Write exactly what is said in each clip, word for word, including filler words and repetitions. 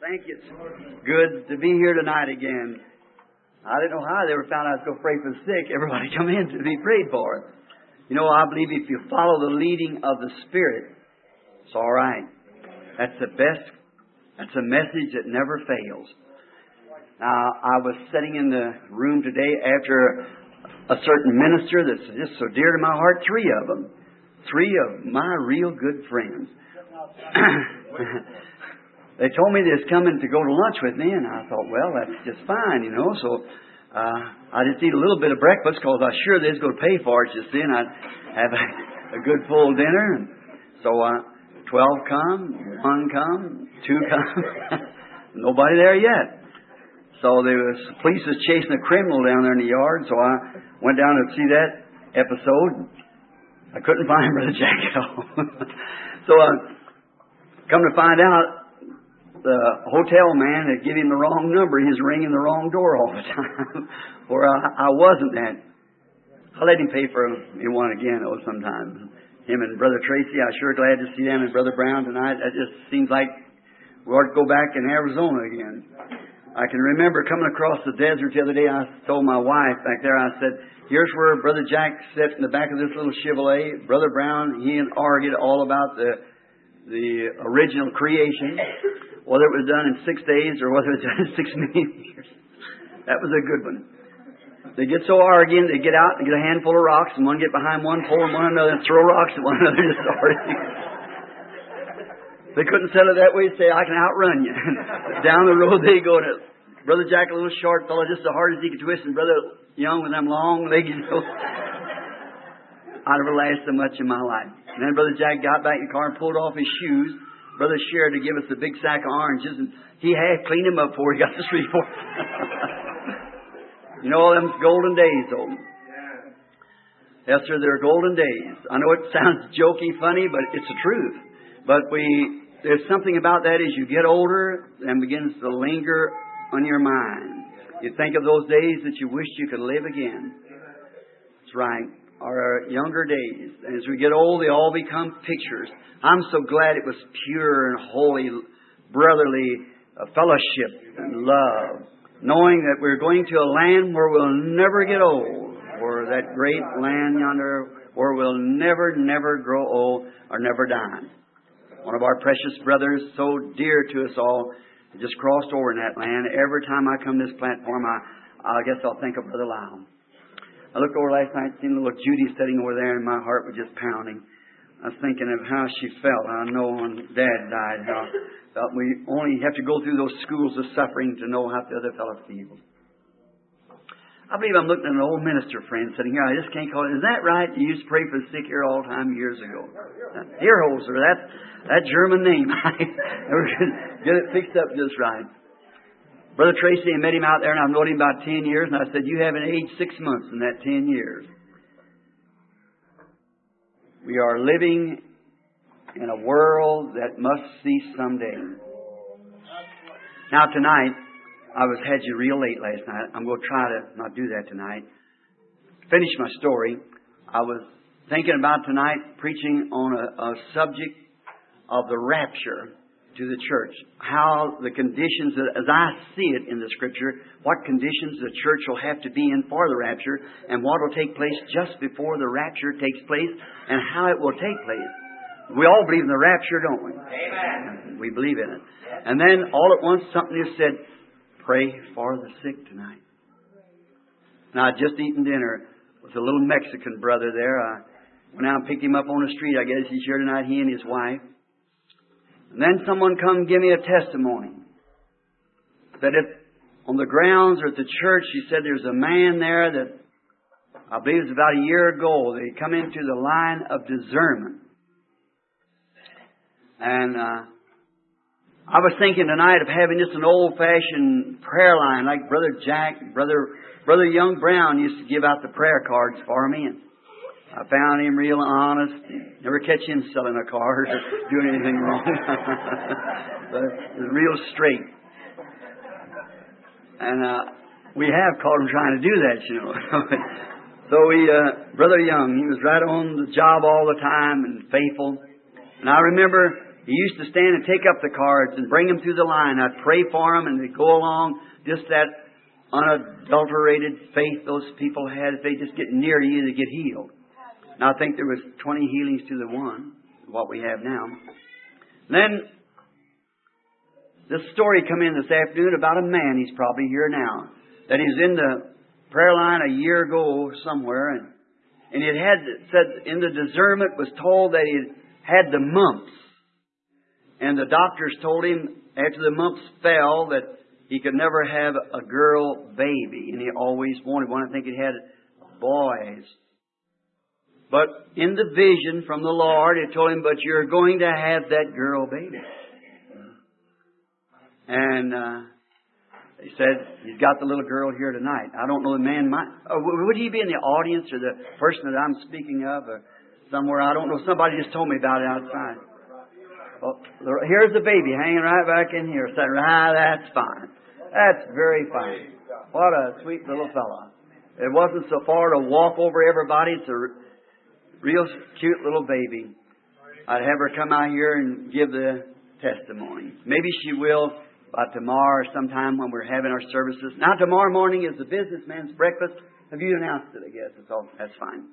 Thank you. It's good to be here tonight again. I didn't know how they ever found out to go pray for the sick. Everybody come in to be prayed for. You know, I believe if you follow the leading of the Spirit, it's all right. That's the best. That's a message that never fails. Now, I was sitting in the room today after a certain minister that's just so dear to my heart, three of them. Three of my real good friends. They told me they was coming to go to lunch with me, and I thought, well, that's just fine, you know. So uh, I just eat a little bit of breakfast because I sure they was going to pay for it just then. I'd have a, a good full dinner. And so uh, twelve come, one come, two come. Nobody there yet. So there was police was chasing a criminal down there in the yard. So I went down to see that episode. I couldn't find Brother Jack at all. So I uh, come to find out, the hotel man had given him the wrong number. He was ringing the wrong door all the time. Or I, I wasn't that. I let him pay for me one again, oh, sometimes. Him and Brother Tracy, I'm sure glad to see them, and Brother Brown tonight. It just seems like we ought to go back in Arizona again. I can remember coming across the desert the other day. I told my wife back there, I said, here's where Brother Jack sits in the back of this little Chevrolet. Brother Brown, he and argued all about the the original creation, whether it was done in six days or whether it was done in six million years. That was a good one. They get so arguing, they get out and get a handful of rocks, and one get behind one pole and one another and throw rocks at one another. Just arguing. They couldn't settle it that way and say, I can outrun you. Down the road they go to Brother Jack, a little short fellow, just as hard as he could twist, and Brother Young with them long legs, you know. I never lasted so much in my life. And then Brother Jack got back in the car and pulled off his shoes. Brother shared to give us a big sack of oranges, and he half cleaned them up before he got to Shreveport. You know, them golden days, though. Yes, sir, they're golden days. I know it sounds jokey, funny, but it's the truth. But we, there's something about that as you get older and begins to linger on your mind. You think of those days that you wish you could live again. That's right. Our younger days. And as we get old, they all become pictures. I'm so glad it was pure and holy, brotherly uh, fellowship and love. Knowing that we're going to a land where we'll never get old. Or that great land yonder where we'll never, never grow old or never die. One of our precious brothers, so dear to us all, just crossed over in that land. Every time I come to this platform, I, I guess I'll think of Brother Lyle. I looked over last night, seen little Judy sitting over there, and my heart was just pounding. I was thinking of how she felt. I know when Dad died, how felt we only have to go through those schools of suffering to know how the other fellow feels. I believe I'm looking at an old minister friend sitting here. I just can't call it. Is that right? You used to pray for the sick here all the time years ago. Earholzer, that's that German name. Never get it fixed up just right. Brother Tracy, I met him out there, and I've known him about ten years, and I said, you haven't aged six months in that ten years. We are living in a world that must cease someday. Now, tonight, I was had you real late last night. I'm going to try to not do that tonight. Finish my story. I was thinking about tonight preaching on a, a subject of the rapture to the church. How the conditions, as I see it in the Scripture, what conditions the church will have to be in for the rapture, and what will take place just before the rapture takes place, and how it will take place. We all believe in the rapture, don't we? Amen. We believe in it. And then all at once something is said, pray for the sick tonight. Now, I'd just eaten dinner with a little Mexican brother there. I went out and picked him up on the street. I guess he's here tonight, he and his wife. And then someone come give me a testimony that if on the grounds or at the church, he said there's a man there that I believe it was about a year ago that he come into the line of discernment. And uh, I was thinking tonight of having just an old-fashioned prayer line like Brother Jack, Brother Brother Young Brown used to give out the prayer cards for me. And I found him real honest. Never catch him selling a card or doing anything wrong. But it was real straight. And uh, we have caught him trying to do that, you know. So he, uh, Brother Young, he was right on the job all the time and faithful. And I remember He used to stand and take up the cards and bring them through the line. I'd pray for them, and they'd go along. Just that unadulterated faith those people had. If they just get near you, they get healed. Now, I think there was twenty healings to the one, what we have now. Then, this story come in this afternoon about a man, he's probably here now, that he's in the prayer line a year ago somewhere, and, and it had said in the discernment was told that he had the mumps. And the doctors told him after the mumps fell that he could never have a girl baby, and he always wanted one. I think he had boys. But in the vision from the Lord, it told him, but you're going to have that girl baby. And uh, he said, he's got the little girl here tonight. I don't know the man might... Uh, would he be in the audience or the person that I'm speaking of or somewhere? I don't know. Somebody just told me about it outside. Well, here's the baby hanging right back in here. Said, ah, that's fine. That's very fine. What a sweet little fella. It wasn't so far to walk over everybody. It's a real cute little baby. I'd have her come out here and give the testimony. Maybe she will by tomorrow or sometime when we're having our services. Now tomorrow morning is the businessman's breakfast. Have you announced it? I guess it's all. That's fine.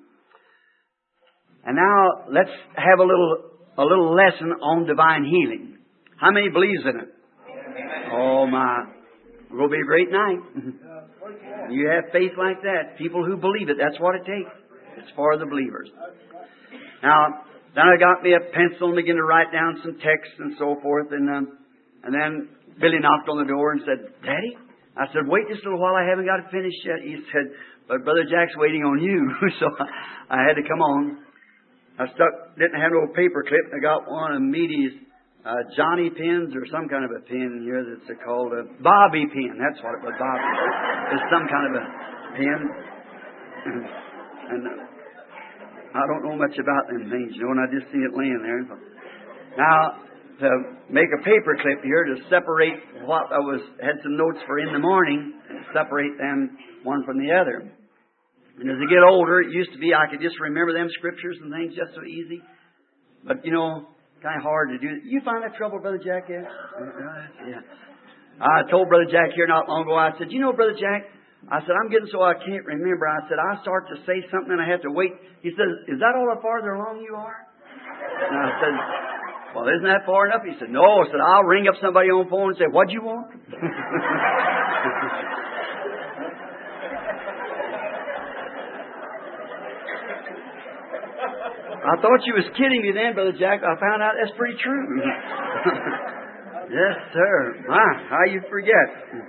And now let's have a little a little lesson on divine healing. How many believes in it? Oh my! It will be a great night. You have faith like that. People who believe it. That's what it takes. It's for the believers. Now, then I got me a pencil and began to write down some text and so forth. And um, and then Billy knocked on the door and said, Daddy? I said, wait just a little while. I haven't got it finished yet. He said, but Brother Jack's waiting on you. So I had to come on. I stuck, didn't have no paper clip. I got one of Meady's uh, Johnny pens or some kind of a pen here that's called a Bobby pen. That's what it was, Bobby. It's some kind of a pen. And uh, I don't know much about them things, you know, and I just see it laying there. Now, to make a paper clip here to separate what I was, had some notes for in the morning, and separate them one from the other. And as I get older, it used to be I could just remember them scriptures and things just so easy. But, you know, kind of hard to do. You find that trouble, Brother Jack, yet? Yeah. I told Brother Jack here not long ago, I said, you know, Brother Jack, I said, I'm getting so I can't remember. I said, I start to say something and I have to wait. He says, is that all the farther along you are? And I said, well, isn't that far enough? He said, no. I said, I'll ring up somebody on the phone and say, what'd you want? I thought you was kidding me then, Brother Jack. I found out that's pretty true. Yes, sir. My, how you forget.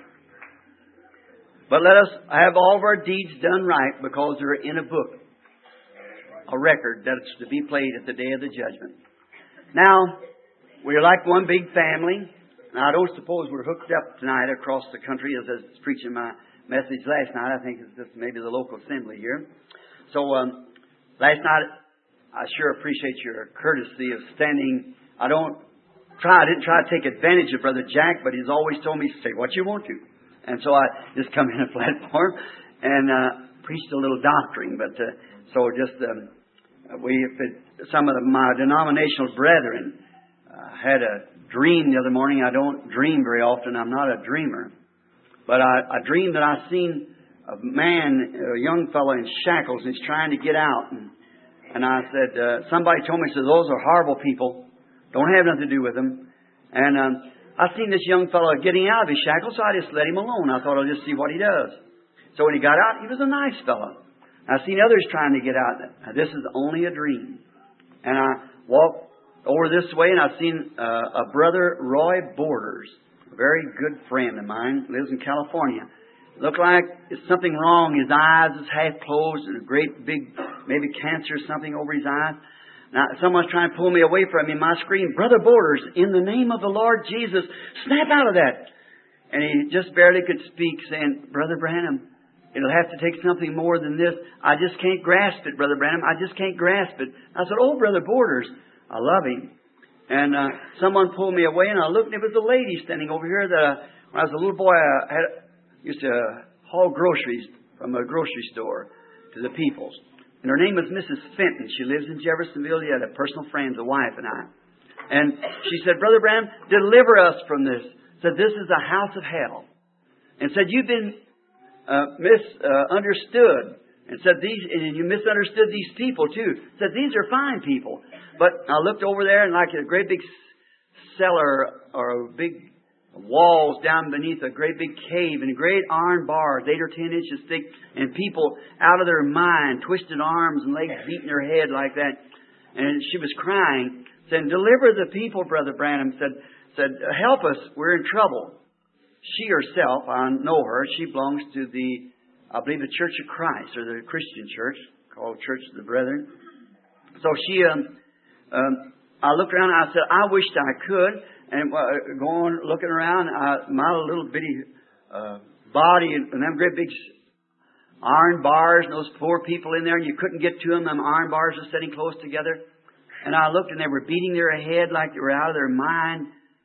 But let us have all of our deeds done right because they're in a book, a record that's to be played at the day of the judgment. Now, we're like one big family. Now, I don't suppose we're hooked up tonight across the country as I was preaching my message last night. I think it's just maybe the local assembly here. So, um, last night, I sure appreciate your courtesy of standing. I don't try, I didn't try to take advantage of Brother Jack, but he's always told me to say what you want to. And so I just come in a platform and uh, preached a little doctrine. But uh, so just um, we, some of the, my denominational brethren uh, had a dream the other morning. I don't dream very often. I'm not a dreamer. But I, I dreamed that I seen a man, a young fellow in shackles, and he's trying to get out. And, and I said, uh, somebody told me, said, those are horrible people. Don't have nothing to do with them. And um, I seen this young fellow getting out of his shackles, so I just let him alone. I thought I'll just see what he does. So when he got out, he was a nice fellow. I seen others trying to get out. Now, this is only a dream. And I walked over this way, and I seen uh, a brother, Roy Borders, a very good friend of mine, lives in California. Looked like it's something wrong. His eyes is half closed, and a great big, maybe cancer or something over his eyes. Now, someone's trying to pull me away from him. My scream, Brother Borders, in the name of the Lord Jesus, snap out of that. And he just barely could speak, saying, Brother Branham, it'll have to take something more than this. I just can't grasp it, Brother Branham. I just can't grasp it. I said, oh, Brother Borders, I love him. And uh, someone pulled me away, and I looked, and it was a lady standing over here that uh, when I was a little boy, I had, used to haul groceries from a grocery store to the people's. And her name was Missus Fenton. She lives in Jeffersonville. She had a personal friend, the wife and I. And she said, Brother Branham, deliver us from this. Said, this is a house of hell. And said, you've been uh, misunderstood. Uh, and said, these, and you misunderstood these people too. Said, these are fine people. But I looked over there and like a great big cellar or a big walls down beneath a great big cave and great iron bars, eight or ten inches thick, and people out of their mind, twisted arms and legs beating their head like that. And she was crying, saying, deliver the people, Brother Branham. Said, said, help us, we're in trouble. She herself, I know her, she belongs to the, I believe, the Church of Christ, or the Christian church, called Church of the Brethren. So she, um, um, I looked around and I said, I wished I could. And uh, going, looking around, uh, my little bitty uh, body and, and them great big iron bars and those poor people in there, and you couldn't get to them. Them iron bars were sitting close together. And I looked, and they were beating their head like they were out of their mind.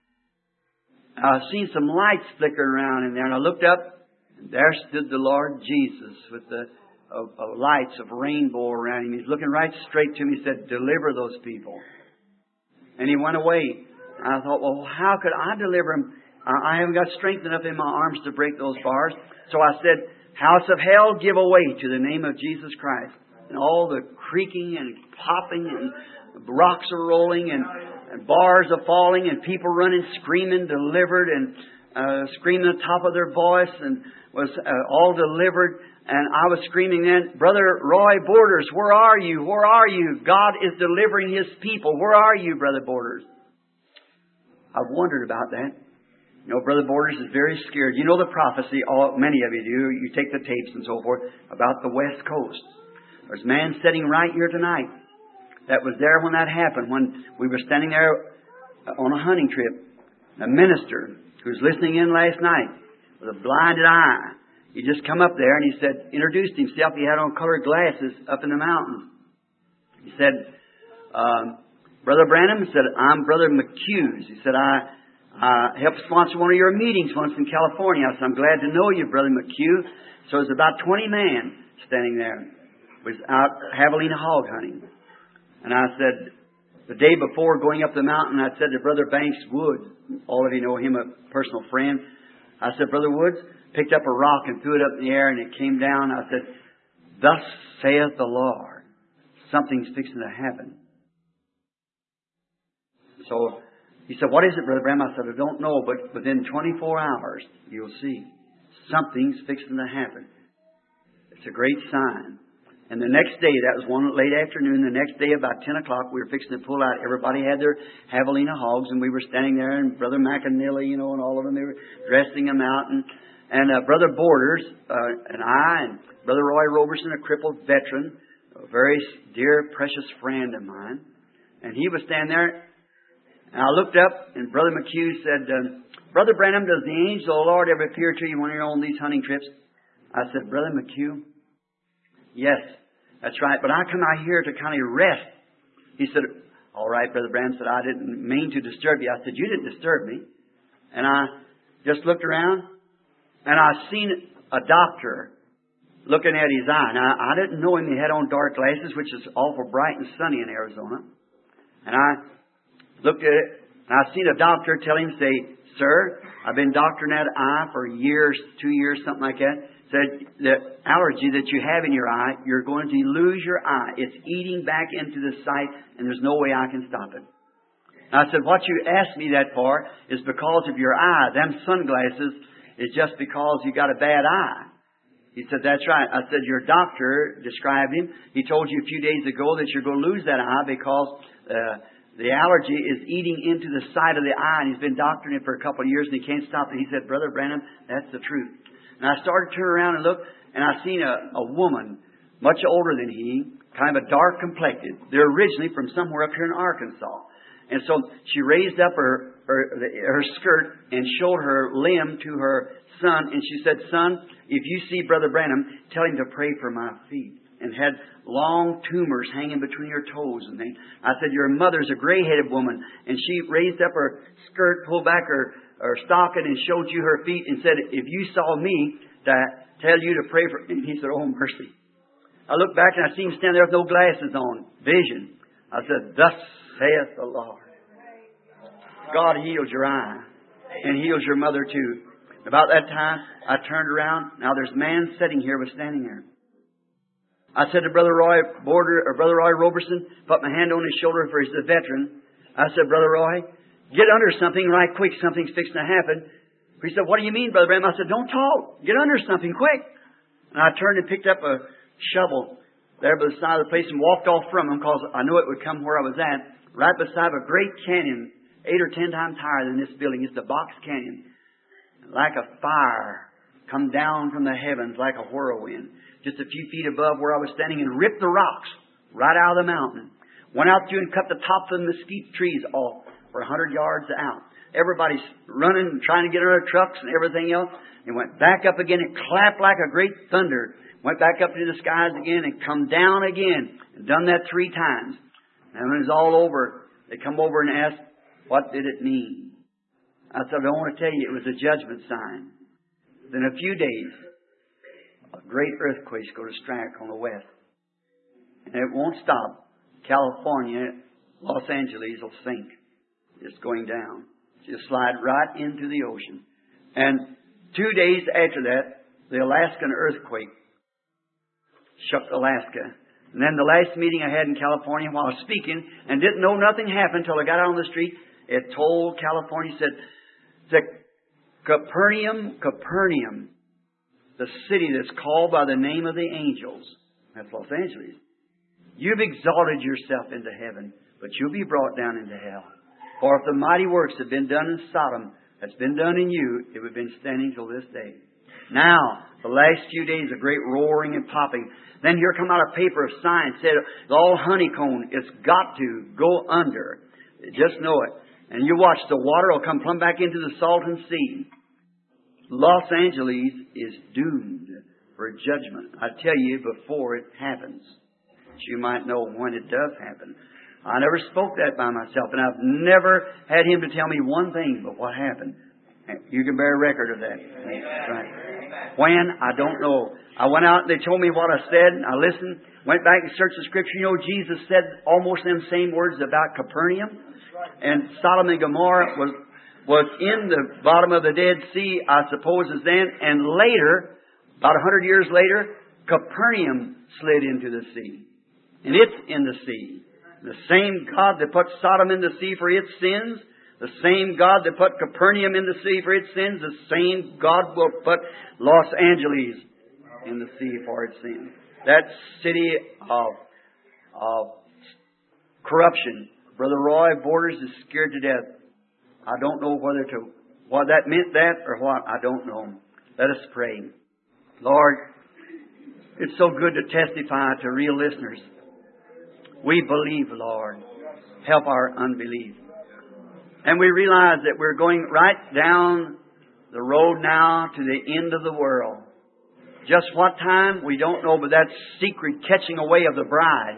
I seen some lights flickering around in there, and I looked up, and there stood the Lord Jesus with the uh, uh, lights of rainbow around him. He's looking right straight to me. He said, deliver those people. And he went away. I thought, well, how could I deliver him? I haven't got strength enough in my arms to break those bars. So I said, house of hell, give away to the name of Jesus Christ. And all the creaking and popping and rocks are rolling and, and bars are falling and people running, screaming, delivered and uh, screaming at the top of their voice and was uh, all delivered. And I was screaming then, Brother Roy Borders, where are you? Where are you? God is delivering His people. Where are you, Brother Borders? I've wondered about that. You know, Brother Borders is very scared. You know the prophecy, all, many of you do. You take the tapes and so forth, about the West Coast. There's a man sitting right here tonight that was there when that happened, when we were standing there on a hunting trip. A minister who was listening in last night with a blinded eye. He just come up there and he said, introduced himself. He had on colored glasses up in the mountains. He said, um, Brother Branham said, I'm Brother McHughes. He said, I, I helped sponsor one of your meetings once in California. I said, I'm glad to know you, Brother McHugh. So it was about twenty men standing there. It was out javelina hog hunting. And I said, the day before going up the mountain, I said to Brother Banks Woods, all of you know him, a personal friend. I said, Brother Woods, picked up a rock and threw it up in the air and it came down. I said, thus saith the Lord, something's fixing to happen. So he said, what is it, Brother Branham? I said, I don't know, but within twenty-four hours, you'll see. Something's fixing to happen. It's a great sign. And the next day, that was one late afternoon, the next day about ten o'clock, we were fixing to pull out. Everybody had their javelina hogs, and we were standing there, and Brother McAnally, you know, and all of them, they were dressing them out. And, and uh, Brother Borders uh, and I and Brother Roy Roberson, a crippled veteran, a very dear, precious friend of mine. And he was standing there. And I looked up, and Brother McHugh said, uh, Brother Branham, does the angel of the Lord ever appear to you when you're on these hunting trips? I said, Brother McHugh, yes, that's right, but I come out here to kind of rest. He said, all right, Brother Branham said, I didn't mean to disturb you. I said, you didn't disturb me. And I just looked around, and I seen a doctor looking at his eye. Now, I didn't know him. He had on dark glasses, which is awful bright and sunny in Arizona. And I looked at it, and I seen a doctor tell him, say, sir, I've been doctoring that eye for years, two years, something like that. Said, the allergy that you have in your eye, you're going to lose your eye. It's eating back into the sight, and there's no way I can stop it. And I said, what you asked me that for is because of your eye. Them sunglasses is just because you got a bad eye. He said, that's right. I said, your doctor described him. He told you a few days ago that you're going to lose that eye because uh, the allergy is eating into the side of the eye, and he's been doctoring it for a couple of years, and he can't stop it. He said, Brother Branham, that's the truth. And I started to turn around and look, and I seen a, a woman much older than he, kind of a dark complected. They're originally from somewhere up here in Arkansas. And so she raised up her, her, her skirt and showed her limb to her son, and she said, son, if you see Brother Branham, tell him to pray for my feet. And had long tumors hanging between her toes and things. I said, your mother's a gray-headed woman. And she raised up her skirt, pulled back her, her stocking, and showed you her feet and said, if you saw me, to tell you to pray for... And he said, oh, mercy. I looked back and I seen him stand there with no glasses on. Vision. I said, thus saith the Lord. God heals your eye and heals your mother too. About that time, I turned around. Now there's a man sitting here, was standing there. I said to Brother Roy Border, or Brother Roy Roberson, put my hand on his shoulder, for he's a veteran. I said, Brother Roy, get under something right quick. Something's fixing to happen. He said, what do you mean, Brother Branham? I said, don't talk. Get under something quick. And I turned and picked up a shovel there by the side of the place and walked off from him because I knew it would come where I was at, right beside a great canyon, eight or ten times higher than this building. It's the Box Canyon. Like a fire come down from the heavens like a whirlwind, just a few feet above where I was standing, and ripped the rocks right out of the mountain. Went out through and cut the tops of the mesquite trees off for a hundred yards out. Everybody's running and trying to get under trucks and everything else. And went back up again. It clapped like a great thunder. Went back up into the skies again and come down again. And done that three times. And when it was all over, they come over and asked, what did it mean? I said, I want to tell you, it was a judgment sign. Then a few days, a great earthquake's going to strike on the west. And it won't stop. California, Los Angeles will sink. It's going down. Just slide right into the ocean. And two days after that, the Alaskan earthquake shook Alaska. And then the last meeting I had in California while I was speaking and didn't know nothing happened until I got out on the street, it told California, said, said Capernaum, Capernaum, the city that's called by the name of the angels. That's Los Angeles. You've exalted yourself into heaven, but you'll be brought down into hell. For if the mighty works had been done in Sodom, that's been done in you, it would have been standing till this day. Now, the last few days, a great roaring and popping. Then here come out a paper of science, said all honeycomb, it's got to go under. Just know it. And you watch, the water will come plumb back into the Salton Sea. Los Angeles is doomed for judgment. I tell you, before it happens. But you might know when it does happen. I never spoke that by myself, and I've never had him to tell me one thing but what happened. You can bear record of that. Right. When? I don't know. I went out and they told me what I said, and I listened, went back and searched the Scripture. You know, Jesus said almost them same words about Capernaum. And Sodom and Gomorrah was, was in the bottom of the Dead Sea, I suppose, as then. And later, about a hundred years later, Capernaum slid into the sea. And it's in the sea. The same God that put Sodom in the sea for its sins, the same God that put Capernaum in the sea for its sins, the same God will put Los Angeles in the sea for its sins. That city of, of corruption. Brother Roy Borders is scared to death. I don't know whether to, what that meant that or what. I don't know. Let us pray. Lord, it's so good to testify to real listeners. We believe, Lord. Help our unbelief. And we realize that we're going right down the road now to the end of the world. Just what time, we don't know, but that secret catching away of the bride.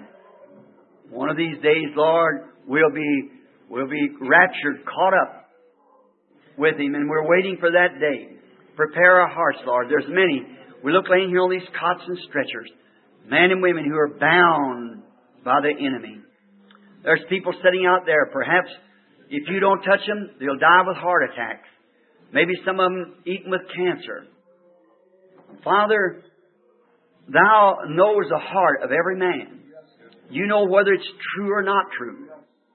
One of these days, Lord, we'll be, we'll be raptured, caught up with Him, and we're waiting for that day. Prepare our hearts, Lord. There's many. We look laying here on these cots and stretchers. Men and women who are bound by the enemy. There's people sitting out there. Perhaps if you don't touch them, they'll die with heart attacks. Maybe some of them eaten with cancer. Father, Thou knows the heart of every man. You know whether it's true or not true.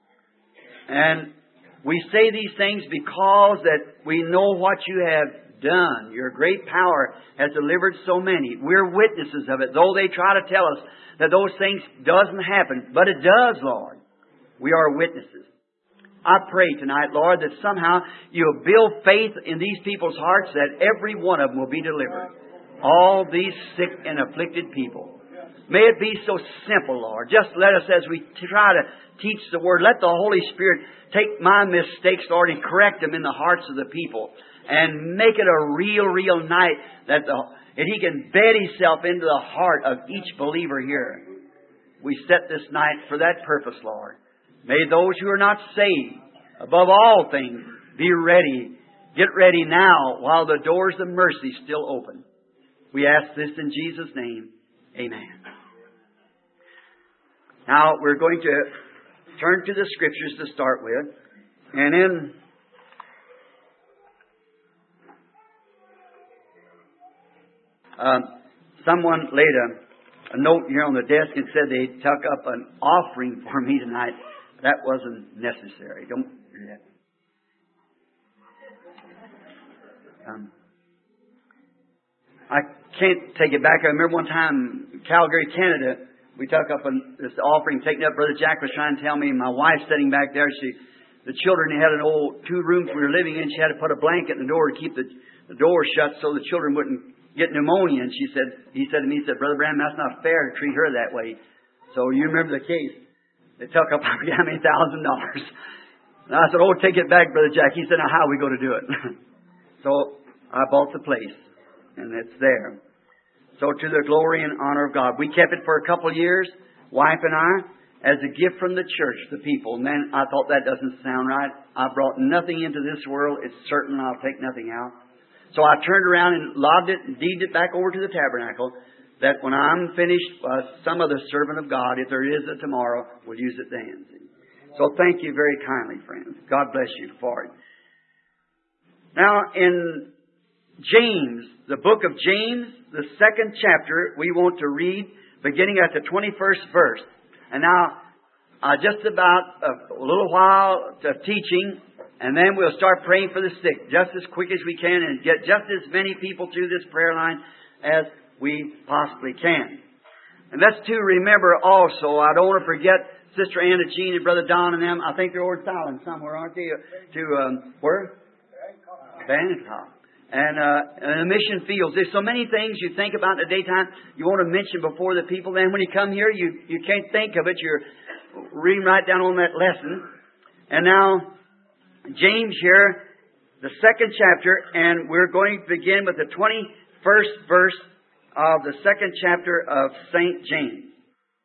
And we say these things because that we know what You have done. Your great power has delivered so many. We're witnesses of it, though they try to tell us that those things doesn't happen. But it does, Lord. We are witnesses. I pray tonight, Lord, that somehow You'll build faith in these people's hearts that every one of them will be delivered. All these sick and afflicted people. May it be so simple, Lord. Just let us, as we try to teach the Word, let the Holy Spirit take my mistakes, Lord, and correct them in the hearts of the people. And make it a real, real night that, the, that He can bed Himself into the heart of each believer here. We set this night for that purpose, Lord. May those who are not saved, above all things, be ready. Get ready now while the doors of mercy still open. We ask this in Jesus' name. Amen. Now we're going to turn to the Scriptures to start with. And in Um, someone laid a, a note here on the desk and said they took up an offering for me tonight. That wasn't necessary. Don't do that. Um, I can't take it back. I remember one time in Calgary, Canada, we took up an, this offering, taken up. Brother Jack was trying to tell me, my wife sitting back there, she, the children had an old two rooms we were living in. She had to put a blanket in the door to keep the, the door shut so the children wouldn't get pneumonia. And she said, he said to me, he said, Brother Branham, that's not fair to treat her that way. So you remember the case. They took up, I forget how many thousand dollars. And I said, oh, take it back, Brother Jack. He said, now how are we going to do it? So I bought the place. And it's there. So to the glory and honor of God. We kept it for a couple of years, wife and I, as a gift from the church to people. And then I thought that doesn't sound right. I brought nothing into this world. It's certain I'll take nothing out. So I turned around and lobbed it and deeded it back over to the tabernacle. That when I'm finished, uh, some other servant of God, if there is a tomorrow, will use it then. So thank you very kindly, friends. God bless you for it. Now in James, the book of James, the second chapter, we want to read beginning at the twenty-first verse. And now, uh, just about a, a little while of teaching, and then we'll start praying for the sick just as quick as we can and get just as many people through this prayer line as we possibly can. And let's to remember also, I don't want to forget Sister Anna Jean and Brother Don and them. I think they're over in Fallon somewhere, aren't they? To, um, where? Bangkok. And, uh, and the mission fields. There's so many things you think about in the daytime you want to mention before the people. Then when you come here, you, you can't think of it. You're reading right down on that lesson. And now, James here, the second chapter, and we're going to begin with the twenty-first verse of the second chapter of Saint James.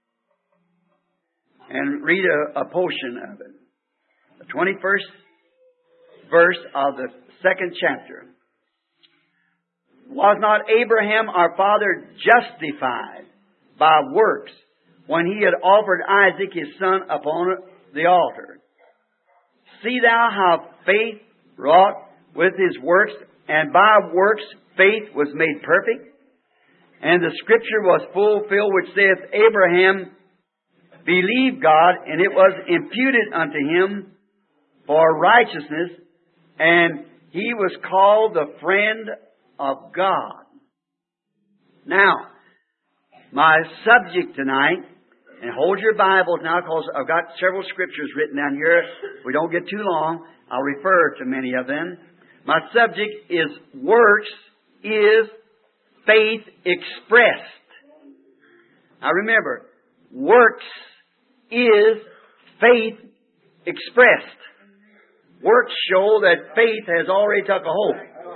And read a, a portion of it. The twenty-first verse of the second chapter. Was not Abraham our father justified by works when he had offered Isaac his son upon the altar? See thou how faith wrought with his works, and by works faith was made perfect? And the scripture was fulfilled which saith, Abraham believed God, and it was imputed unto him for righteousness, and he was called the friend of God. Now, my subject tonight, and hold your Bibles now because I've got several scriptures written down here. If we don't get too long, I'll refer to many of them. My subject is works is faith expressed. Now remember, works is faith expressed. Works show that faith has already took a hold.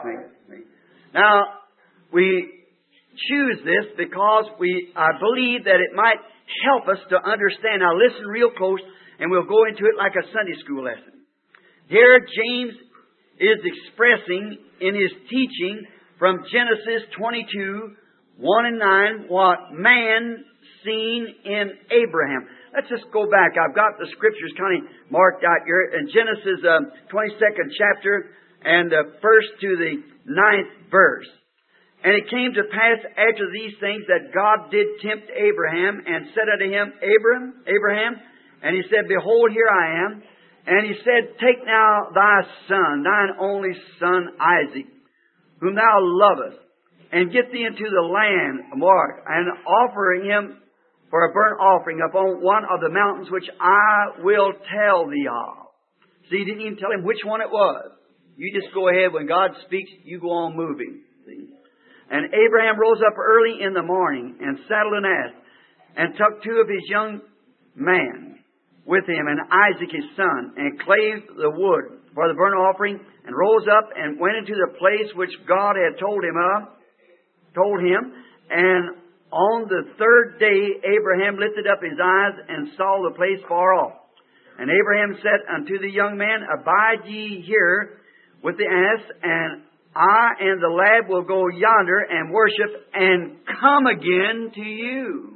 Now, we choose this because we, I believe that it might help us to understand. Now listen real close and we'll go into it like a Sunday school lesson. Here James is expressing in his teaching from Genesis twenty-two, one and nine, what man seen in Abraham. Let's just go back. I've got the scriptures kind of marked out here in Genesis um, twenty-second chapter and uh, first to the ninth verse. And it came to pass after these things that God did tempt Abraham and said unto him, Abraham, Abraham, and he said, Behold, here I am. And he said, Take now thy son, thine only son Isaac, whom thou lovest, and get thee into the land of Moriah, and offer him for a burnt offering upon one of the mountains which I will tell thee of. See, he didn't even tell him which one it was. You just go ahead. When God speaks, you go on moving. See? And Abraham rose up early in the morning and saddled an ass and took two of his young men with him and Isaac his son and clave the wood for the burnt offering and rose up and went into the place which God had told him of, told him. And on the third day Abraham lifted up his eyes and saw the place far off. And Abraham said unto the young man, Abide ye here with the ass, and I and the lad will go yonder and worship and come again to you.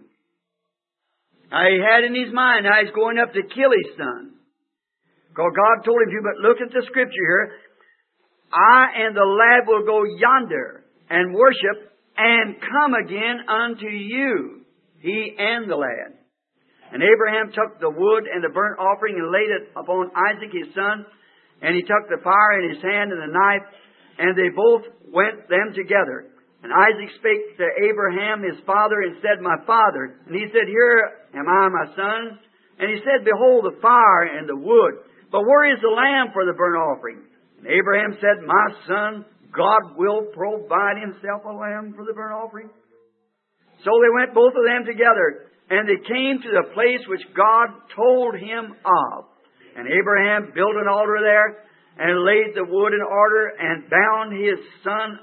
Now he had in his mind, now he's going up to kill his son. Because God told him to, but look at the scripture here. I and the lad will go yonder and worship and come again unto you, he and the lad. And Abraham took the wood and the burnt offering and laid it upon Isaac his son. And he took the fire in his hand and the knife, and they both went them together. And Isaac spake to Abraham his father and said, My father. And he said, Here am I, my son. And he said, Behold the fire and the wood, but where is the lamb for the burnt offering? And Abraham said, My son, God will provide himself a lamb for the burnt offering. So they went both of them together, and they came to the place which God told him of. And Abraham built an altar there, and laid the wood in order, and bound his son,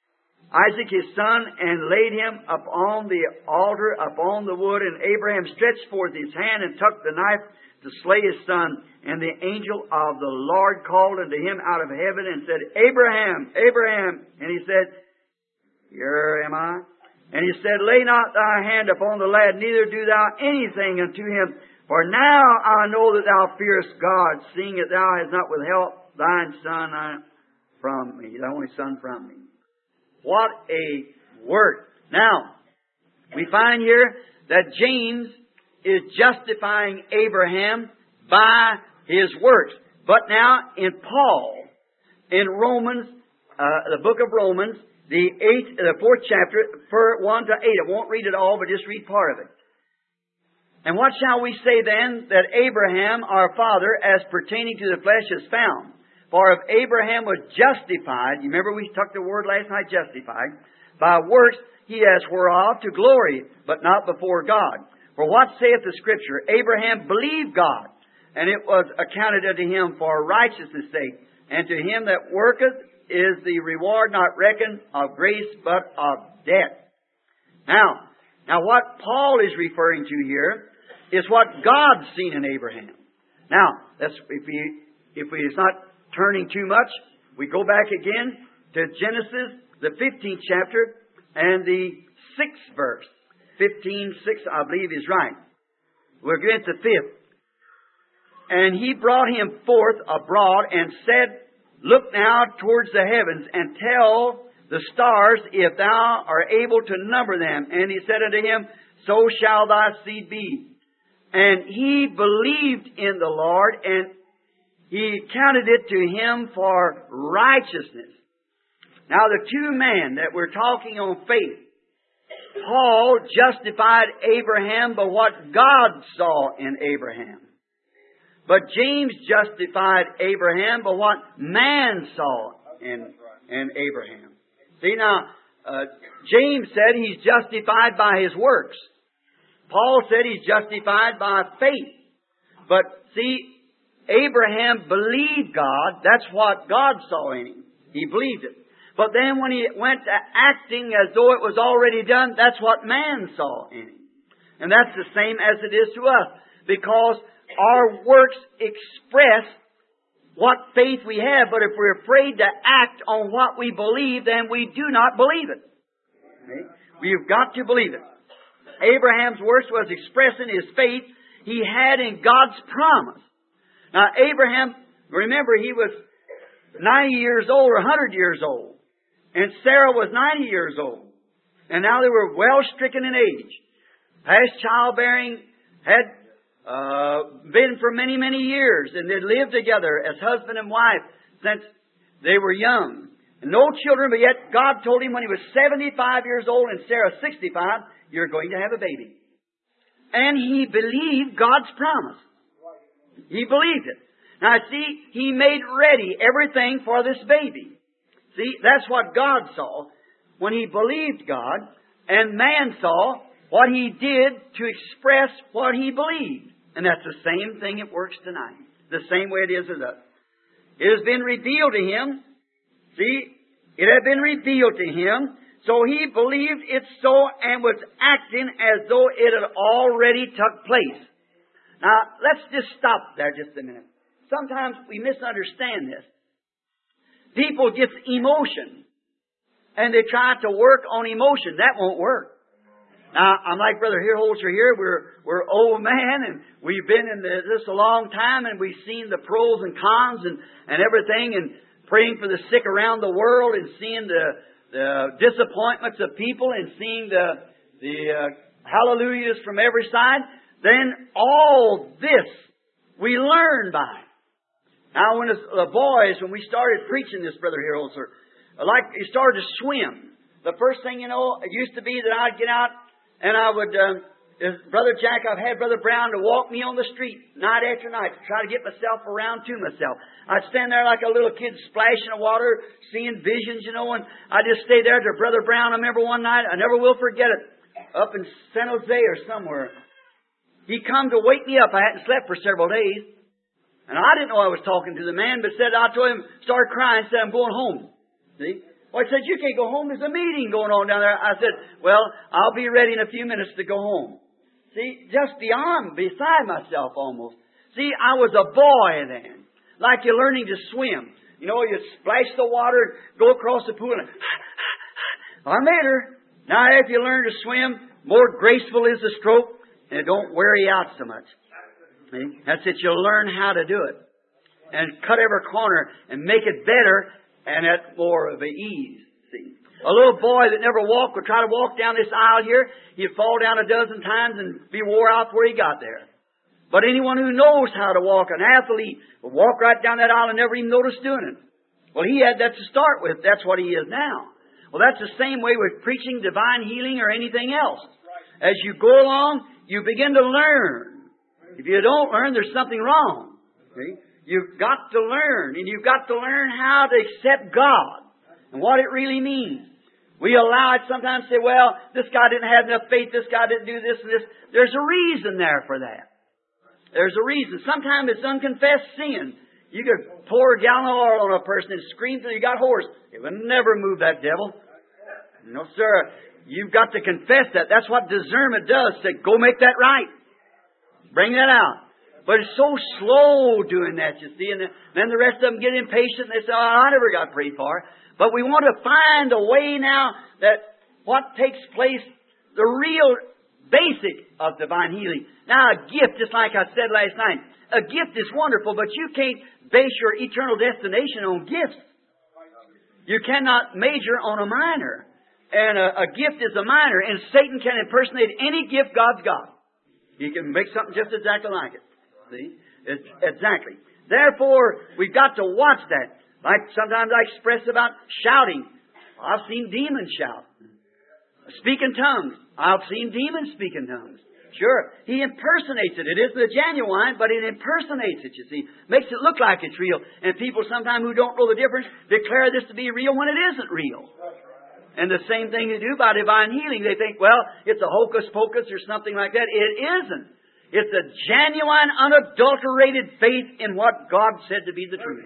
Isaac his son, and laid him upon the altar, upon the wood. And Abraham stretched forth his hand, and took the knife to slay his son. And the angel of the Lord called unto him out of heaven, and said, Abraham, Abraham. And he said, Here am I. And he said, Lay not thy hand upon the lad, neither do thou anything unto him. For now I know that thou fearest God, seeing that thou hast not withheld thine son from me, thy only son from me. What a word. Now, we find here that James is justifying Abraham by his works. But now in Paul, in Romans, uh, the book of Romans, the eighth, the fourth chapter, for one to eight. I won't read it all, but just read part of it. And what shall we say then that Abraham, our father, as pertaining to the flesh, is found? For if Abraham was justified, you remember we took the word last night, justified, by works he has whereof to glory, but not before God. For what saith the Scripture? Abraham believed God, and it was accounted unto him for righteousness' sake. And to him that worketh is the reward not reckoned of grace, but of debt. Now, now what Paul is referring to here is what God's seen in Abraham. Now, that's, if we, if we, it's not turning too much, we go back again to Genesis, the fifteenth chapter, and the sixth verse. fifteen, six, I believe is right. We're going to the fifth. And he brought him forth abroad and said, Look now towards the heavens, and tell the stars if thou art able to number them. And he said unto him, So shall thy seed be. And he believed in the Lord, and he counted it to him for righteousness. Now the two men that we're talking on faith, Paul justified Abraham by what God saw in Abraham. But James justified Abraham by what man saw in, in Abraham. See now, uh, James said he's justified by his works. Paul said he's justified by faith. But see, Abraham believed God. That's what God saw in him. He believed it. But then when he went to acting as though it was already done, that's what man saw in him. And that's the same as it is to us. Because our works express what faith we have. But if we're afraid to act on what we believe, then we do not believe it. Okay? We've got to believe it. Abraham's works was expressing his faith he had in God's promise. Now, Abraham, remember, he was ninety years old or one hundred years old. And Sarah was ninety years old. And now they were well stricken in age. Past childbearing, had uh, been for many, many years. And they'd lived together as husband and wife since they were young. And no children, but yet God told him when he was seventy-five years old and Sarah sixty-five, you're going to have a baby. And he believed God's promise. He believed it. Now see, he made ready everything for this baby. See, that's what God saw when he believed God, and man saw what he did to express what he believed. And that's the same thing it works tonight. The same way it is with us. It has been revealed to him. See, it had been revealed to him. So he believed it so and was acting as though it had already took place. Now, let's just stop there just a minute. Sometimes we misunderstand this. People get emotion, and they try to work on emotion. That won't work. Now, I'm like Brother Holzer here. We're we're old man, and we've been in this a long time, and we've seen the pros and cons and, and everything, and praying for the sick around the world, and seeing the the disappointments of people and seeing the, the uh, hallelujahs from every side, then all this we learn by. Now, when the boys, when we started preaching this, Brother Harold, sir, like he started to swim. The first thing, you know, it used to be that I'd get out and I would, um, Brother Jack, I've had Brother Brown to walk me on the street night after night to try to get myself around to myself. I'd stand there like a little kid splashing the water, seeing visions, you know, and I'd just stay there to Brother Brown. I remember one night, I never will forget it, up in San Jose or somewhere. He come to wake me up. I hadn't slept for several days. And I didn't know I was talking to the man, but said, I told him, started crying, said, I'm going home. See? Well, I said, you can't go home. There's a meeting going on down there. I said, well, I'll be ready in a few minutes to go home. See, just beyond, beside myself almost. See, I was a boy then. Like you're learning to swim. You know, you splash the water, go across the pool, and I'm later. Now, if you learn to swim, more graceful is the stroke, and it don't wear you out so much. See? That's it. You'll learn how to do it. And cut every corner and make it better and at more of an ease. See? A little boy that never walked would try to walk down this aisle here. He'd fall down a dozen times and be wore out before he got there. But anyone who knows how to walk, an athlete, will walk right down that aisle and never even notice doing it. Well, he had that to start with. That's what he is now. Well, that's the same way with preaching divine healing or anything else. As you go along, you begin to learn. If you don't learn, there's something wrong. See? You've got to learn, and you've got to learn how to accept God and what it really means. We allow it sometimes to say, well, this guy didn't have enough faith, this guy didn't do this and this. There's a reason there for that. There's a reason. Sometimes it's unconfessed sin. You could pour a gallon of oil on a person and scream till you got hoarse. It would never move that devil. No, sir. You've got to confess that. That's what discernment does. Say, go make that right. Bring that out. But it's so slow doing that, you see. And then the rest of them get impatient and they say, oh, I never got prayed for. But we want to find a way now that what takes place, the real basic of divine healing. Now, a gift, just like I said last night, a gift is wonderful, but you can't base your eternal destination on gifts. You cannot major on a minor. And a, a gift is a minor, and Satan can impersonate any gift God's got. He can make something just exactly like it. See? It's, exactly. Therefore, we've got to watch that. Like sometimes I express about shouting. I've seen demons shout. Speak in tongues. I've seen demons speak in tongues. Sure, he impersonates it. It isn't a genuine, but it impersonates it, you see. Makes it look like it's real. And people sometimes who don't know the difference declare this to be real when it isn't real. And the same thing they do by divine healing. They think, well, it's a hocus pocus or something like that. It isn't. It's a genuine, unadulterated faith in what God said to be the truth.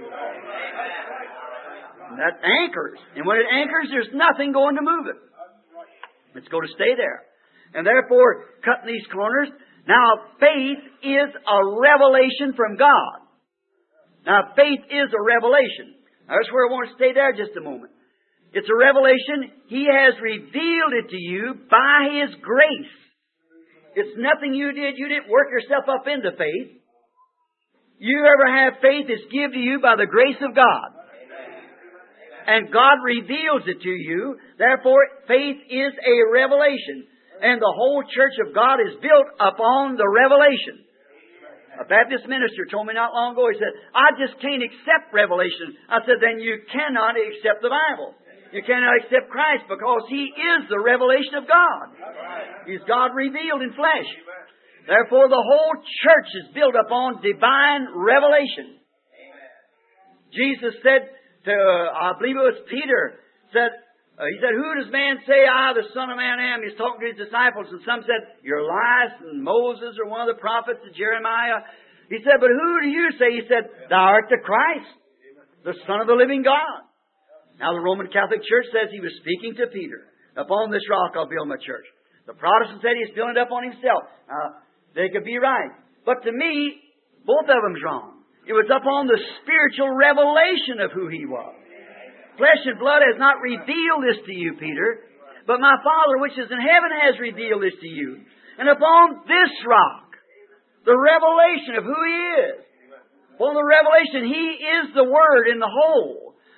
And that anchors. And when it anchors, there's nothing going to move it. It's going to stay there. And therefore, cutting these corners. Now, faith is a revelation from God. Now, faith is a revelation. Now, that's where I want to stay there just a moment. It's a revelation. He has revealed it to you by His grace. It's nothing you did. You didn't work yourself up into faith. You ever have faith, it's given to you by the grace of God. And God reveals it to you. Therefore, faith is a revelation. And the whole church of God is built upon the revelation. A Baptist minister told me not long ago, he said, I just can't accept revelation. I said, then you cannot accept the Bible. You cannot accept Christ because He is the revelation of God. He's God revealed in flesh. Therefore, the whole church is built upon divine revelation. Jesus said to, uh, I believe it was Peter, said, uh, he said, who does man say I, the Son of Man, am? He's talking to his disciples, and some said, you're Elias, and Moses, or one of the prophets, and Jeremiah. He said, but who do you say? He said, thou art the Christ, the Son of the living God. Now, the Roman Catholic Church says he was speaking to Peter. Upon this rock I'll build my church. The Protestant said he's building it up on himself. Now, they could be right. But to me, both of them's wrong. It was upon the spiritual revelation of who He was. Flesh and blood has not revealed this to you, Peter, but my Father which is in heaven has revealed this to you. And upon this rock, the revelation of who He is. Upon the revelation, He is the Word in the whole.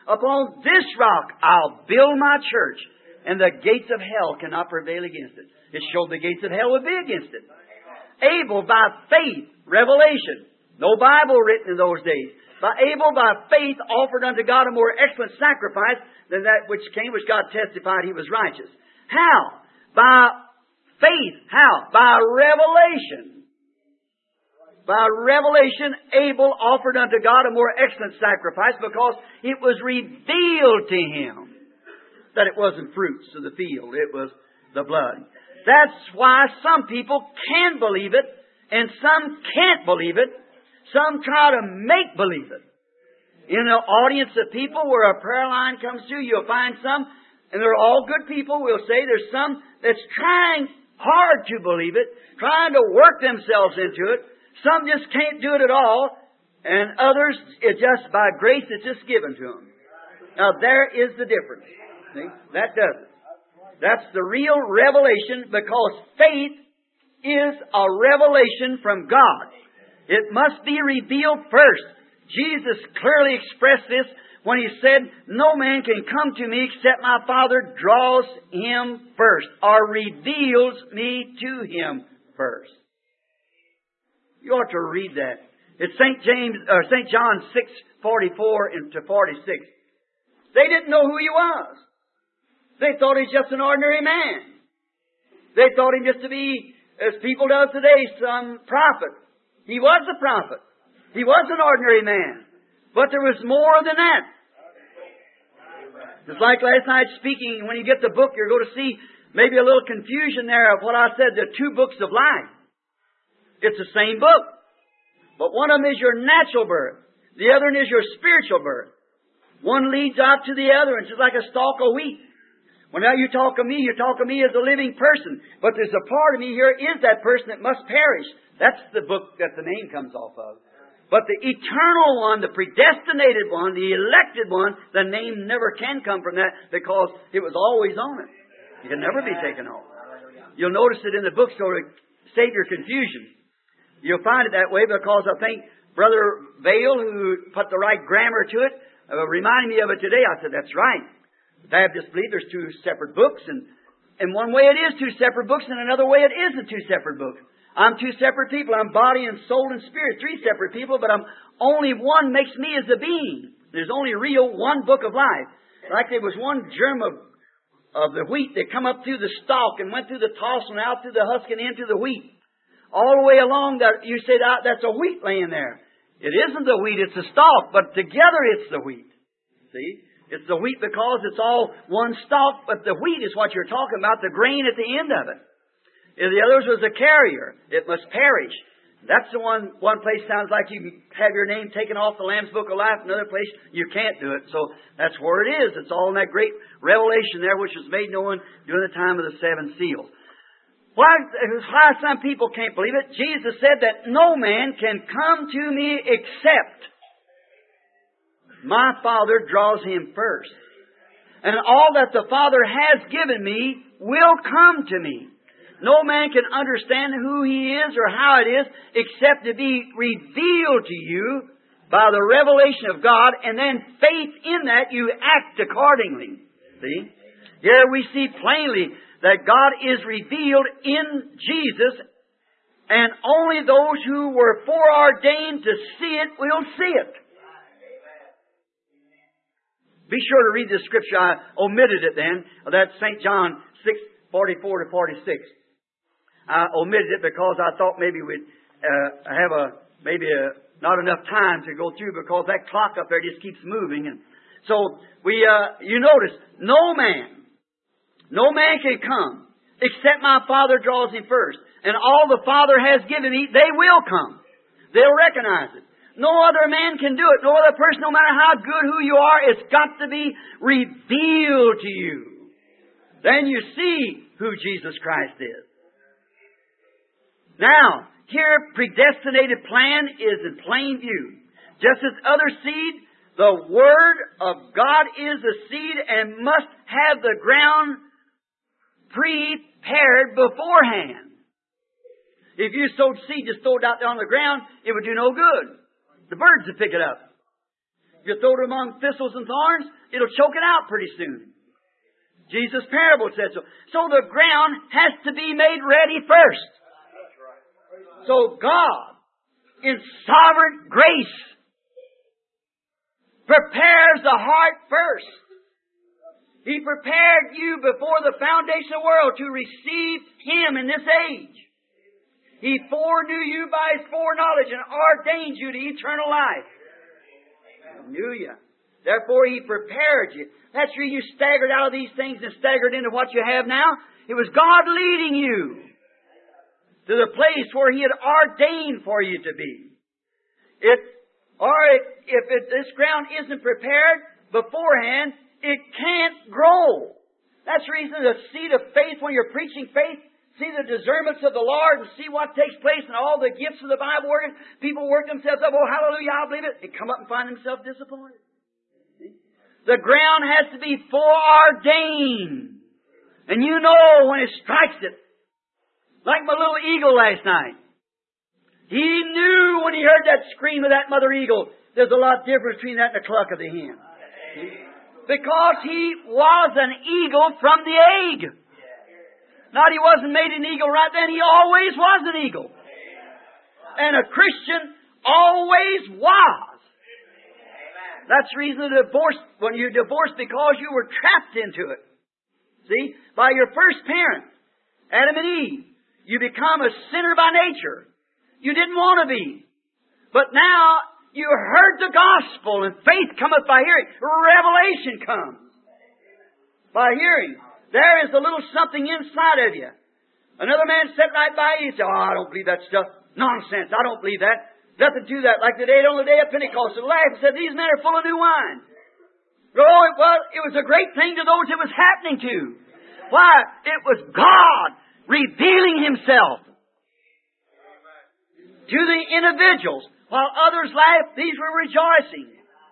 Upon this rock I'll build my church, and the gates of hell cannot prevail against it. It showed the gates of hell would be against it. Abel, by faith, revelation, no Bible written in those days. By Abel, by faith, offered unto God a more excellent sacrifice than that which came, which God testified he was righteous. How? By faith. How? By revelation. By revelation, Abel offered unto God a more excellent sacrifice because it was revealed to him that it wasn't fruits of the field. It was the blood. That's why some people can believe it and some can't believe it. Some try to make believe it. In an audience of people where a prayer line comes through, you'll find some, and they're all good people, we'll say. There's some that's trying hard to believe it, trying to work themselves into it. Some just can't do it at all, and others, it's just by grace, it's just given to them. Now, there is the difference. See? That does it. That's the real revelation, because faith is a revelation from God. It must be revealed first. Jesus clearly expressed this when He said, no man can come to me except my Father draws him first, or reveals me to him first. You ought to read that. It's Saint James or Saint John six forty-four to forty-six. They didn't know who he was. They thought he's just an ordinary man. They thought him just to be, as people do today, some prophet. He was a prophet. He was an ordinary man. But there was more than that. Just like last night speaking, when you get the book, you're going to see maybe a little confusion there of what I said, the two books of life. It's the same book. But one of them is your natural birth. The other one is your spiritual birth. One leads out to the other. It's just like a stalk of wheat. Well, now you talk of me, you talk of me as a living person. But there's a part of me here is that person that must perish. That's the book that the name comes off of. But the eternal one, the predestinated one, the elected one, the name never can come from that because it was always on it. It can never be taken off. You'll notice it in the bookstore to save your confusion. You'll find it that way because I think Brother Vale, who put the right grammar to it, uh, reminded me of it today. I said, that's right. The Baptists believe there's two separate books, and in one way it is two separate books, and another way it isn't two separate books. I'm two separate people. I'm body and soul and spirit, three separate people, but I'm only one makes me as a being. There's only real one book of life. Like there was one germ of, of the wheat that come up through the stalk and went through the toss and out through the husk and into the wheat. All the way along, that you say that that's a wheat laying there. It isn't the wheat, it's the stalk, but together it's the wheat. See? It's the wheat because it's all one stalk, but the wheat is what you're talking about, the grain at the end of it. If the others was a carrier, it must perish. That's the one, one place sounds like you can have your name taken off the Lamb's Book of Life, another place you can't do it. So that's where it is. It's all in that great revelation there which was made known during the time of the seven seals. Why, why some people can't believe it? Jesus said that no man can come to me except my Father draws him first. And all that the Father has given me will come to me. No man can understand who He is or how it is except to be revealed to you by the revelation of God, and then faith in that you act accordingly. See? Here we see plainly that God is revealed in Jesus, and only those who were foreordained to see it will see it. Be sure to read this scripture. I omitted it then. That's Saint John six forty-four to forty-six. I omitted it because I thought maybe we'd uh, have a maybe a, not enough time to go through because that clock up there just keeps moving. And so we, uh, you notice, no man, no man can come except my Father draws him first. And all the Father has given me, they will come. They'll recognize it. No other man can do it. No other person, no matter how good who you are, it's got to be revealed to you. Then you see who Jesus Christ is. Now, here, predestinated plan is in plain view. Just as other seed, the Word of God is a seed and must have the ground prepared beforehand. If you sowed seed, just throw it out there on the ground, it would do no good. The birds would pick it up. If you throw it among thistles and thorns, it'll choke it out pretty soon. Jesus' parable said so. So the ground has to be made ready first. So God, in sovereign grace, prepares the heart first. He prepared you before the foundation of the world to receive Him in this age. He foreknew you by His foreknowledge and ordained you to eternal life. Hallelujah. Therefore He prepared you. That's where you staggered out of these things and staggered into what you have now. It was God leading you to the place where He had ordained for you to be. If, or if, if it, this ground isn't prepared beforehand, it can't grow. That's the reason the seed of faith, when you're preaching faith, see the discernments of the Lord and see what takes place and all the gifts of the Bible working. People work themselves up, oh, hallelujah, I believe it. They come up and find themselves disappointed. See? The ground has to be foreordained. And you know when it strikes it. Like my little eagle last night. He knew when he heard that scream of that mother eagle, there's a lot difference between that and the cluck of the hen. See? Because he was an eagle from the egg. Not he wasn't made an eagle right then. He always was an eagle. And a Christian always was. That's the reason the divorce, when you divorced, because you were trapped into it. See? By your first parent, Adam and Eve. You become a sinner by nature. You didn't want to be. But now you heard the gospel, and faith cometh by hearing. Revelation comes by hearing. There is a little something inside of you. Another man sat right by you and said, oh, I don't believe that stuff. Nonsense. I don't believe that. Nothing to that. Like the day on the day of Pentecost. He laughed and said, these men are full of new wine. Oh, it was, it was a great thing to those it was happening to. Why? It was God revealing Himself to the individuals. While others laughed, these were rejoicing.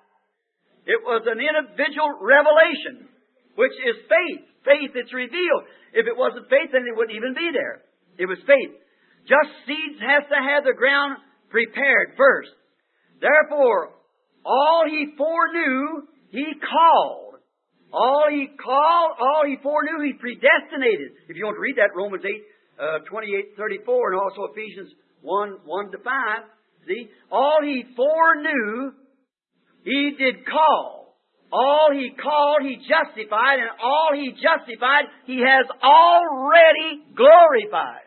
It was an individual revelation, which is faith. Faith, it's revealed. If it wasn't faith, then it wouldn't even be there. It was faith. Just seeds has to have the ground prepared first. Therefore, all He foreknew, He called. All He called, all He foreknew, He predestinated. If you want to read that, Romans eight, uh, twenty-eight, thirty-four, and also Ephesians one, one to five. See? All He foreknew, He did call. All He called, He justified. And all He justified, He has already glorified.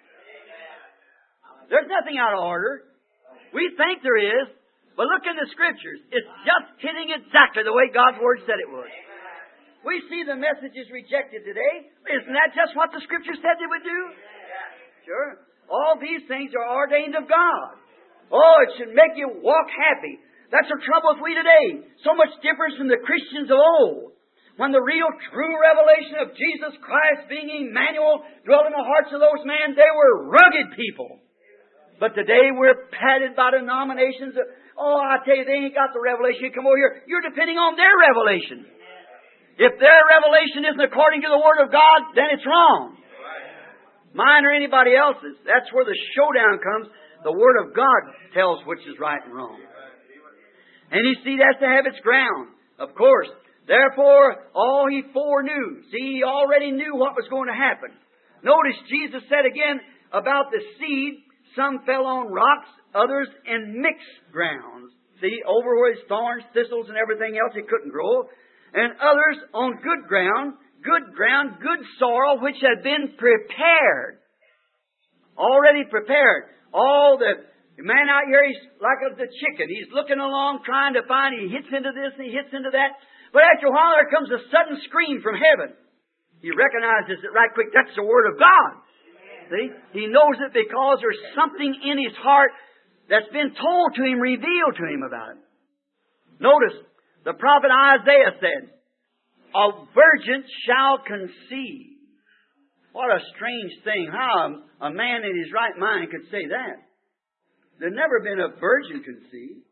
There's nothing out of order. We think there is. But look in the Scriptures. It's just hitting exactly the way God's Word said it would. We see the messages rejected today. Isn't that just what the Scripture said they would do? Sure. All these things are ordained of God. Oh, it should make you walk happy. That's the trouble with we today. So much difference from the Christians of old. When the real true revelation of Jesus Christ being Emmanuel dwelt in the hearts of those men, they were rugged people. But today we're padded by denominations. Of, oh, I tell you, they ain't got the revelation. You come over here. You're depending on their revelation. If their revelation isn't according to the Word of God, then it's wrong. Mine or anybody else's. That's where the showdown comes. The Word of God tells which is right and wrong. And you see, that's to have its ground, of course. Therefore, all He foreknew. See, He already knew what was going to happen. Notice Jesus said again about the seed, some fell on rocks, others in mixed grounds. See, over where it's thorns, thistles, and everything else, it couldn't grow. And others on good ground, good ground, good soil, which had been prepared. Already prepared. All the man out here, he's like the chicken. He's looking along, trying to find, he hits into this and he hits into that. But after a while, there comes a sudden scream from heaven. He recognizes it right quick. That's the Word of God. See? He knows it because there's something in his heart that's been told to him, revealed to him about it. Notice, the prophet Isaiah said, a virgin shall conceive. What a strange thing. How a man in his right mind could say that. There's never been a virgin conceived.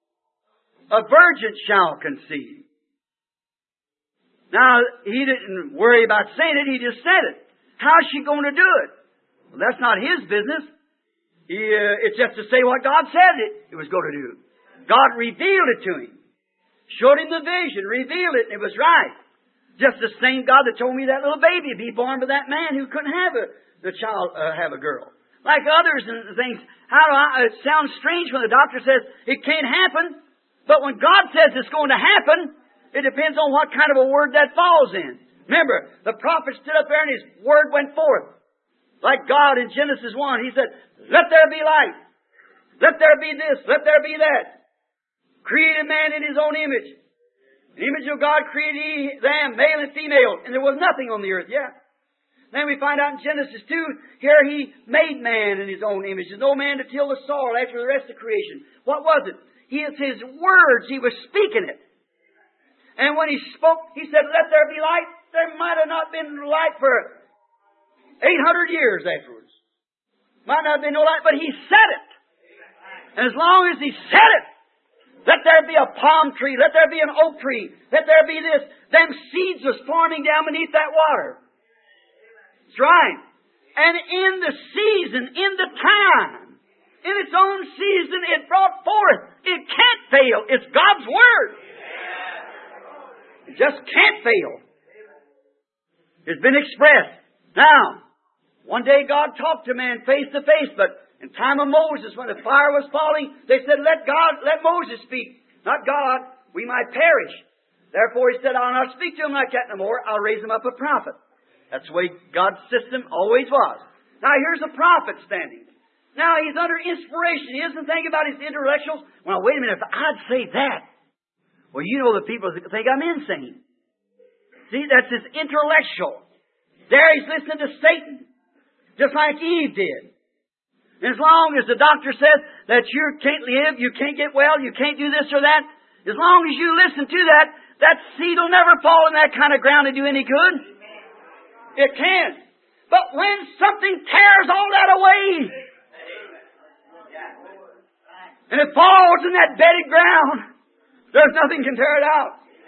A virgin shall conceive. Now, he didn't worry about saying it. He just said it. How's she going to do it? Well, that's not his business. He, uh, it's just to say what God said it, it was going to do. God revealed it to him. Showed him the vision, revealed it, and it was right. Just the same God that told me that little baby would be born by that man who couldn't have a, the child uh, have a girl. Like others and things, how do I, it sounds strange when the doctor says it can't happen. But when God says it's going to happen, it depends on what kind of a word that falls in. Remember, the prophet stood up there and his word went forth. Like God in Genesis one, He said, let there be light. Let there be this. Let there be that. Created man in His own image. The image of God created He them, male and female. And there was nothing on the earth yet. Then we find out in Genesis two, here He made man in His own image. There's no man to till the soil after the rest of creation. What was it? He, it's His words. He was speaking it. And when He spoke, He said, let there be light. There might have not been light for eight hundred years afterwards. Might not have been no light, but He said it. And as long as He said it, let there be a palm tree, let there be an oak tree, let there be this. Them seeds was forming down beneath that water. That's right. And in the season, in the time, in its own season, it brought forth. It can't fail. It's God's Word. It just can't fail. It's been expressed. Now, one day God talked to man face to face, but in time of Moses, when the fire was falling, they said, let God, let Moses speak. Not God. We might perish. Therefore He said, I'll not speak to him like that no more. I'll raise him up a prophet. That's the way God's system always was. Now here's a prophet standing. Now he's under inspiration. He isn't thinking about his intellectuals. Well, wait a minute. If I'd say that, well, you know the people think I'm insane. See, that's his intellectual. There he's listening to Satan. Just like Eve did. As long as the doctor says that you can't live, you can't get well, you can't do this or that, as long as you listen to that, that seed will never fall in that kind of ground and do any good. It can't. But when something tears all that away, and it falls in that bedded ground, there's nothing can tear it out.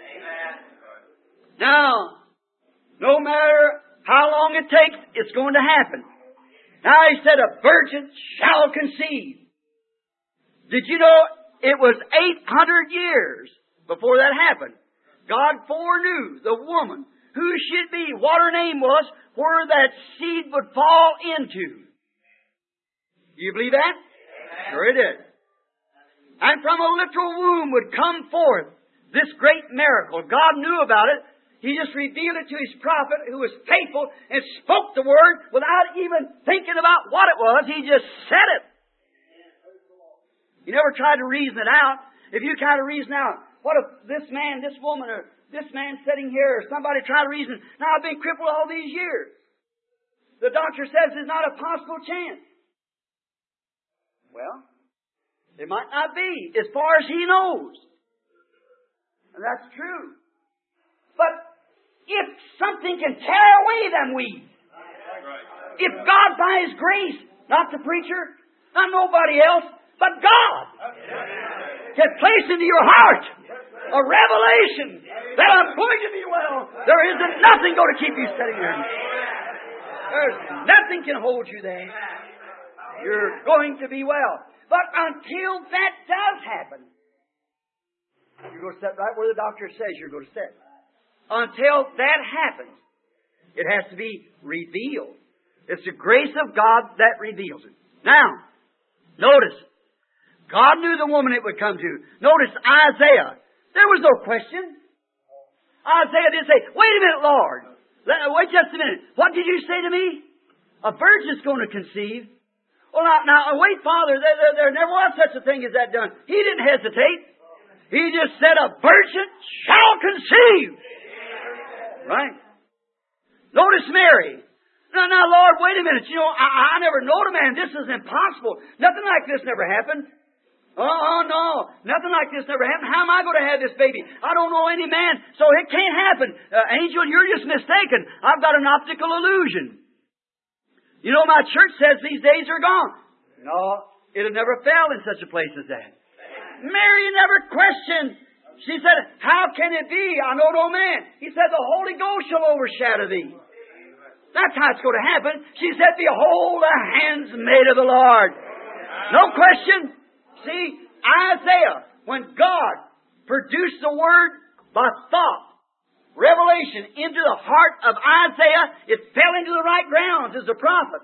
Now, no matter how long it takes, it's going to happen. Now He said, a virgin shall conceive. Did you know it was eight hundred years before that happened? God foreknew the woman who should be, what her name was, where that seed would fall into. Do you believe that? Sure it did. And from a literal womb would come forth this great miracle. God knew about it. He just revealed it to His prophet who was faithful and spoke the word without even thinking about what it was. He just said it. He never tried to reason it out. If you kind of reason out, what if this man, this woman, or this man sitting here, or somebody try to reason, now I've been crippled all these years. The doctor says there's not a possible chance. Well, it might not be, as far as he knows. And that's true. But if something can tear away them weeds, if God by His grace, not the preacher, not nobody else, but God, can place into your heart a revelation that I'm going to be well, there isn't nothing going to keep you sitting there. There's nothing can hold you there. You're going to be well. But until that does happen, you're going to sit right where the doctor says you're going to sit. Until that happens, it has to be revealed. It's the grace of God that reveals it. Now, notice, God knew the woman it would come to. Notice Isaiah. There was no question. Isaiah didn't say, wait a minute, Lord. Wait just a minute. What did you say to me? A virgin's going to conceive. Well, now, now wait, Father, there, there, there never was such a thing as that done. He didn't hesitate. He just said, a virgin shall conceive. Right? Notice Mary. Now, now, Lord, wait a minute. You know, I, I never knowed a man. This is impossible. Nothing like this never happened. Oh, oh, no. Nothing like this never happened. How am I going to have this baby? I don't know any man, so it can't happen. Uh, angel, you're just mistaken. I've got an optical illusion. You know, my church says these days are gone. No, it had never fell in such a place as that. Mary never questioned. She said, how can it be? I know no man. He said, the Holy Ghost shall overshadow thee. That's how it's going to happen. She said, behold, the hands made of the Lord. No question. See, Isaiah, when God produced the Word by thought, revelation into the heart of Isaiah. It fell into the right grounds as a prophet.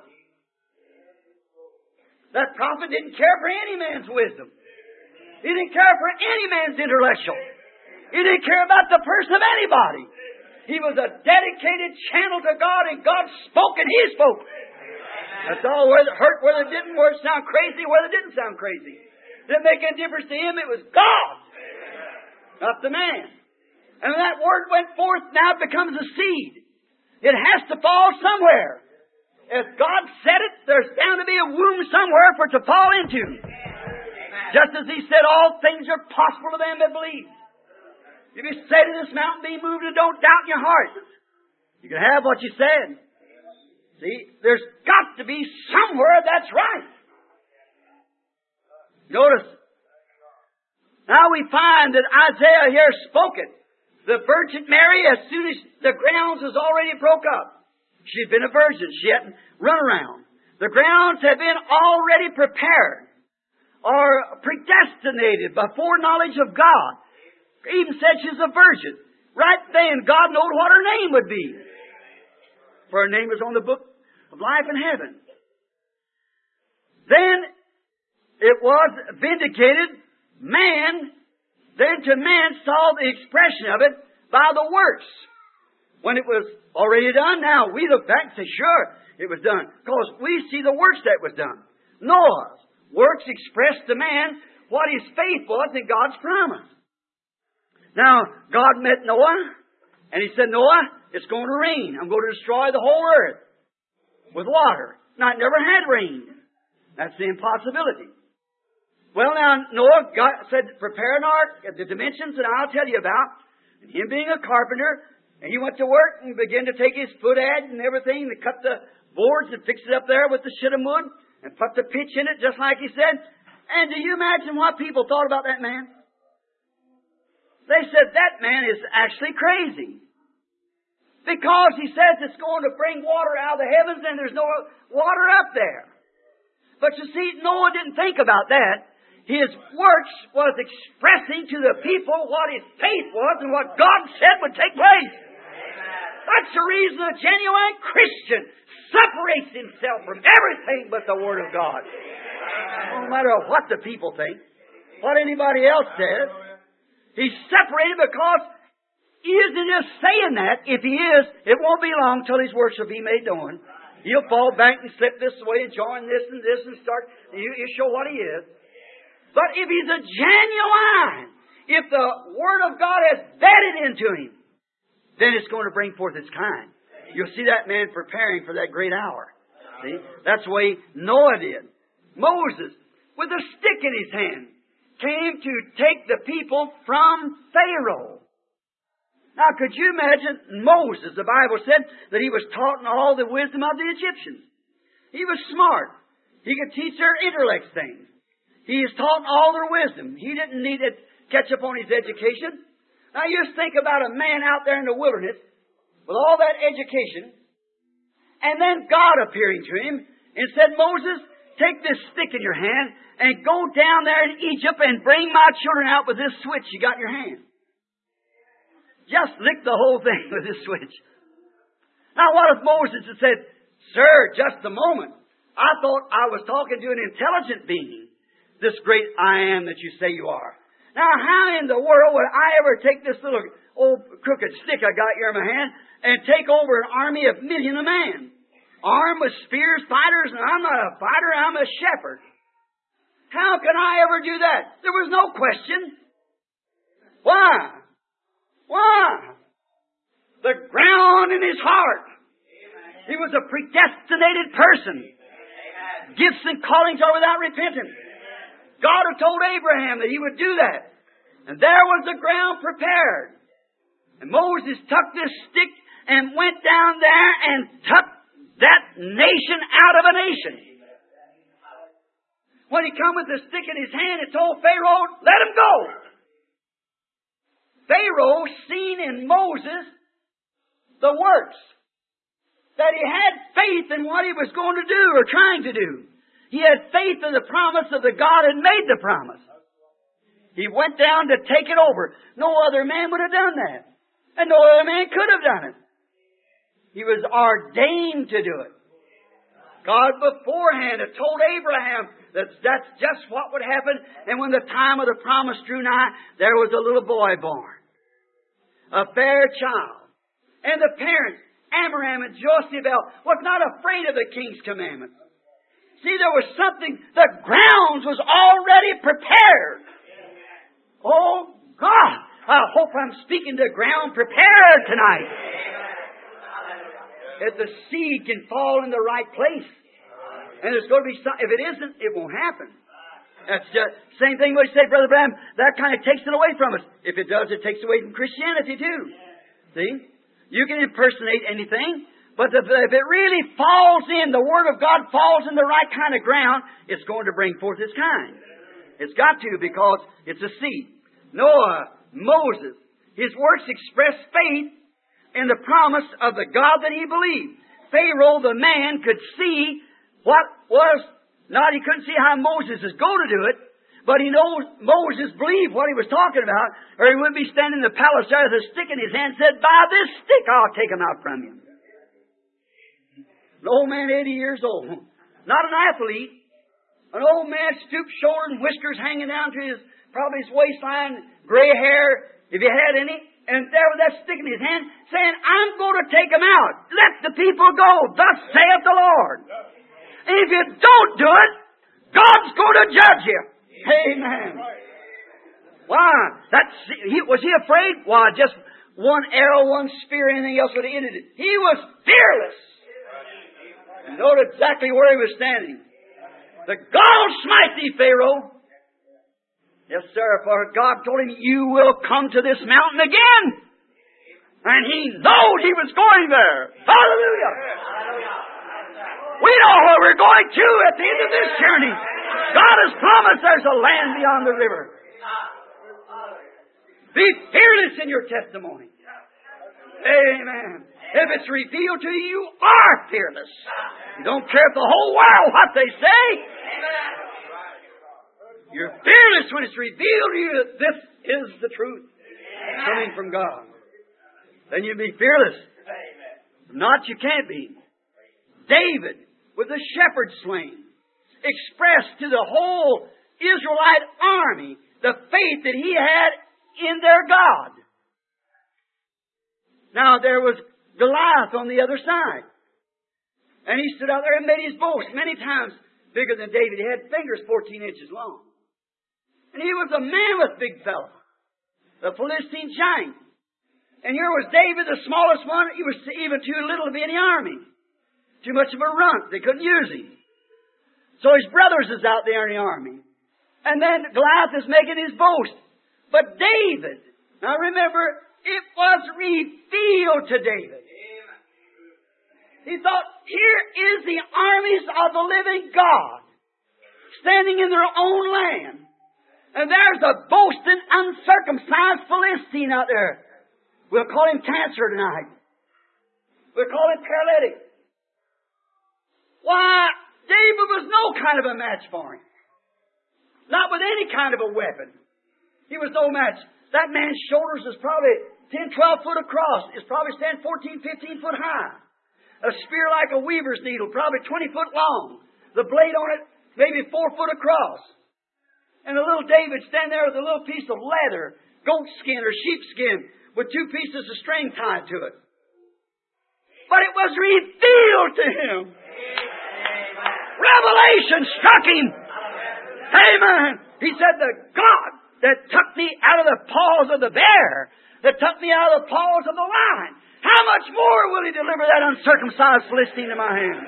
That prophet didn't care for any man's wisdom. He didn't care for any man's intellectual. He didn't care about the person of anybody. He was a dedicated channel to God, and God spoke and He spoke. That's all. Whether it hurt, whether it didn't, whether it sounded crazy, whether it didn't sound crazy. Didn't make any difference to Him. It was God, not the man. And when that word went forth, now it becomes a seed. It has to fall somewhere. If God said it, there's bound to be a womb somewhere for it to fall into. Just as He said, all things are possible to them that believe. If you say to this mountain, be moved, and don't doubt in your heart, you can have what you said. See, there's got to be somewhere that's right. Notice, now we find that Isaiah here spoke it. The Virgin Mary, as soon as the grounds was already broke up, she'd been a virgin. She hadn't run around. The grounds had been already prepared or predestinated by foreknowledge of God. Even said she's a virgin. Right then, God knew what her name would be. For her name was on the book of life in heaven. Then it was vindicated. Man, then to man saw the expression of it by the works. When it was already done, now we look back and say, sure, it was done. Because we see the works that was done. Noah's works expressed to man what his faith was in God's promise. Now, God met Noah, and He said, Noah, it's going to rain. I'm going to destroy the whole earth with water. Now, it never had rained. That's the impossibility. Well, now, Noah got, said, prepare an ark at the dimensions that I'll tell you about. And him being a carpenter, and he went to work and began to take his foot ad and everything, and cut the boards and fix it up there with the shittim wood, and put the pitch in it, just like he said. And do you imagine what people thought about that man? They said, that man is actually crazy. Because he says it's going to bring water out of the heavens and there's no water up there. But you see, Noah didn't think about that. His works was expressing to the people what his faith was and what God said would take place. That's the reason a genuine Christian separates himself from everything but the Word of God. No matter what the people think, what anybody else says. He's separated because he isn't just saying that. If he is, it won't be long till his works will be made known. He'll fall back and slip this way and join this and this and start. You, you show what he is. But if he's a genuine, if the Word of God has bedded into him, then it's going to bring forth its kind. You'll see that man preparing for that great hour. See? That's the way Noah did. Moses, with a stick in his hand, came to take the people from Pharaoh. Now, could you imagine Moses? The Bible said that he was taught in all the wisdom of the Egyptians. He was smart. He could teach their intellect things. He is taught in all their wisdom. He didn't need to catch up on his education. Now, just think about a man out there in the wilderness with all that education, and then God appearing to him and said, Moses, take this stick in your hand and go down there in Egypt and bring my children out with this switch you got in your hand. Just lick the whole thing with this switch. Now, what if Moses had said, sir, just a moment. I thought I was talking to an intelligent being, this great I am that you say you are. Now, how in the world would I ever take this little old crooked stick I got here in my hand and take over an army of million of men? Armed with spears, fighters, and I'm not a fighter, I'm a shepherd. How can I ever do that? There was no question. Why? Why? The ground in his heart. He was a predestinated person. Gifts and callings are without repentance. God had told Abraham that He would do that. And there was the ground prepared. And Moses took this stick and went down there and took that nation out of a nation. When he come with the stick in his hand and told Pharaoh, let him go. Pharaoh seen in Moses the works. That he had faith in what he was going to do or trying to do. He had faith in the promise of the God who made the promise. He went down to take it over. No other man would have done that. And no other man could have done it. He was ordained to do it. God beforehand had told Abraham that that's just what would happen. And when the time of the promise drew nigh, there was a little boy born. A fair child. And the parents, Amram and Jochebed, was not afraid of the king's commandments. See, there was something, the grounds was already prepared. Oh, God, I hope I'm speaking to ground prepared tonight. If the seed can fall in the right place. And there's going to be some, if it isn't, it won't happen. That's the same thing we say, Brother Branham, that kind of takes it away from us. If it does, it takes away from Christianity too. See? You can impersonate anything, but if it really falls in, the Word of God falls in the right kind of ground, it's going to bring forth its kind. It's got to, because it's a seed. Noah, Moses, his works express faith in the promise of the God that he believed. Pharaoh, the man, could see what was not, he couldn't see how Moses is going to do it, but he knows Moses believed what he was talking about, or he wouldn't be standing in the palace there with a stick in his hand and said, by this stick I'll take him out from you. An old man, eighty years old, not an athlete, an old man, stooped shoulders and whiskers hanging down to his, probably his waistline, gray hair, if he had any, and there with that stick in his hand, saying, I'm going to take him out. Let the people go. Thus saith the Lord. And if you don't do it, God's going to judge you. Amen. Why? That's, he, was he afraid? Why, just one arrow, one spear, anything else would have ended it. He was fearless. And know exactly where he was standing. The God will smite thee, Pharaoh. Yes, sir, for God told him, you will come to this mountain again. And he knowed he was going there. Hallelujah. We know where we're going to at the end of this journey. God has promised there's a land beyond the river. Be fearless in your testimony. Amen. If it's revealed to you, you are fearless. You don't care if the whole world what they say. You're fearless when it's revealed to you that this is the truth coming from God. Then you'll be fearless. If not, you can't be. David, with the shepherd slain, expressed to the whole Israelite army the faith that he had in their God. Now there was Goliath on the other side. And he stood out there and made his boast, many times bigger than David. He had fingers fourteen inches long. And he was a mammoth big fellow. The Philistine giant. And here was David, the smallest one. He was even too little to be in the army. Too much of a runt. They couldn't use him. So his brothers is out there in the army. And then Goliath is making his boast. But David, now remember, it was revealed to David. He thought, here is the armies of the living God, standing in their own land. And there's a boasting, uncircumcised Philistine out there. We'll call him Cancer tonight. We'll call him Paralytic. Why, David was no kind of a match for him. Not with any kind of a weapon. He was no match. That man's shoulders is probably ten, twelve foot across. It's probably stand fourteen, fifteen foot high. A spear like a weaver's needle, probably twenty foot long. The blade on it, maybe four foot across. And the little David stand there with a little piece of leather, goat skin or sheep skin, with two pieces of string tied to it. But it was revealed to him. Revelation struck him. Amen. He said, the God that took me out of the paws of the bear, that took me out of the paws of the lion, how much more will He deliver that uncircumcised Philistine in my hand?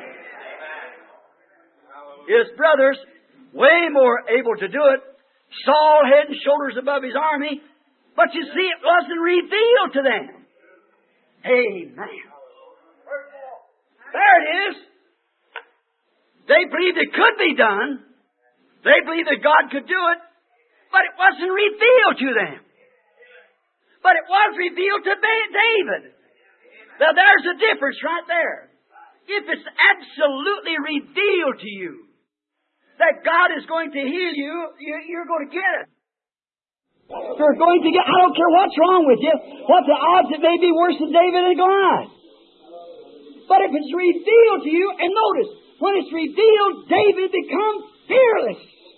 His brothers, way more able to do it. Saul head and shoulders above his army. But you see, it wasn't revealed to them. Amen. There it is. They believed it could be done. They believed that God could do it. But it wasn't revealed to them. But it was revealed to David. Now there's a difference right there. If it's absolutely revealed to you that God is going to heal you, you're going to get it. You're going to get, I don't care what's wrong with you, what the odds it may be worse than David and Goliath. But if it's revealed to you, and notice, when it's revealed, David becomes fearless.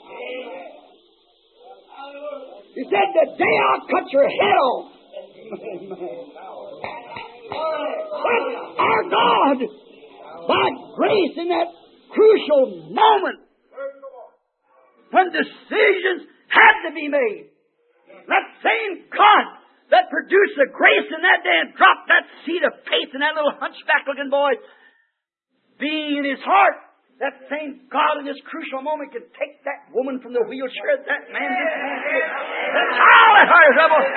He said, the day I'll cut your head off. But our God, by grace in that crucial moment, when decisions had to be made, that same God that produced the grace in that day and dropped that seed of faith in that little hunchback-looking boy, being in his heart, that same God in this crucial moment can take that woman from the wheelchair, that man, this man, that child at heart of trouble.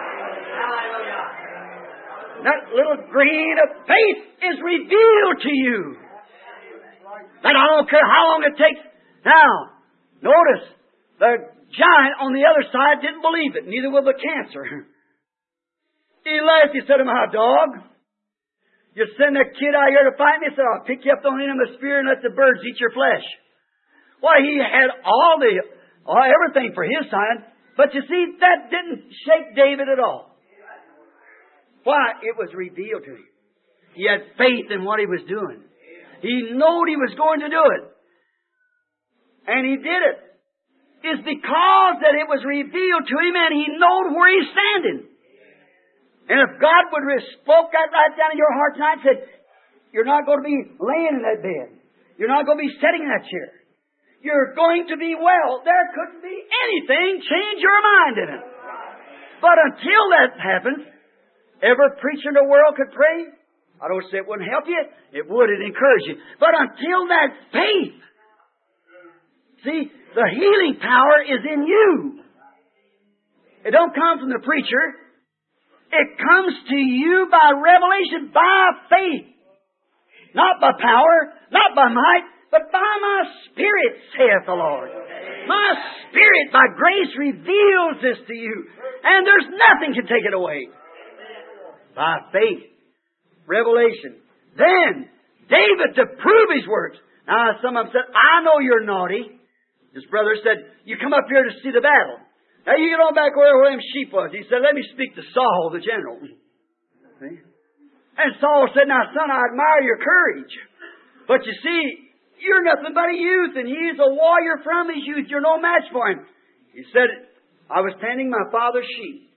That little grain of faith is revealed to you. And I don't care how long it takes. Now, notice, the giant on the other side didn't believe it. Neither will the cancer. He laughed. He said to my dog, you send that kid out here to fight me? He said, I'll pick you up, throw him a spear, and let the birds eat your flesh. Why, he had all the, all, everything for his side. But you see, that didn't shake David at all. Why? It was revealed to him. He had faith in what he was doing. He knew he was going to do it. And he did it. It's because that it was revealed to him and he knew where he's standing. And if God would have spoke that right down in your heart tonight and said, you're not going to be laying in that bed. You're not going to be sitting in that chair. You're going to be well. There couldn't be anything change your mind in it. But until that happens, every preacher in the world could pray. I don't say it wouldn't help you. It would. It'd encourage you. But until that faith, see, the healing power is in you. It don't come from the preacher. It comes to you by revelation, by faith. Not by power, not by might, but by my Spirit, saith the Lord. My Spirit, by grace, reveals this to you. And there's nothing can take it away. By faith. Revelation. Then, David, to prove his works. Now, some of them said, I know you're naughty. His brother said, you come up here to see the battle. Now you get on back where, where them sheep was. He said, let me speak to Saul, the general. See? And Saul said, now son, I admire your courage. But you see, you're nothing but a youth, and he's a warrior from his youth. You're no match for him. He said, I was tending my father's sheep.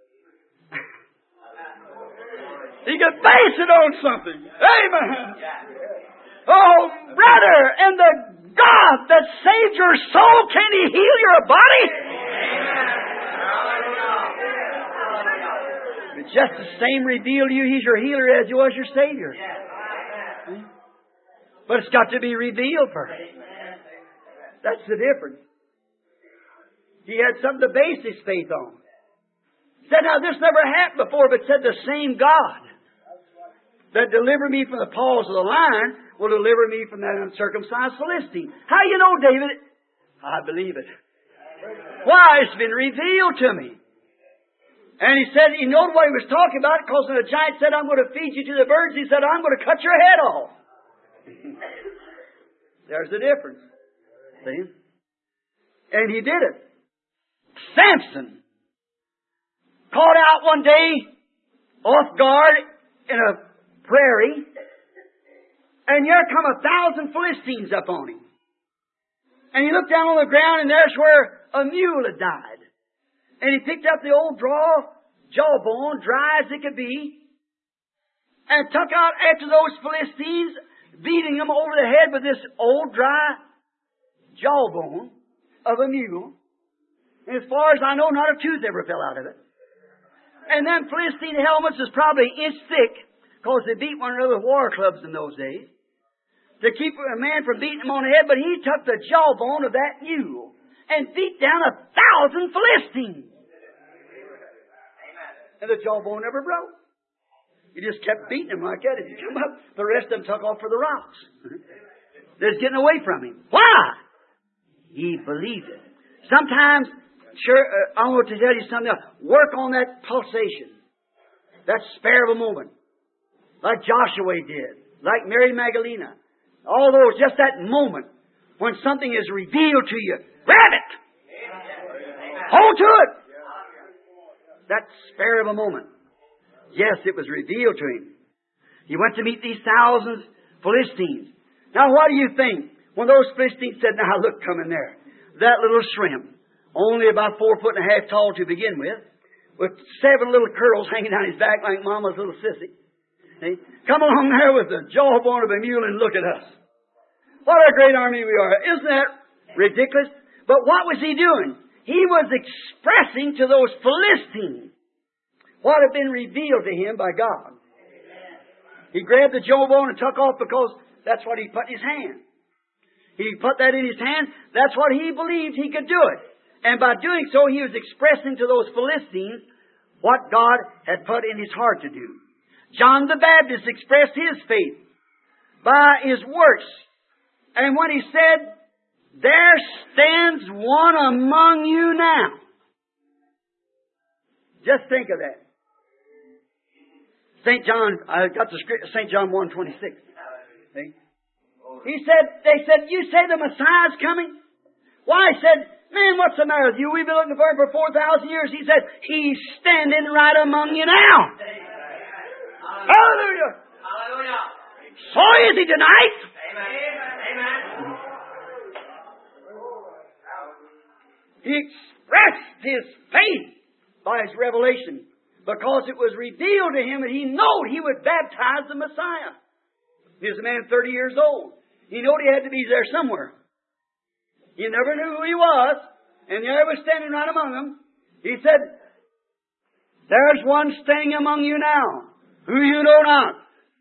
He could base it on something. Amen. Oh, brother, and the God that saved your soul, can He heal your body? It's just the same revealed to you. He's your healer as He was your Savior. But it's got to be revealed first. That's the difference. He had something to base his faith on. Said, now this never happened before, but said the same God that delivered me from the paws of the lion will deliver me from that uncircumcised Philistine. How you know, David? I believe it. Why? It's been revealed to me. And he said, he knew what he was talking about, because when the giant said, I'm going to feed you to the birds, he said, I'm going to cut your head off. There's the difference. See? And he did it. Samson, caught out one day, off guard, in a prairie, and here come a thousand Philistines up on him. And he looked down on the ground, and there's where a mule had died. And he picked up the old draw, jawbone, dry as it could be, and took out after those Philistines, beating them over the head with this old dry jawbone of a mule. And as far as I know, not a tooth ever fell out of it. And them Philistine helmets was probably an inch thick, because they beat one another with war clubs in those days, to keep a man from beating him on the head. But he took the jawbone of that mule and beat down a thousand Philistines. And the jawbone never broke. He just kept beating him like that. As he come up, the rest of them took off for the rocks. They're just getting away from him. Why? He believed it. Sometimes, sure, uh, I want to tell you something else. Work on that pulsation. That spare of a moment. Like Joshua did. Like Mary Magdalene. All those, just that moment when something is revealed to you. Grab it! Hold to it! that spare of a moment. Yes, it was revealed to him. He went to meet these thousands Philistines. Now what do you think? When those Philistines said, now look, come in there. That little shrimp, only about four foot and a half tall to begin with, with seven little curls hanging down his back like Mama's little sissy. See? Come along there with the jawbone of a mule and look at us. What a great army we are. Isn't that ridiculous? But what was he doing? He was expressing to those Philistines what had been revealed to him by God. He grabbed the jawbone and took off because that's what he put in his hand. He put that in his hand. That's what he believed he could do it. And by doing so, he was expressing to those Philistines what God had put in his heart to do. John the Baptist expressed his faith by his works. And when he said, there stands one among you now. Just think of that. Saint John, I got the script, Saint John one twenty-six. See? He said, they said, you say the Messiah's coming? Why? He said, man, what's the matter with you? We've been looking for him for four thousand years. He said, he's standing right among you now. Amen. Hallelujah. Hallelujah. So is he tonight. Amen. He expressed his faith by his revelation because it was revealed to him that he knew he would baptize the Messiah. He was a man thirty years old. He knew he had to be there somewhere. He never knew who he was, and there he was standing right among them. He said, there's one standing among you now, who you know not.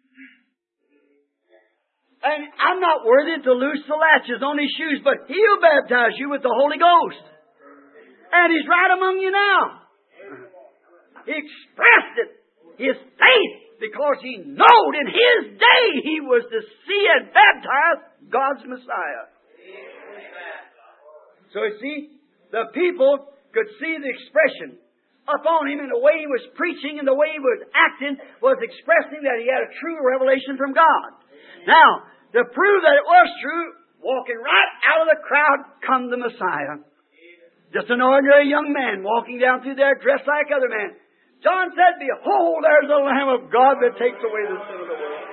And I'm not worthy to loose the latches on his shoes, but he'll baptize you with the Holy Ghost. And he's right among you now. He expressed it, his faith, because he knowed in his day he was to see and baptize God's Messiah. So you see, the people could see the expression upon him, and the way he was preaching and the way he was acting was expressing that he had a true revelation from God. Now, to prove that it was true, walking right out of the crowd come the Messiah. Just an ordinary young man walking down through there dressed like other men. John said, behold, there's the Lamb of God that takes away the sin of the world.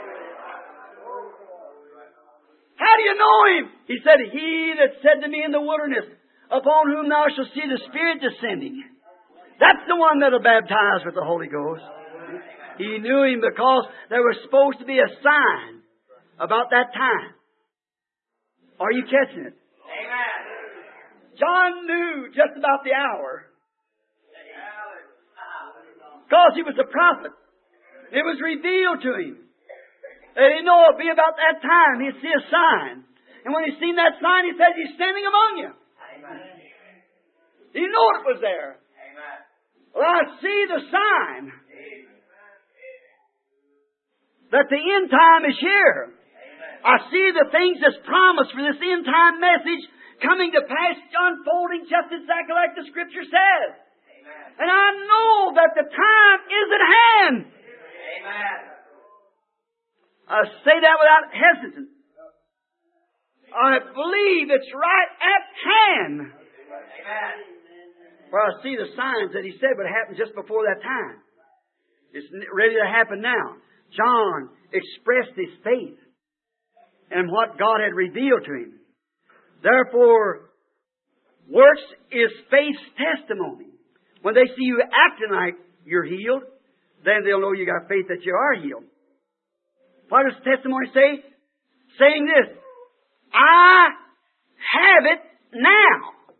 How do you know him? He said, he that said to me in the wilderness, upon whom thou shalt see the Spirit descending. That's the one that'll baptize with the Holy Ghost. He knew him because there was supposed to be a sign about that time. Are you catching it? Amen. John knew just about the hour. Because he was a prophet. It was revealed to him. And he knew it would be about that time. He'd see a sign. And when he seen that sign, he said, he's standing among you. Amen. He knew it was there. Amen. Well, I see the sign. Amen. That the end time is here. Amen. I see the things that's promised for this end time message coming to pass, unfolding just exactly like the Scripture says. Amen. And I know that the time is at hand. Amen. I say that without hesitance. I believe it's right at hand. Amen. For I see the signs that he said would happen just before that time. It's ready to happen now. John expressed his faith in what God had revealed to him. Therefore, works is faith's testimony. When they see you acting like you're healed, then they'll know you got faith that you are healed. What does testimony say? Saying this, I have it now.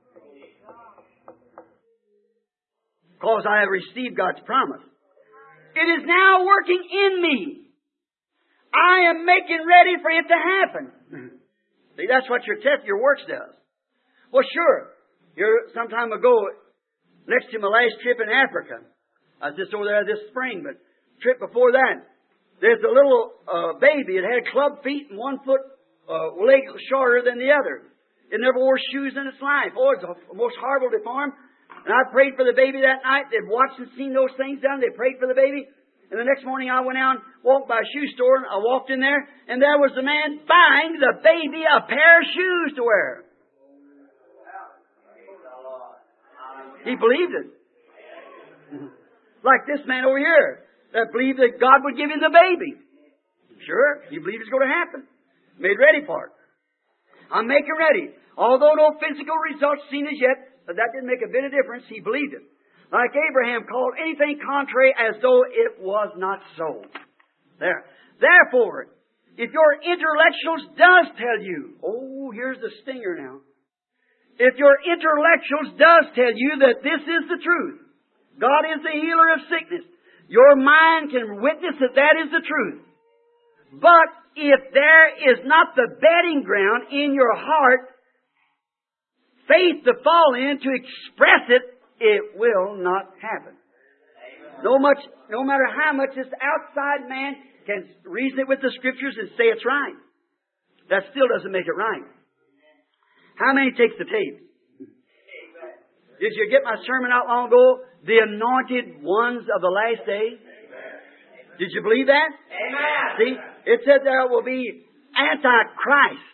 Because I have received God's promise. It is now working in me. I am making ready for it to happen. See, that's what your test, your works does. Well, sure. Here, some time ago, next to my last trip in Africa, I was just over there this spring, but trip before that, there's a little uh, baby. It had club feet and one foot uh, leg shorter than the other. It never wore shoes in its life. Oh, it's the most horrible deformed. And I prayed for the baby that night. They'd watched and seen those things done. They prayed for the baby. And the next morning I went out and walked by a shoe store. And I walked in there, and there was the man buying the baby a pair of shoes to wear. He believed it. Like this man over here that believed that God would give him the baby. Sure, he believed it's going to happen. Made ready for it. I'm making ready. Although no physical results seen as yet, but that didn't make a bit of difference. He believed it. Like Abraham called anything contrary as though it was not so. There. Therefore, if your intellectuals does tell you, oh, here's the stinger now. If your intellectuals does tell you that this is the truth, God is the healer of sickness, your mind can witness that that is the truth. But if there is not the bedding ground in your heart, faith to fall in to express it, it will not happen. No much, no matter how much this outside man can reason it with the Scriptures and say it's right, that still doesn't make it right. How many takes the tape? Did you get my sermon out long ago? The anointed ones of the last day. Did you believe that? Amen. See, it said there will be Antichrist.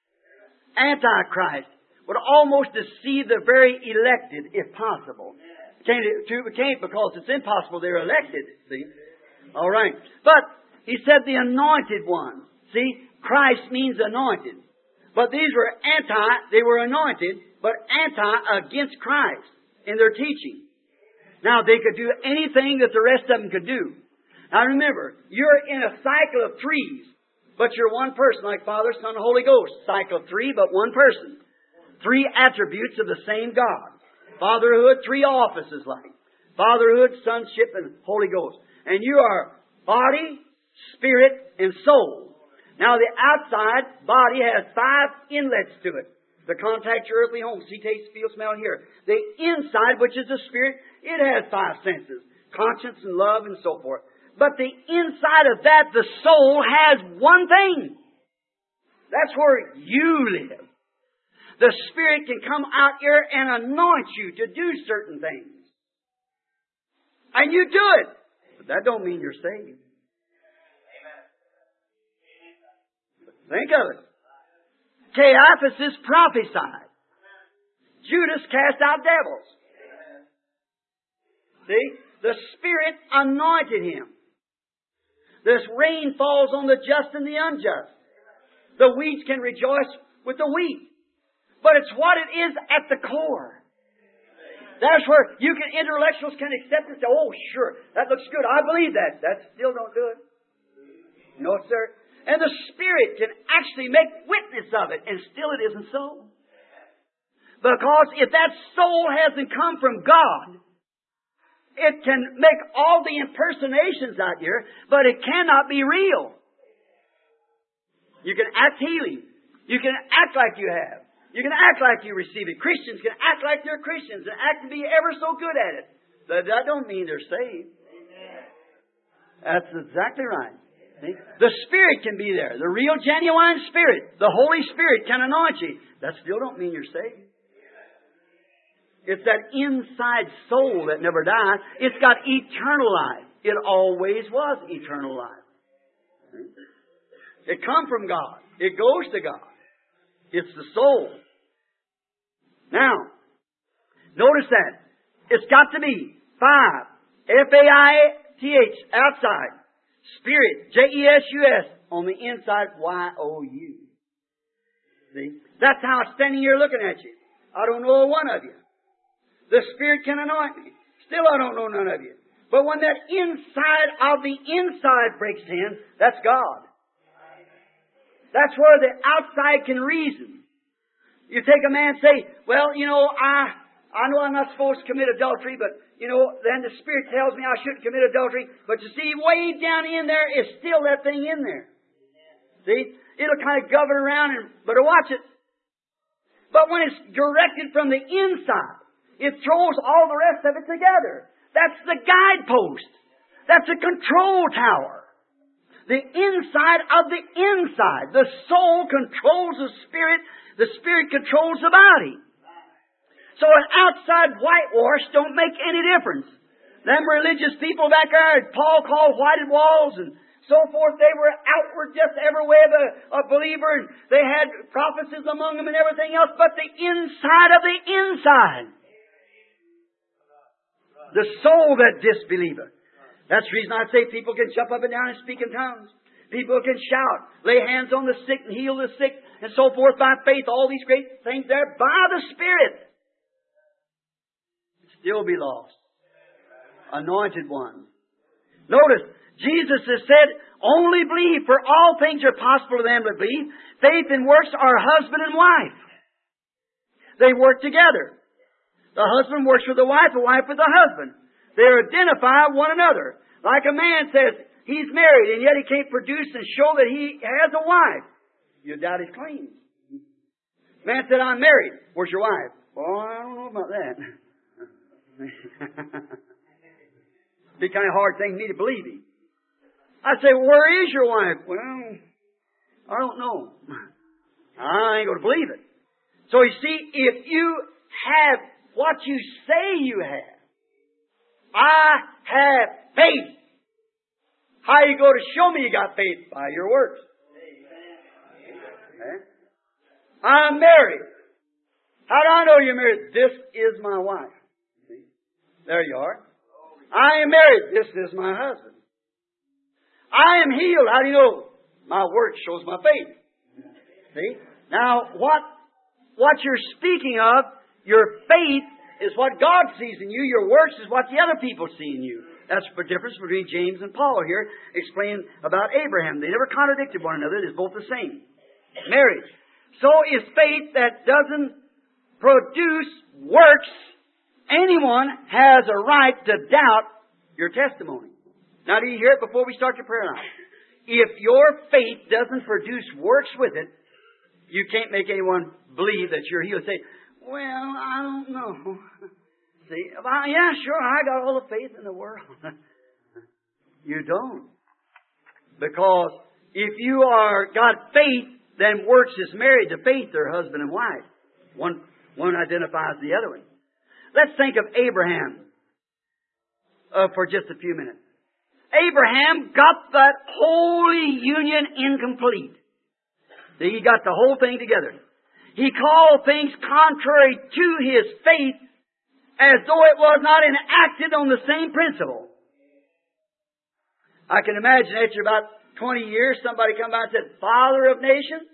Antichrist would almost deceive the very elected, if possible. Can't, it can't because it's impossible. They're elected. See? All right. But he said the anointed ones. See, Christ means anointed. But these were anti, they were anointed, but anti against Christ in their teaching. Now, they could do anything that the rest of them could do. Now, remember, you're in a cycle of threes, but you're one person, like Father, Son, and Holy Ghost. Cycle of three, but one person. Three attributes of the same God. Fatherhood, three offices like. Fatherhood, Sonship, and Holy Ghost. And you are body, spirit, and soul. Now, the outside body has five inlets to it. The contact your earthly home. See, taste, feel, smell, hear. The inside, which is the spirit, it has five senses. Conscience and love and so forth. But the inside of that, the soul, has one thing. That's where you live. The Spirit can come out here and anoint you to do certain things. And you do it. But that don't mean you're saved. Think of it. Caiaphas prophesied. Judas cast out devils. See? The Spirit anointed him. This rain falls on the just and the unjust. The weeds can rejoice with the wheat. But it's what it is at the core. That's where you can, intellectuals can accept it and say, oh, sure, that looks good. I believe that. That still don't do it. No, sir. And the Spirit can actually make witness of it, and still it isn't so. Because if that soul hasn't come from God, it can make all the impersonations out here, but it cannot be real. You can act healing. You can act like you have. You can act like you receive it. Christians can act like they're Christians and act to be ever so good at it. But that don't mean they're saved. That's exactly right. See? The Spirit can be there. The real, genuine Spirit. The Holy Spirit can anoint you. That still don't mean you're saved. It's that inside soul that never dies. It's got eternal life. It always was eternal life. It comes from God. It goes to God. It's the soul. Now, notice that. It's got to be five. F A I T H, outside. Spirit, J E S U S, on the inside, Y O U. See? That's how I'm standing here looking at you. I don't know one of you. The Spirit can anoint me. Still I don't know none of you. But when that inside of the inside breaks in, that's God. That's where the outside can reason. You take a man and say, well, you know, I I know I'm not supposed to commit adultery, but, you know, then the Spirit tells me I shouldn't commit adultery. But you see, way down in there is still that thing in there. See? It'll kind of govern around, and but watch it. But when it's directed from the inside, it throws all the rest of it together. That's the guidepost. That's a control tower. The inside of the inside. The soul controls the Spirit. The Spirit controls the body. So an outside whitewash don't make any difference. Them religious people back there, Paul called whited walls and so forth, they were outward just every way of a, a believer, and they had prophecies among them and everything else, but the inside of the inside. the soul that disbelieveth. That's the reason I say people can jump up and down and speak in tongues. People can shout, lay hands on the sick and heal the sick, and so forth by faith. All these great things there by the Spirit. Still be lost. Anointed ones. Notice, Jesus has said, only believe, for all things are possible to them that believe. Faith and works are husband and wife. They work together. The husband works with the wife, the wife with the husband. They identify one another. Like a man says, he's married, and yet he can't produce and show that he has a wife. You doubt his claims. Man said, I'm married. Where's your wife? Well, I don't know about that. Be kind of hard thing for me to believe him. I say, well, where is your wife? Well, I don't know. I ain't going to believe it. So you see, if you have what you say you have, I have faith. How you go to show me you got faith? By your works. Okay. I'm married. How do I know you're married? This is my wife. See? There you are. I am married. This is my husband. I am healed. How do you know? My work shows my faith. See? Now, what, what you're speaking of, your faith is what God sees in you. Your works is what the other people see in you. That's the difference between James and Paul here, explaining about Abraham. They never contradicted one another. They're both the same. Marriage. So is faith that doesn't produce works. Anyone has a right to doubt your testimony. Now, do you hear it before we start your prayer line? If your faith doesn't produce works with it, you can't make anyone believe that you're healed. Say, well, I don't know. See, well, yeah, sure, I got all the faith in the world. You don't. Because if you are got faith, then works is married to faith. They're husband and wife. One, one identifies the other one. Let's think of Abraham uh, for just a few minutes. Abraham got that holy union incomplete. He got the whole thing together. He called things contrary to his faith as though it was not enacted on the same principle. I can imagine after about twenty years, somebody come by and said, Father of nations?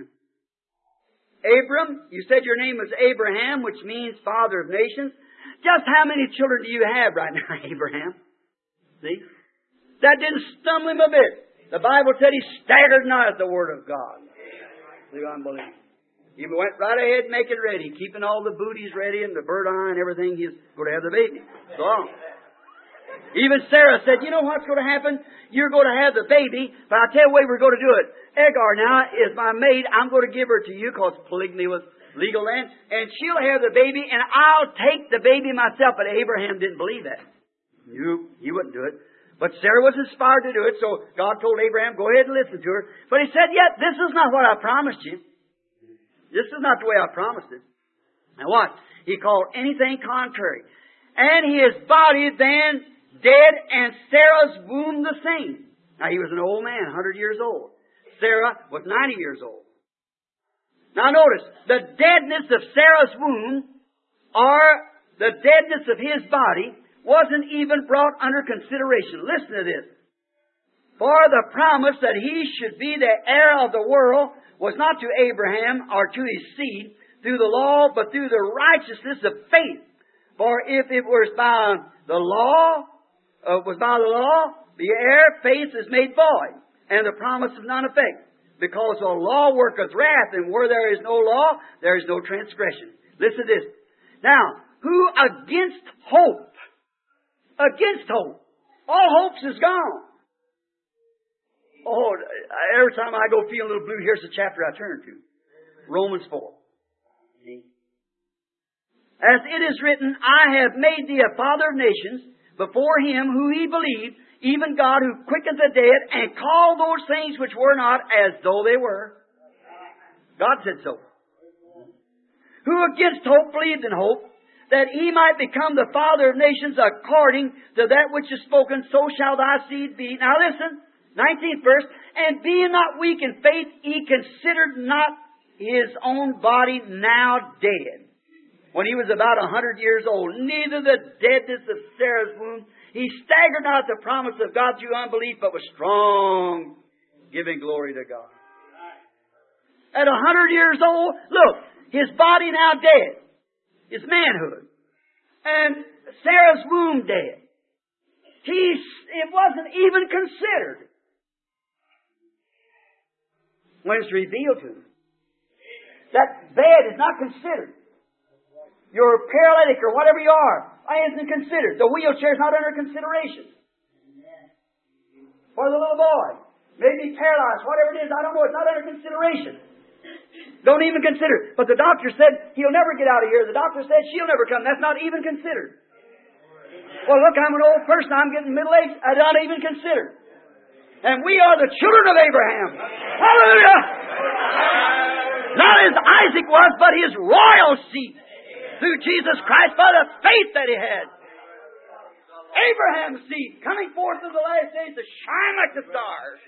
Abram, you said your name was Abraham, which means Father of nations. Just how many children do you have right now, Abraham? See? That didn't stumble him a bit. The Bible said he staggered not at the word of God. See, unbelief. He went right ahead making ready, keeping all the booties ready and the bird eye and everything. He's going to have the baby. So on. Even Sarah said, you know what's going to happen? You're going to have the baby, but I'll tell you the way we're going to do it. Hagar now is my maid. I'm going to give her to you because polygamy was legal then. And she'll have the baby and I'll take the baby myself. But Abraham didn't believe that. You, he wouldn't do it. But Sarah was inspired to do it, so God told Abraham, go ahead and listen to her. But he said, yet, this is not what I promised you. This is not the way I promised it. And what? He called anything contrary. And his body then dead, and Sarah's womb the same. Now, he was an old man, one hundred years old. Sarah was ninety years old. Now, notice, the deadness of Sarah's womb, or the deadness of his body, wasn't even brought under consideration. Listen to this. For the promise that he should be the heir of the world was not to Abraham or to his seed through the law, but through the righteousness of faith. For if it was by the law, uh, was by the law, the heir, faith is made void, and the promise of none effect. Because the law worketh wrath, and where there is no law, there is no transgression. Listen to this. Now, who against hope? Against hope. All hopes is gone. Oh, every time I go feel a little blue, here's the chapter I turn to. Romans four. See? As it is written, I have made thee a father of nations before him who he believed, even God who quickeneth the dead, and called those things which were not as though they were. God said so. Who against hope believed in hope, that he might become the father of nations according to that which is spoken, so shall thy seed be. Now listen, nineteenth verse, and being not weak in faith, he considered not his own body now dead. when he was about a hundred years old, neither the deadness of Sarah's womb, he staggered not at the promise of God through unbelief, but was strong, giving glory to God. At a hundred years old, look, his body now dead, his manhood, and Sarah's womb dead. He, it wasn't even considered when it's revealed to him. That bed is not considered. You're paralytic or whatever you are, isn't considered. The wheelchair is not under consideration. For the little boy, maybe paralyzed, whatever it is, I don't know, it's not under consideration. Don't even consider it. But the doctor said he'll never get out of here. The doctor said she'll never come. That's not even considered. Well, look, I'm an old person. I'm getting middle-aged. I don't even consider. And we are the children of Abraham. Hallelujah! Not as Isaac was, but his royal seed through Jesus Christ by the faith that he had. Abraham's seed coming forth in the last days to shine like the stars.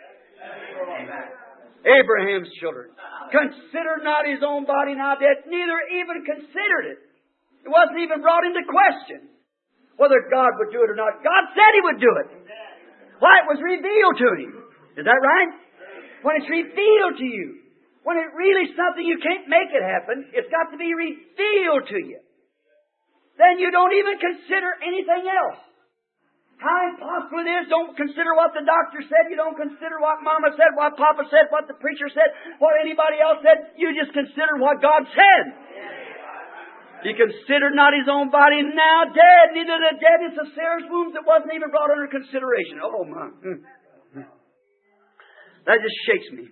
Abraham's children. Considered not his own body now dead, neither even considered it. It wasn't even brought into question whether God would do it or not. God said He would do it. Why? It was revealed to Him. Is that right? When it's revealed to you, when it really is something you can't make it happen, it's got to be revealed to you. Then you don't even consider anything else. How impossible it is. Don't consider what the doctor said. You don't consider what Mama said, what Papa said, what the preacher said, what anybody else said. You just consider what God said. He considered not his own body now dead, neither the deadness of Sarah's womb that wasn't even brought under consideration. Oh, my. That just shakes me.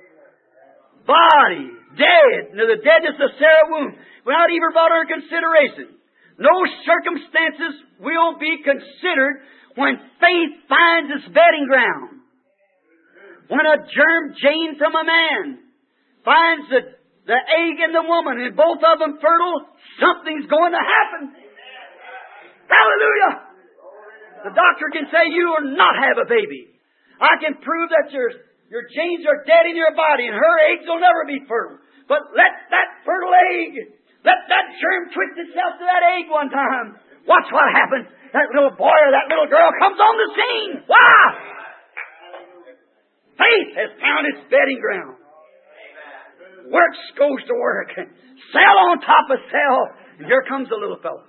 Body dead, neither the deadness of Sarah's womb, without even brought under consideration. No circumstances will be considered when faith finds its bedding ground. When a germ gene from a man finds the, the egg in the woman and both of them fertile, something's going to happen. Hallelujah! The doctor can say you will not have a baby. I can prove that your, your genes are dead in your body and her eggs will never be fertile. But let that fertile egg, let that germ twist itself to that egg one time. Watch what happens. That little boy or that little girl comes on the scene. Why? Faith has found its bedding ground. Works goes to work. Cell on top of cell. And here comes the little fellow.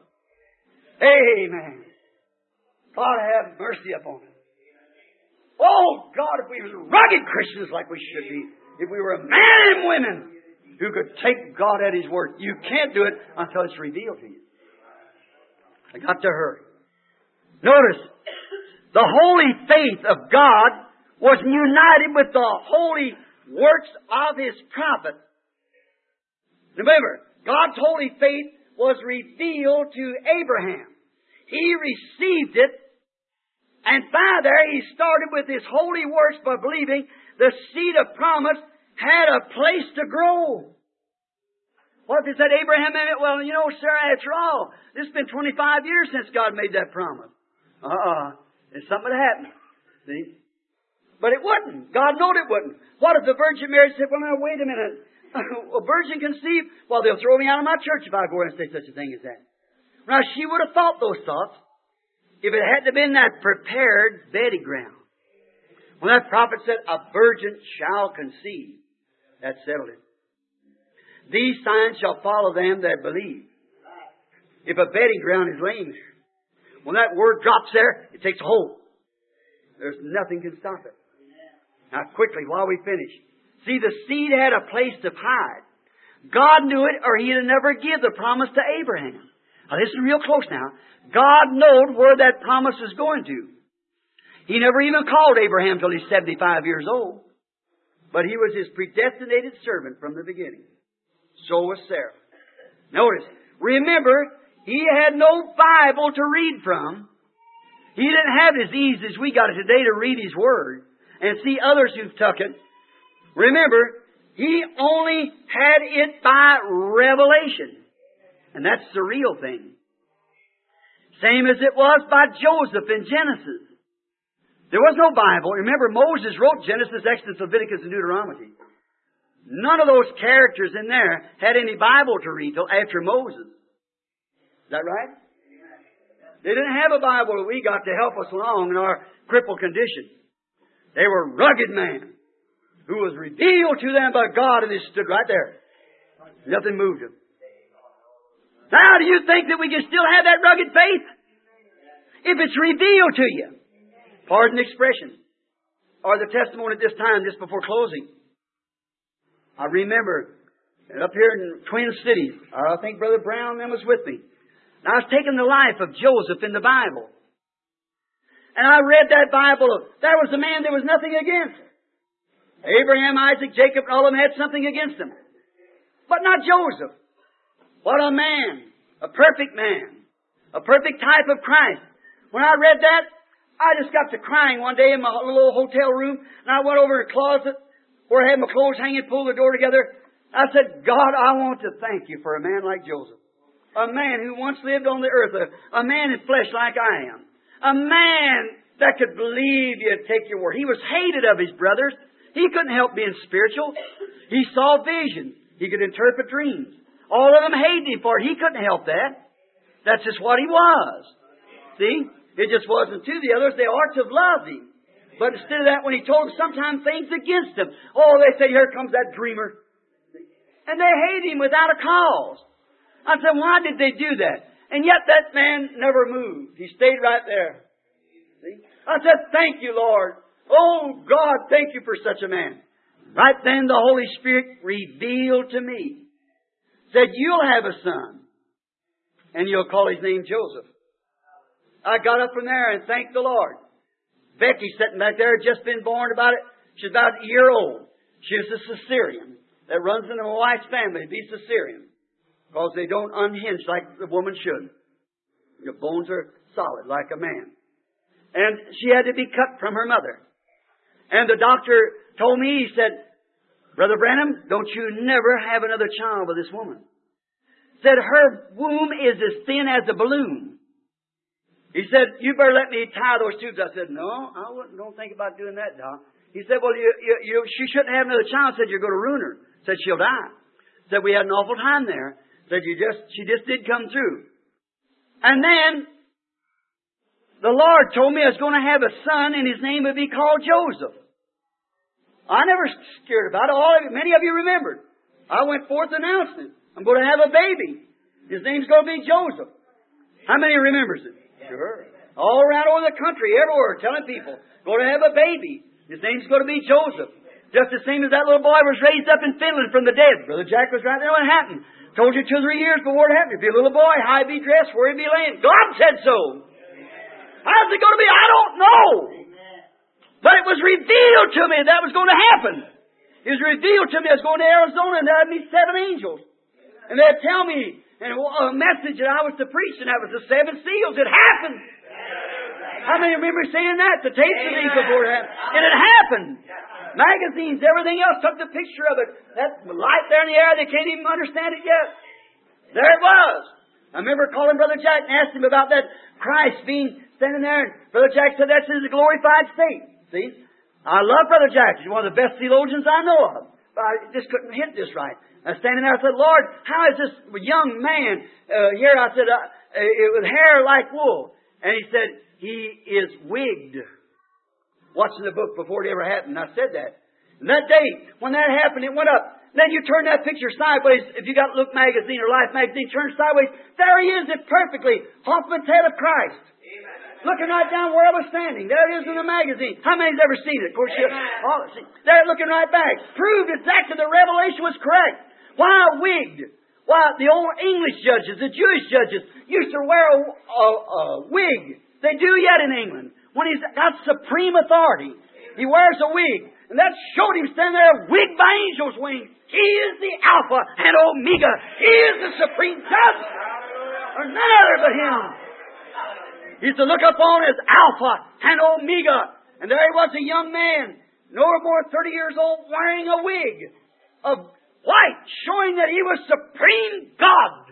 Amen. God have mercy upon us. Oh, God, if we were rugged Christians like we should be. If we were men and women who could take God at His word. You can't do it until it's revealed to you. I got to hurry. Notice, the holy faith of God was united with the holy works of His prophet. Remember, God's holy faith was revealed to Abraham. He received it, and by there he started with His holy works by believing the seed of promise had a place to grow. What they said, Abraham, well, you know, Sarah, after all, this has been twenty-five years since God made that promise. Uh-uh. It's something that happened. See? But it wouldn't. God knowed it wouldn't. What if the Virgin Mary said, well, now, wait a minute. A virgin conceived? Well, they'll throw me out of my church if I go and say such a thing as that. Now, she would have thought those thoughts if it hadn't been that prepared bedding ground. When that prophet said, a virgin shall conceive, that settled it. These signs shall follow them that believe. If a bedding ground is laying there, when that word drops there, it takes a hold. There's nothing can stop it. Now, quickly, while we finish. See, the seed had a place to hide. God knew it, or He'd have never give the promise to Abraham. Now, listen real close now. God knowed where that promise was going to. He never even called Abraham till he's seventy-five years old. But he was His predestinated servant from the beginning. So was Sarah. Notice, remember, he had no Bible to read from. He didn't have as easy as we got it today to read His Word and see others who've took it. Remember, he only had it by revelation. And that's the real thing. Same as it was by Joseph in Genesis. There was no Bible. Remember, Moses wrote Genesis, Exodus, Leviticus, and Deuteronomy. None of those characters in there had any Bible to read till after Moses. Is that right? They didn't have a Bible that we got to help us along in our crippled condition. They were rugged men who was revealed to them by God, and they stood right there. Nothing moved them. Now, do you think that we can still have that rugged faith? If it's revealed to you. Pardon the expression. Or the testimony at this time, just before closing. I remember up here in Twin Cities, I think Brother Brown then was with me. And I was taking the life of Joseph in the Bible. And I read that Bible. There was a man there was nothing against. Abraham, Isaac, Jacob, all of them had something against them. But not Joseph. What a man. A perfect man. A perfect type of Christ. When I read that, I just got to crying one day in my little hotel room, and I went over to the closet where I had my clothes hanging, pulled the door together. I said, God, I want to thank you for a man like Joseph. A man who once lived on the earth, a, a man in flesh like I am. A man that could believe you and take your word. He was hated of his brothers. He couldn't help being spiritual. He saw visions. He could interpret dreams. All of them hated him for it. He couldn't help that. That's just what he was. See? It just wasn't to the others. They ought to have loved him. But instead of that, when he told them sometimes things against him, oh, they say, here comes that dreamer. And they hate him without a cause. I said, why did they do that? And yet that man never moved. He stayed right there. See? I said, thank you, Lord. Oh, God, thank you for such a man. Right then the Holy Spirit revealed to me. Said, you'll have a son. And you'll call his name Joseph. I got up from there and thanked the Lord. Becky sitting back there had just been born about it. She's about a year old. She was a Caesarean. That runs into my wife's family to be Caesarean. Because they don't unhinge like the woman should. Your bones are solid like a man. And she had to be cut from her mother. And the doctor told me, he said, Brother Branham, don't you never have another child with this woman. Said her womb is as thin as a balloon. He said, you better let me tie those tubes. I said, no, I wouldn't, don't think about doing that, Doc. He said, well, you, you, you, she shouldn't have another child. Said, you're going to ruin her. Said, she'll die. Said, we had an awful time there. Said, you just, she just did come through. And then, the Lord told me I was going to have a son and his name would be called Joseph. I never scared about it. All of you, many of you remembered. I went forth and announced it. I'm going to have a baby. His name's going to be Joseph. How many remembers it? Sure. All around over the country, everywhere, telling people, going to have a baby. His name's going to be Joseph. Just the same as that little boy was raised up in Finland from the dead. Brother Jack was right there when it happened. Told you two or three years before it happened. He'd be a little boy, how he'd be dressed, where he'd be laying. God said so. How's it going to be? I don't know. But it was revealed to me that was going to happen. It was revealed to me I was going to Arizona and there would be seven angels. And they'd tell me and a message that I was to preach, and that was the seven seals. It happened. How many remember saying that? The tape of these before it happened. And it happened. Magazines, everything else took the picture of it. That light there in the air, they can't even understand it yet. There it was. I remember calling Brother Jack and asked him about that Christ being standing there. And Brother Jack said that's his glorified state. See? I love Brother Jack. He's one of the best theologians I know of. But I just couldn't hit this right. I was standing there, I said, Lord, how is this young man uh, here? I said, uh, it with hair like wool. And he said, he is wigged. Watching the book before it ever happened. I said that. And that day, when that happened, it went up. Then you turn that picture sideways. If you got Look magazine or Life magazine, turn sideways. There he is, it perfectly. Hoffman's head of Christ. Amen. Looking right down where I was standing. There it is in the magazine. How many's ever seen it? Of course, you, oh, see, there looking right back. Proved exactly the revelation was correct. Why wigged? Why, the old English judges, the Jewish judges, used to wear a, a, a wig. They do yet in England. When he's got supreme authority, he wears a wig. And that showed him standing there, wigged by angels' wings. He is the Alpha and Omega. He is the supreme judge. There's none other but him. He's to look upon as Alpha and Omega. And there he was, a young man, no more than thirty years old, wearing a wig of white, showing that he was supreme God.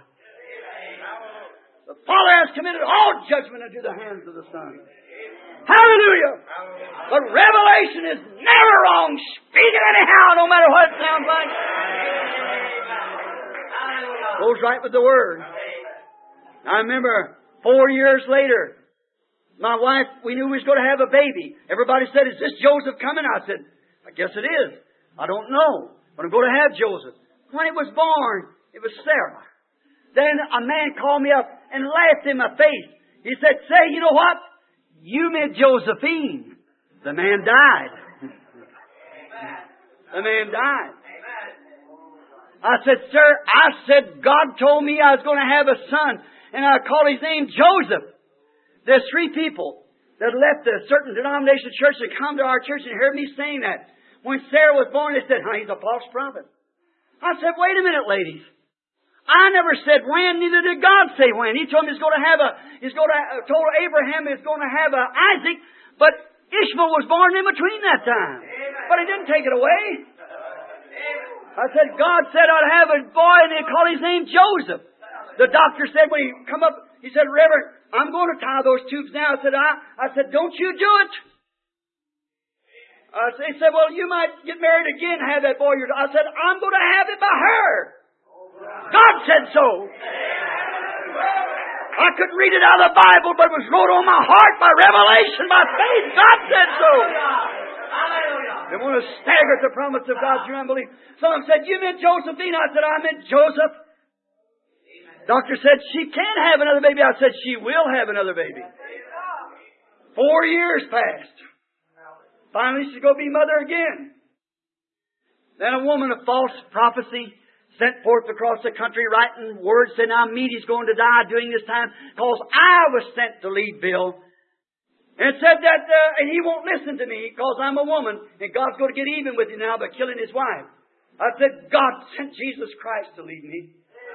The Father has committed all judgment into the hands of the Son. Hallelujah! But revelation is never wrong. Speak it anyhow, no matter what it sounds like. Goes right with the Word. I remember four years later, my wife, we knew we was going to have a baby. Everybody said, is this Joseph coming? I said, I guess it is. I don't know, but I'm going to have Joseph. When it was born, it was Sarah. Then a man called me up and laughed in my face. He said, say, you know what? You meant Josephine. The man died. The man died. I said, sir, I said, God told me I was going to have a son, and I called his name Joseph. There's three people that left a certain denomination church and come to our church and heard me saying that. When Sarah was born, they said, honey, he's a false prophet. I said, wait a minute, ladies. I never said when, neither did God say when. He told me he's going to have a, he's going to, uh, told Abraham he's going to have a Isaac, but Ishmael was born in between that time. Amen. But he didn't take it away. Amen. I said, God said I'd have a boy, and they call his name Joseph. The doctor said when he come up, he said, Reverend, I'm going to tie those tubes now. I said, I, I said, don't you do it. Uh, so he said, well, you might get married again and have that boy. I said, I'm going to have it by her. God said so. I couldn't read it out of the Bible, but it was wrote on my heart by revelation, by faith. God said so. They want to stagger at the promise of God through unbelief. Someone said, you meant Josephine. I said, I meant Joseph. Doctor said, she can have another baby. I said, she will have another baby. Four years passed. Finally, she's going to be mother again. Then a woman of false prophecy sent forth across the country writing words saying, now Meady's going to die during this time because I was sent to lead Bill. And said that, uh, and he won't listen to me because I'm a woman and God's going to get even with you now by killing his wife. I said, God sent Jesus Christ to lead me.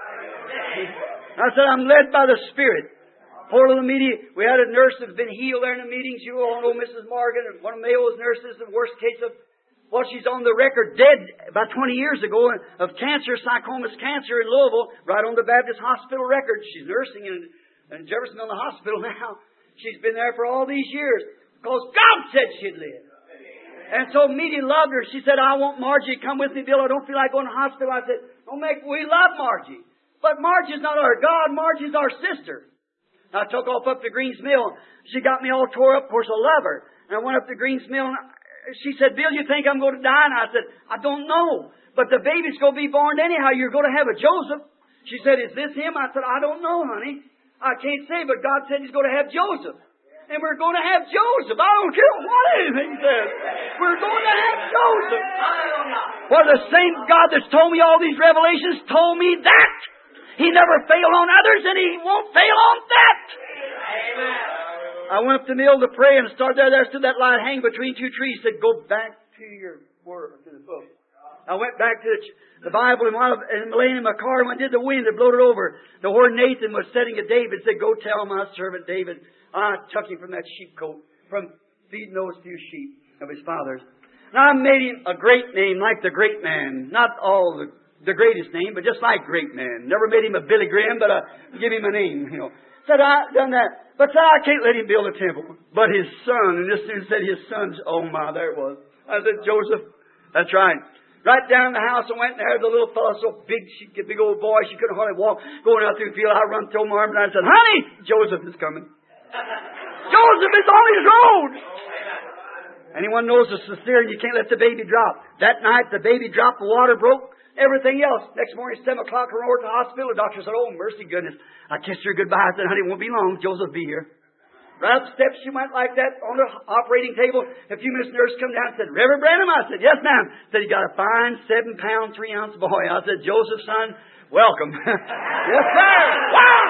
I said, I'm led by the Spirit. Poor little Meady, we had a nurse that's been healed there in the meetings. You all know Missus Morgan, one of Mayo's nurses, the worst case of, well, she's on the record dead about twenty years ago of cancer, sarcomas cancer in Louisville, right on the Baptist Hospital record. She's nursing in, in Jeffersonville Hospital now. She's been there for all these years because God said she'd live. And so Meady loved her. She said, I want Margie to come with me, Bill. I don't feel like going to the hospital. I said, don't make, we love Margie. But Margie's not our God. Margie's our sister. I took off up to Greens Mill. She got me all tore up. Of course, I love her. And I went up to Greens Mill. And she said, Bill, you think I'm going to die? And I said, I don't know. But the baby's going to be born anyhow. You're going to have a Joseph. She said, is this him? I said, I don't know, honey. I can't say, but God said he's going to have Joseph. And we're going to have Joseph. I don't care what anything says. We're going to have Joseph. Well, the same God that's told me all these revelations told me that. He never failed on others, and he won't fail on that. Amen. I went up to the mill to pray and started there. There stood that light hanging between two trees. Said, go back to your word, to the book. I went back to the Bible and, while, and laying in my car, and when I did the wind, it blowed it over. The where Nathan was setting at David, said, go tell my servant David, I took him from that sheepcote, from feeding those few sheep of his father's. And I made him a great name, like the great man. Not all the, the greatest name, but just like great man. Never made him a Billy Graham, but uh, give him a name, you know. Said, I done that. But said, I can't let him build a temple. But his son, and this dude said his son's, oh my, there it was. I said, Joseph, that's right. Right down the house and went there. The little fellow so big, she, big old boy, she couldn't hardly walk. Going out through the field, I run through my arms and I said, honey, Joseph is coming. Joseph is on his road. Anyone knows the cesarean, you can't let the baby drop. That night, the baby dropped, the water broke, everything else. Next morning, seven o'clock, I went over to the hospital. The doctor said, oh, mercy goodness. I kissed her goodbye. I said, honey, it won't be long. Joseph will be here. Right up the steps, she went like that on the operating table. A few minutes, nurse come down and said, Reverend Branham? I said, yes, ma'am. Said, he got a fine seven pound, three ounce boy. I said, Joseph, son, welcome. Yes, sir. Wow.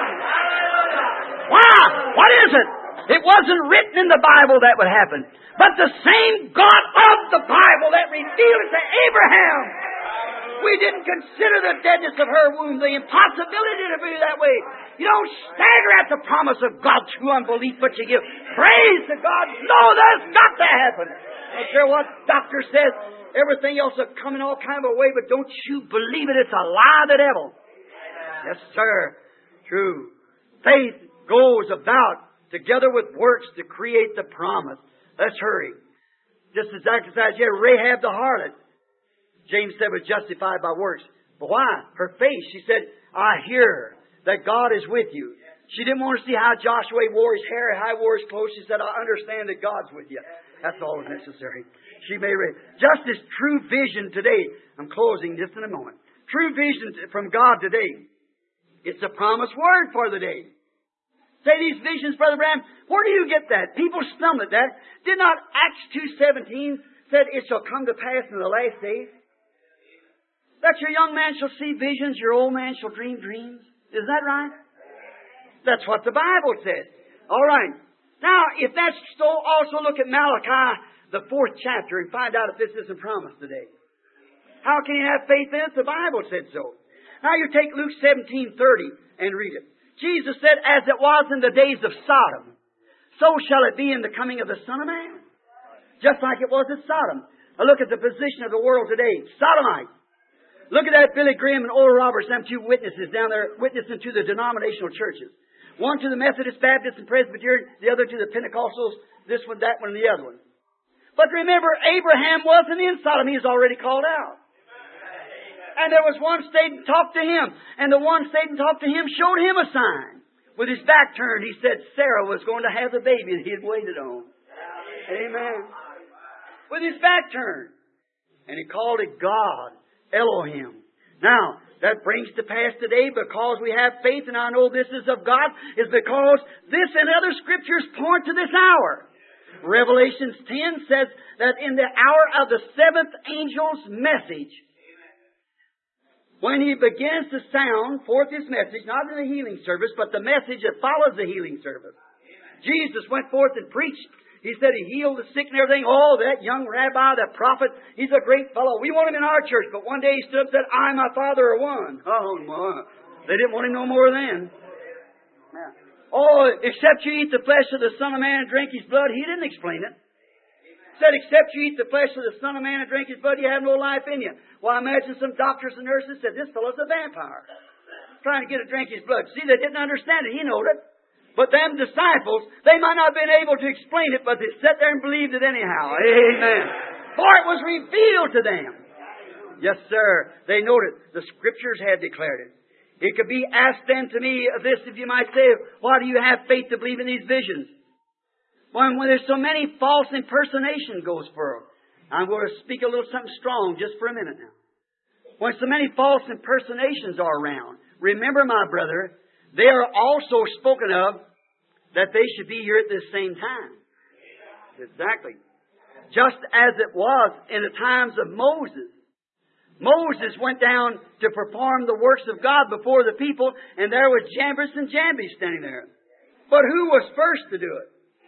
Wow. What is it? It wasn't written in the Bible that would happen. But the same God of the Bible that revealed it to Abraham. We didn't consider the deadness of her womb, the impossibility to be that way. You don't stagger at the promise of God through unbelief, but you give praise to God. No, that's got to happen. I don't care what doctor says. Everything else will come in all kind of a way, but don't you believe it. It's a lie of the devil. Yes, sir. True. Faith goes about together with works to create the promise. Let's hurry. Just exactly as you had Rahab the harlot. James said was justified by works. But why? Her faith. She said, I hear that God is with you. She didn't want to see how Joshua wore his hair, how he wore his clothes. She said, I understand that God's with you. That's all that's necessary. She may read. Just as true vision today. I'm closing just in a moment. True vision from God today. It's a promised word for the day. Say these visions, Brother Branham, where do you get that? People stumble at that. Did not Acts two seventeen said it shall come to pass in the last days? That your young man shall see visions, your old man shall dream dreams. Is that right? That's what the Bible says. All right. Now, if that's so, also look at Malachi, the fourth chapter, and find out if this isn't promised today. How can you have faith in it? The Bible said so. Now you take Luke seventeen thirty and read it. Jesus said, as it was in the days of Sodom, so shall it be in the coming of the Son of Man. Just like it was at Sodom. Now look at the position of the world today. Sodomite. Look at that Billy Graham and Oral Roberts, them two witnesses down there witnessing to the denominational churches. One to the Methodist, Baptist, and Presbyterian, the other to the Pentecostals, this one, that one, and the other one. But remember, Abraham wasn't in Sodom. He was already called out. And there was one stayed and talked to him. And the one stayed and talked to him showed him a sign. With his back turned, he said Sarah was going to have the baby that he had waited on. Amen. With his back turned. And he called it God, Elohim. Now, that brings to pass today because we have faith, and I know this is of God, is because this and other scriptures point to this hour. Revelations ten says that in the hour of the seventh angel's message, when he begins to sound forth his message, not in the healing service, but the message that follows the healing service. Jesus went forth and preached. He said he healed the sick and everything. Oh, that young rabbi, that prophet, he's a great fellow. We want him in our church. But one day he stood up and said, I and my Father are one. Oh, my. They didn't want him no more then. Oh, except you eat the flesh of the Son of Man and drink his blood. He didn't explain it. He said, except you eat the flesh of the Son of Man and drink his blood, you have no life in you. Well, I imagine some doctors and nurses said, this fellow's a vampire. Trying to get to drink his blood. See, they didn't understand it. He knowed it. But them disciples, they might not have been able to explain it, but they sat there and believed it anyhow. Amen. For it was revealed to them. Yes, sir. They noted the Scriptures had declared it. It could be asked then to me of this, if you might say, why do you have faith to believe in these visions? When, when there's so many false impersonation goes for them. I'm going to speak a little something strong just for a minute now. When so many false impersonations are around, remember, my brother, they are also spoken of that they should be here at this same time. Exactly. Just as it was in the times of Moses. Moses went down to perform the works of God before the people, and there was Jambres and Jambres standing there. But who was first to do it?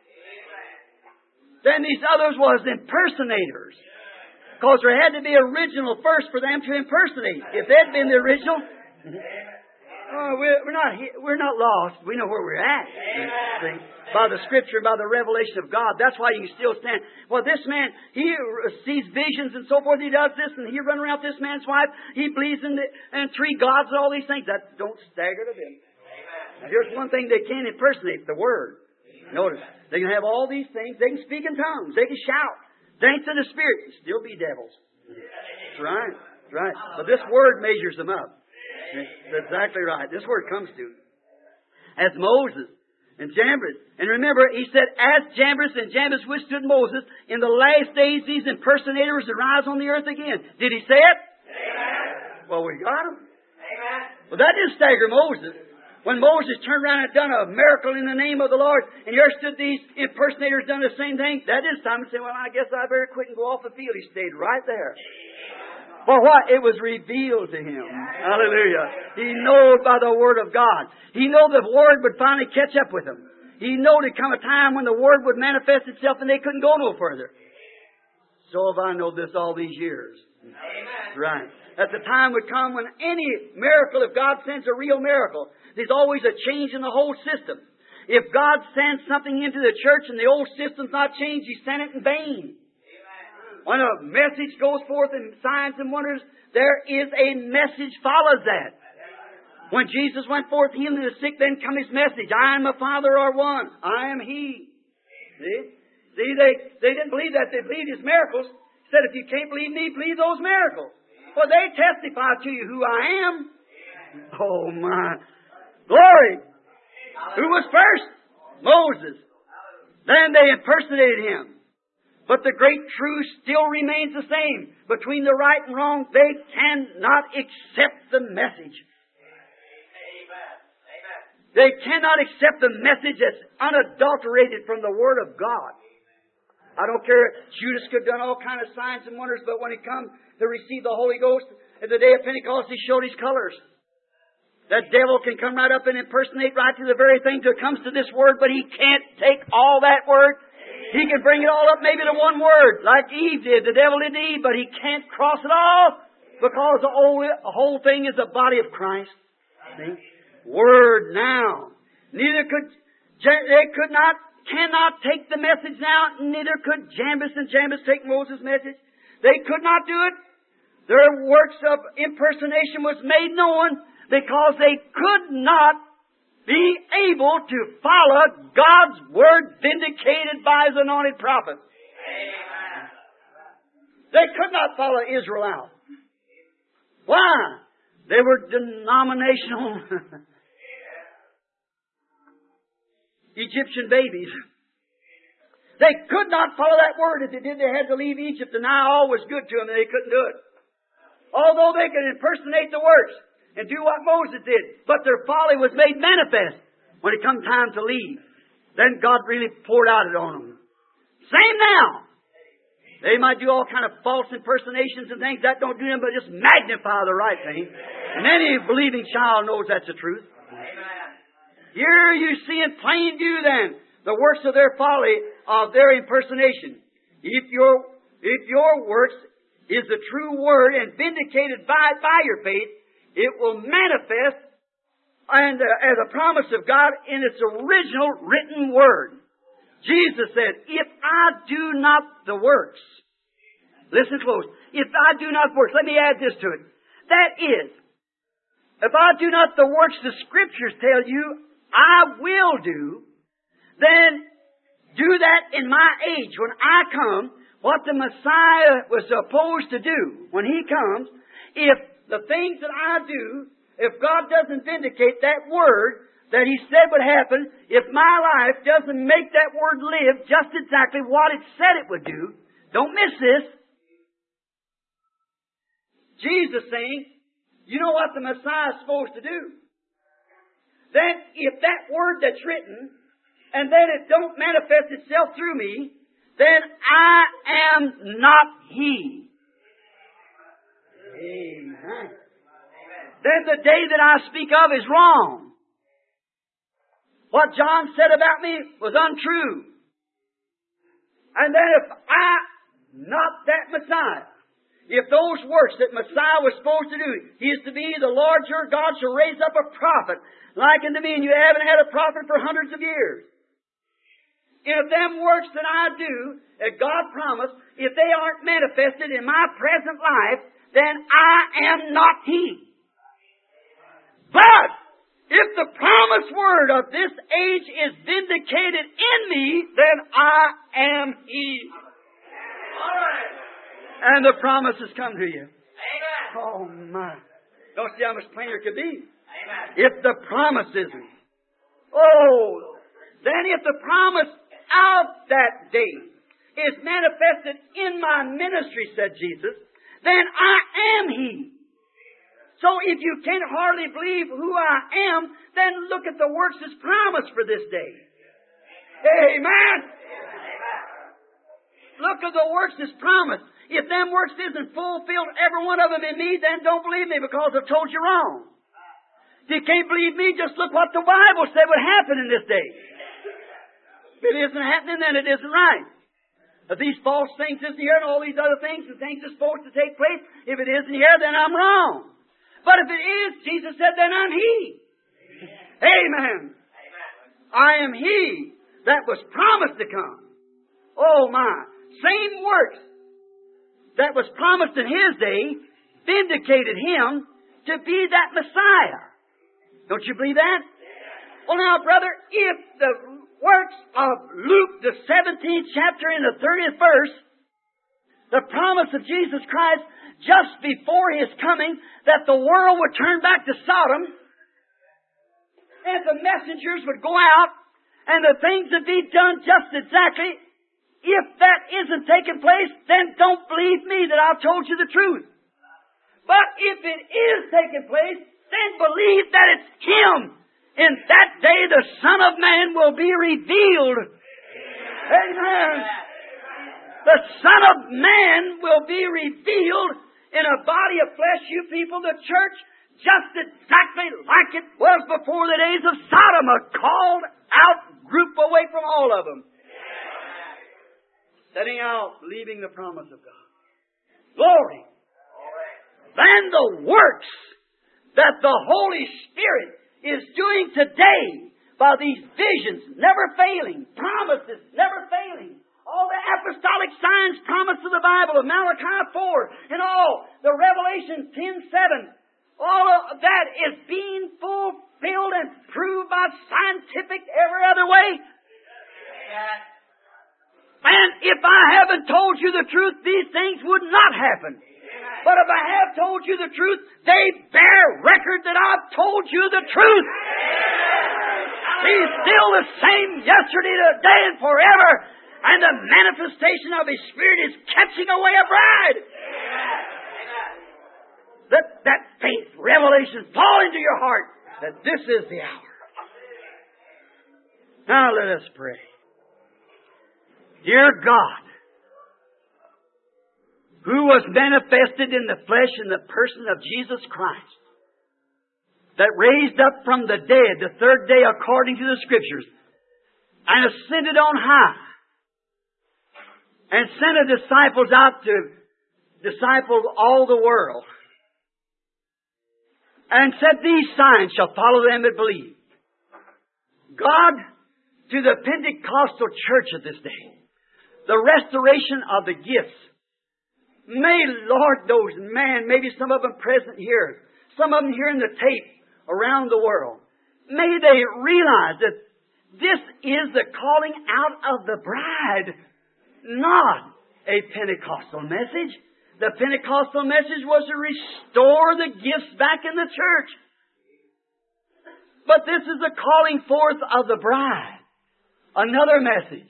Then these others was impersonators. Because there had to be original first for them to impersonate. If they'd been the original... Oh, we're, we're not we're not lost. We know where we're at. See? By the Scripture, by the revelation of God. That's why you can still stand. Well, this man, he sees visions and so forth. He does this, and he run around with this man's wife. He believes in, the, in three gods and all these things. That don't stagger to them. Now, here's one thing they can't impersonate: the Word. Notice, they can have all these things. They can speak in tongues. They can shout. Dance in the Spirit. Still be devils. That's right. That's right. But this Word measures them up. That's exactly right. This word comes to as Moses and Jambres. And remember, he said, as Jambres and Jambres withstood Moses, in the last days these impersonators arise on the earth again. Did he say it? Amen. Well, we got him. Amen. Well, that didn't stagger Moses. When Moses turned around and done a miracle in the name of the Lord, and here stood these impersonators done the same thing, that is time to say, well, I guess I better quit and go off the field. He stayed right there. For what? It was revealed to him. Hallelujah. He knew by the Word of God. He knew the Word would finally catch up with him. He knew there'd come a time when the Word would manifest itself and they couldn't go no further. So have I known this all these years. Amen. Right. That the time would come when any miracle, if God sends a real miracle, there's always a change in the whole system. If God sends something into the church and the old system's not changed, He sent it in vain. When a message goes forth in signs and wonders, there is a message follows that. When Jesus went forth healing the sick, then come His message. I and my Father are one. I am He. See? See, they, they didn't believe that. They believed His miracles. He said, if you can't believe me, believe those miracles. Well, they testify to you who I am. Oh, my. Glory. Who was first? Moses. Then they impersonated him. But the great truth still remains the same. Between the right and wrong, they cannot accept the message. They cannot accept the message that's unadulterated from the Word of God. I don't care. Judas could have done all kinds of signs and wonders, but when he come to receive the Holy Ghost at the day of Pentecost, he showed his colors. That devil can come right up and impersonate right to the very thing that comes to this Word, but he can't take all that Word. He can bring it all up maybe to one word, like Eve did. The devil did Eve, but he can't cross it all because the whole, the whole thing is the body of Christ. See? Word now. Neither could, they could not, cannot take the message now, neither could Jambres and Jambres take Moses' message. They could not do it. Their works of impersonation was made known because they could not be able to follow God's Word vindicated by His anointed prophet. Amen. They could not follow Israel out. Why? They were denominational Egyptian babies. They could not follow that Word. If they did, they had to leave Egypt, and now all was good to them, and they couldn't do it. Although they could impersonate the works and do what Moses did. But their folly was made manifest when it come time to leave. Then God really poured out it on them. Same now. They might do all kind of false impersonations and things. That don't do them, but just magnify the right thing. And any believing child knows that's the truth. Here you see in plain view then the works of their folly, of their impersonation. If your, if your works is the true Word and vindicated by, by your faith, it will manifest and, uh, as a promise of God in its original written Word. Jesus said, if I do not the works, listen close, if I do not works, let me add this to it. That is, if I do not the works the Scriptures tell you I will do, then do that in my age when I come, what the Messiah was supposed to do when He comes. If the things that I do, if God doesn't vindicate that Word that He said would happen, if my life doesn't make that Word live just exactly what it said it would do, don't miss this. Jesus saying, you know what the Messiah is supposed to do. Then if that Word that's written, and then it don't manifest itself through me, then I am not He. Amen. Then the day that I speak of is wrong. What John said about me was untrue. And then if I, not that Messiah, if those works that Messiah was supposed to do, He is to be the Lord your God shall raise up a prophet like unto me, and you haven't had a prophet for hundreds of years. If them works that I do, that God promised, if they aren't manifested in my present life, then I am not He. But if the promised Word of this age is vindicated in me, then I am He. And the promise has come to you. Amen. Oh my. Don't see how much plainer it could be. Amen. If the promise isn't. Oh, then if the promise of that day is manifested in my ministry, said Jesus, then I am He. So if you can't hardly believe who I am, then look at the works that's promised for this day. Amen. Look at the works that's promised. If them works isn't fulfilled, every one of them in me, then don't believe me because I've told you wrong. If you can't believe me, just look what the Bible said would happen in this day. If it isn't happening, then it isn't right. If these false things isn't here and all these other things and things are supposed to take place, if it isn't here, then I'm wrong. But if it is, Jesus said, then I'm He. Amen. Amen. I am He that was promised to come. Oh my. Same works that was promised in His day vindicated Him to be that Messiah. Don't you believe that? Well now, brother, if the works of Luke, the seventeenth chapter and the thirtieth verse, the promise of Jesus Christ just before His coming, that the world would turn back to Sodom, and the messengers would go out, and the things would be done just exactly. If that isn't taking place, then don't believe me that I've told you the truth. But if it is taking place, then believe that it's Him. In that day the Son of Man will be revealed. Amen. The Son of Man will be revealed in a body of flesh, you people, the church, just exactly like it was before the days of Sodom, a called out group away from all of them. Setting out, leaving the promise of God. Glory. Than the works that the Holy Spirit is doing today by these visions, never failing, promises, never failing. All the apostolic signs promised of the Bible, of Malachi four, and all, the Revelation ten seven, all of that is being fulfilled and proved by scientific every other way. And if I haven't told you the truth, these things would not happen. But if I have told you the truth, they bear record that I've told you the truth. He's still the same yesterday, today, and forever. And the manifestation of His Spirit is catching away a bride. Let that faith, revelation fall into your heart that this is the hour. Now let us pray. Dear God, who was manifested in the flesh in the person of Jesus Christ, that raised up from the dead the third day according to the Scriptures, and ascended on high, and sent the disciples out to disciple all the world, and said, these signs shall follow them that believe. God, to the Pentecostal church of this day, the restoration of the gifts, may, Lord, those men, maybe some of them present here, some of them here in the tape around the world, may they realize that this is the calling out of the bride, not a Pentecostal message. The Pentecostal message was to restore the gifts back in the church. But this is the calling forth of the bride. Another message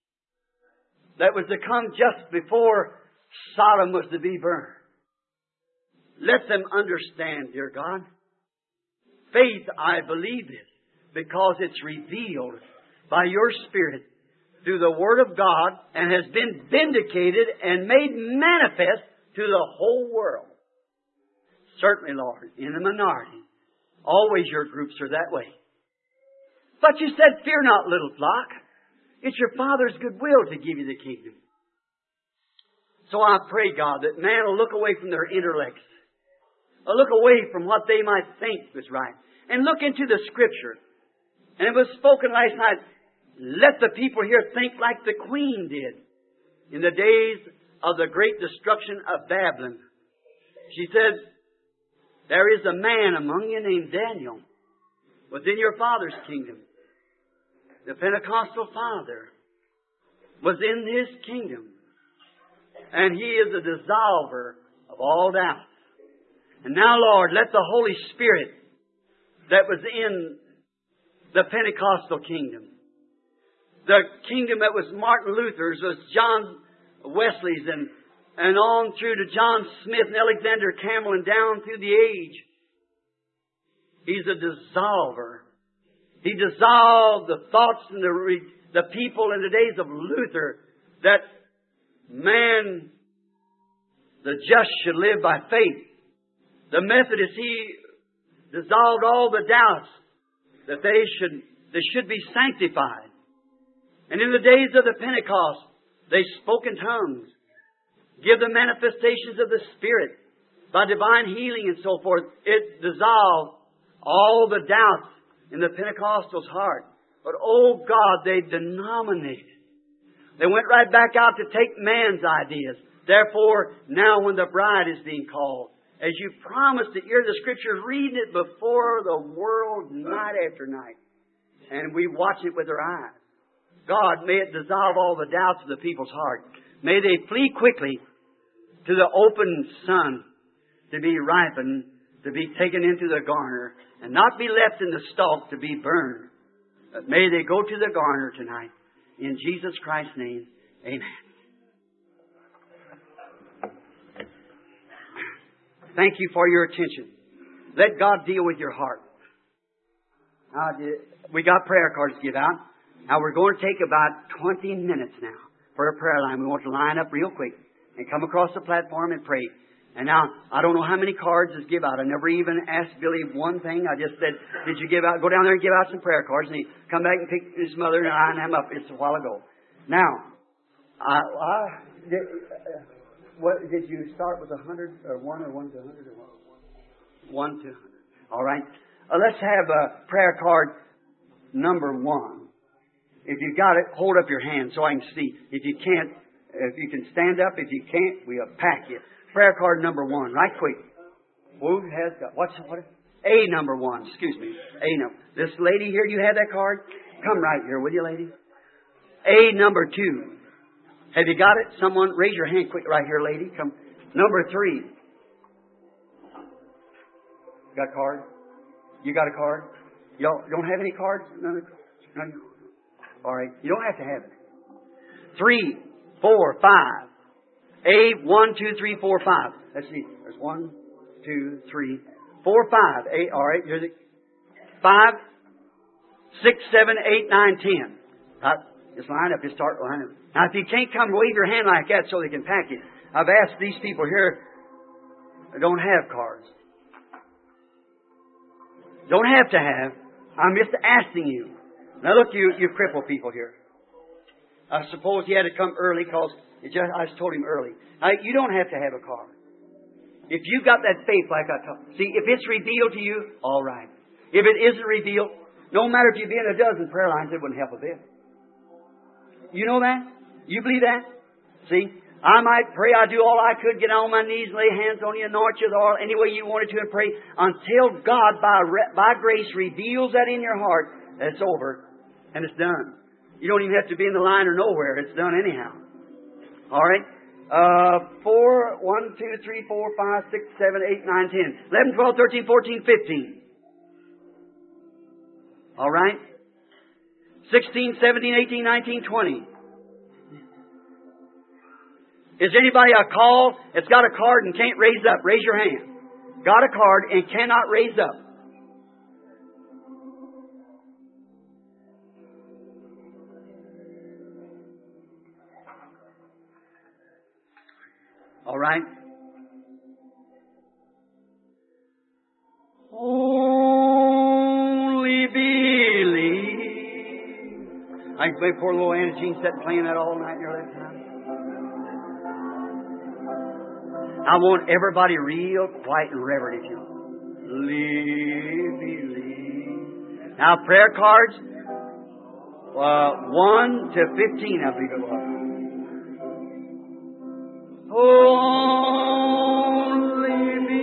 that was to come just before Sodom was to be burned. Let them understand, dear God. Faith, I believe it, because it's revealed by your Spirit through the Word of God and has been vindicated and made manifest to the whole world. Certainly, Lord, in the minority. Always your groups are that way. But you said, fear not, little flock. It's your Father's good will to give you the kingdom. So I pray, God, that man will look away from their intellects. Or look away from what they might think was right. And look into the Scripture. And it was spoken last night, let the people here think like the Queen did in the days of the great destruction of Babylon. She said, there is a man among you named Daniel within your Father's kingdom. The Pentecostal Father was in His kingdom. And He is the dissolver of all doubt. And now, Lord, let the Holy Spirit that was in the Pentecostal kingdom, the kingdom that was Martin Luther's, was John Wesley's, and, and on through to John Smith and Alexander Campbell and down through the age. He's a dissolver. He dissolved the thoughts and the, the people in the days of Luther that man, the just, should live by faith. The Methodists, he dissolved all the doubts that they should, they should be sanctified. And in the days of the Pentecost, they spoke in tongues, give the manifestations of the Spirit by divine healing and so forth. It dissolved all the doubts in the Pentecostal's heart. But oh God, they denominated. They went right back out to take man's ideas. Therefore, now when the bride is being called, as you promised to hear the Scriptures, reading it before the world night after night. And we watch it with our eyes. God, may it dissolve all the doubts of the people's heart. May they flee quickly to the open sun to be ripened to be taken into the garner and not be left in the stalk to be burned. But may they go to the garner tonight. In Jesus Christ's name, amen. Thank you for your attention. Let God deal with your heart. Now, we got prayer cards to give out. Now we're going to take about twenty minutes now for a prayer line. We want to line up real quick and come across the platform and pray. And now, I don't know how many cards is give out. I never even asked Billy one thing. I just said, did you give out, go down there and give out some prayer cards. And he come back and pick his mother and I and him up. It's a while ago. Now, I, I did, uh, what, did you start with a hundred or one or one to a hundred or one? One to a hundred. All right. Uh, let's have a prayer card number one. If you've got it, hold up your hand so I can see. If you can't, if you can stand up. If you can't, we'll pack you. Prayer card number one, right quick. Who has got, what's, what? A number one, excuse me. A number. This lady here, you have that card? Come right here, will you, lady? A number two. Have you got it? Someone, raise your hand quick right here, lady. Come. Number three. Got a card? You got a card? Y'all don't have any cards? None? None? All right. You don't have to have it. Three, four, five. A, one, two, three, four, five. Let's see. There's one, two, three, four, five. A, all right. Here's the five, six, seven, eight, nine, ten. Right. Just line up. Just start lining up. Now, if you can't come, wave your hand like that so they can pack it. I've asked these people here that don't have cards. Don't have to have. I'm just asking you. Now, look, you, you crippled people here. I suppose he had to come early because it just, I just told him early. Now, you don't have to have a card. If you've got that faith like I told you. See, if it's revealed to you, all right. If it isn't revealed, no matter if you've been in a dozen prayer lines, it wouldn't help a bit. You know that? You believe that? See? I might pray, I do all I could, get on my knees, lay hands on you, anoint you, all any way you wanted to, and pray until God, by, by grace, reveals that in your heart, that it's over, and it's done. You don't even have to be in the line or nowhere. It's done anyhow. All right? Uh, four, one, two, three, four, five, six, seven, eight, nine, ten. eleven, twelve, thirteen, fourteen, fifteen. All right? sixteen, seventeen, eighteen, nineteen, twenty. Is anybody a call that's got a card and can't raise up? Raise your hand. Got a card and cannot raise up. All right? Only believe. I can play poor little Anna Jean sitting playing that all night in your left hand. I want everybody real quiet and reverent, if you know. Believe, believe. Now, prayer cards, uh, one to fifteen, I believe it was. Only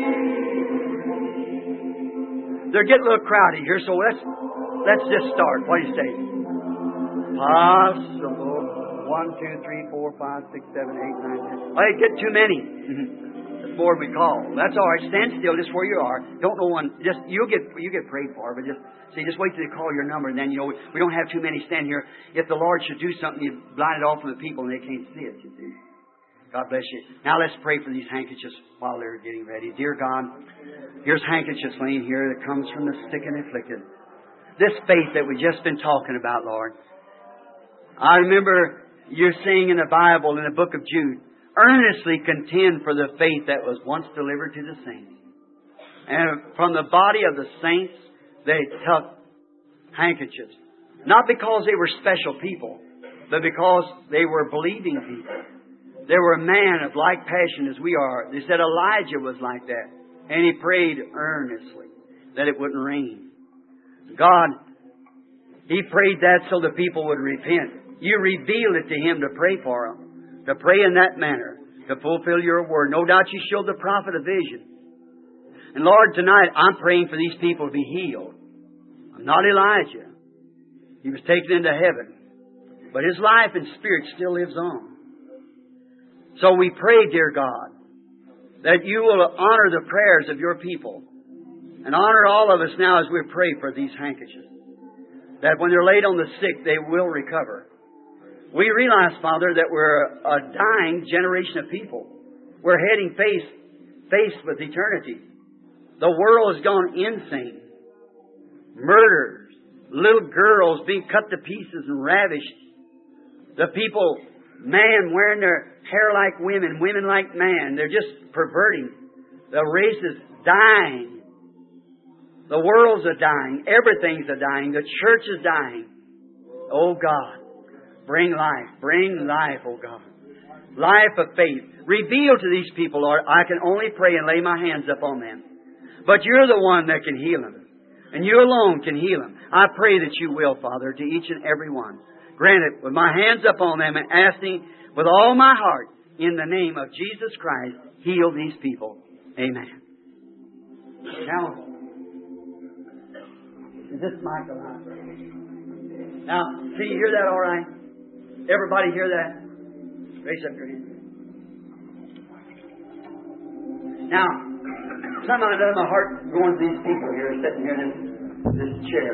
believe. They're getting a little crowded here, so let's let's just start. What do you say? Possible. One, two, three, four, five, six, seven, eight, nine, ten. Oh, you get too many. That's more than we call. That's all right. Stand still, just where you are. Don't know one. Just you'll get you get prayed for, but just see. Just wait till they call your number, and then you know we, we don't have too many stand here. If the Lord should do something, you blind it off from the people, and they can't see it. You see. God bless you. Now let's pray for these handkerchiefs while they're getting ready. Dear God, here's handkerchiefs laying here that comes from the sick and afflicted. This faith that we've just been talking about, Lord. I remember you're saying in the Bible, in the book of Jude, earnestly contend for the faith that was once delivered to the saints. And from the body of the saints, they took handkerchiefs. Not because they were special people, but because they were believing people. They were a man of like passion as we are. They said Elijah was like that. And he prayed earnestly that it wouldn't rain. God, He prayed that so the people would repent. You revealed it to Him to pray for them. To pray in that manner. To fulfill your word. No doubt you showed the prophet a vision. And Lord, tonight I'm praying for these people to be healed. I'm not Elijah. He was taken into heaven. But his life and spirit still lives on. So we pray, dear God, that you will honor the prayers of your people And honor all of us now as we pray for these handkerchiefs. That when they're laid on the sick, they will recover. We realize, Father, that we're a dying generation of people. We're heading face, face with eternity. The world has gone insane. Murders. Little girls being cut to pieces and ravished. The people, man wearing their hair like women, women like man. They're just perverting. The race is dying. The world's a dying. Everything's a dying. The church is dying. Oh God, bring life. Bring life, oh God. Life of faith. Reveal to these people, Lord. I can only pray and lay my hands upon them. But You're the one that can heal them. And You alone can heal them. I pray that You will, Father, to each and every one. Grant it with my hands upon them and asking with all my heart, in the name of Jesus Christ, heal these people. Amen. Now, is this mic alive? Now, can you hear that all right? Everybody hear that? Raise up your hand. Now, somehow or another, my heart going to these people here, sitting here in this, this chair.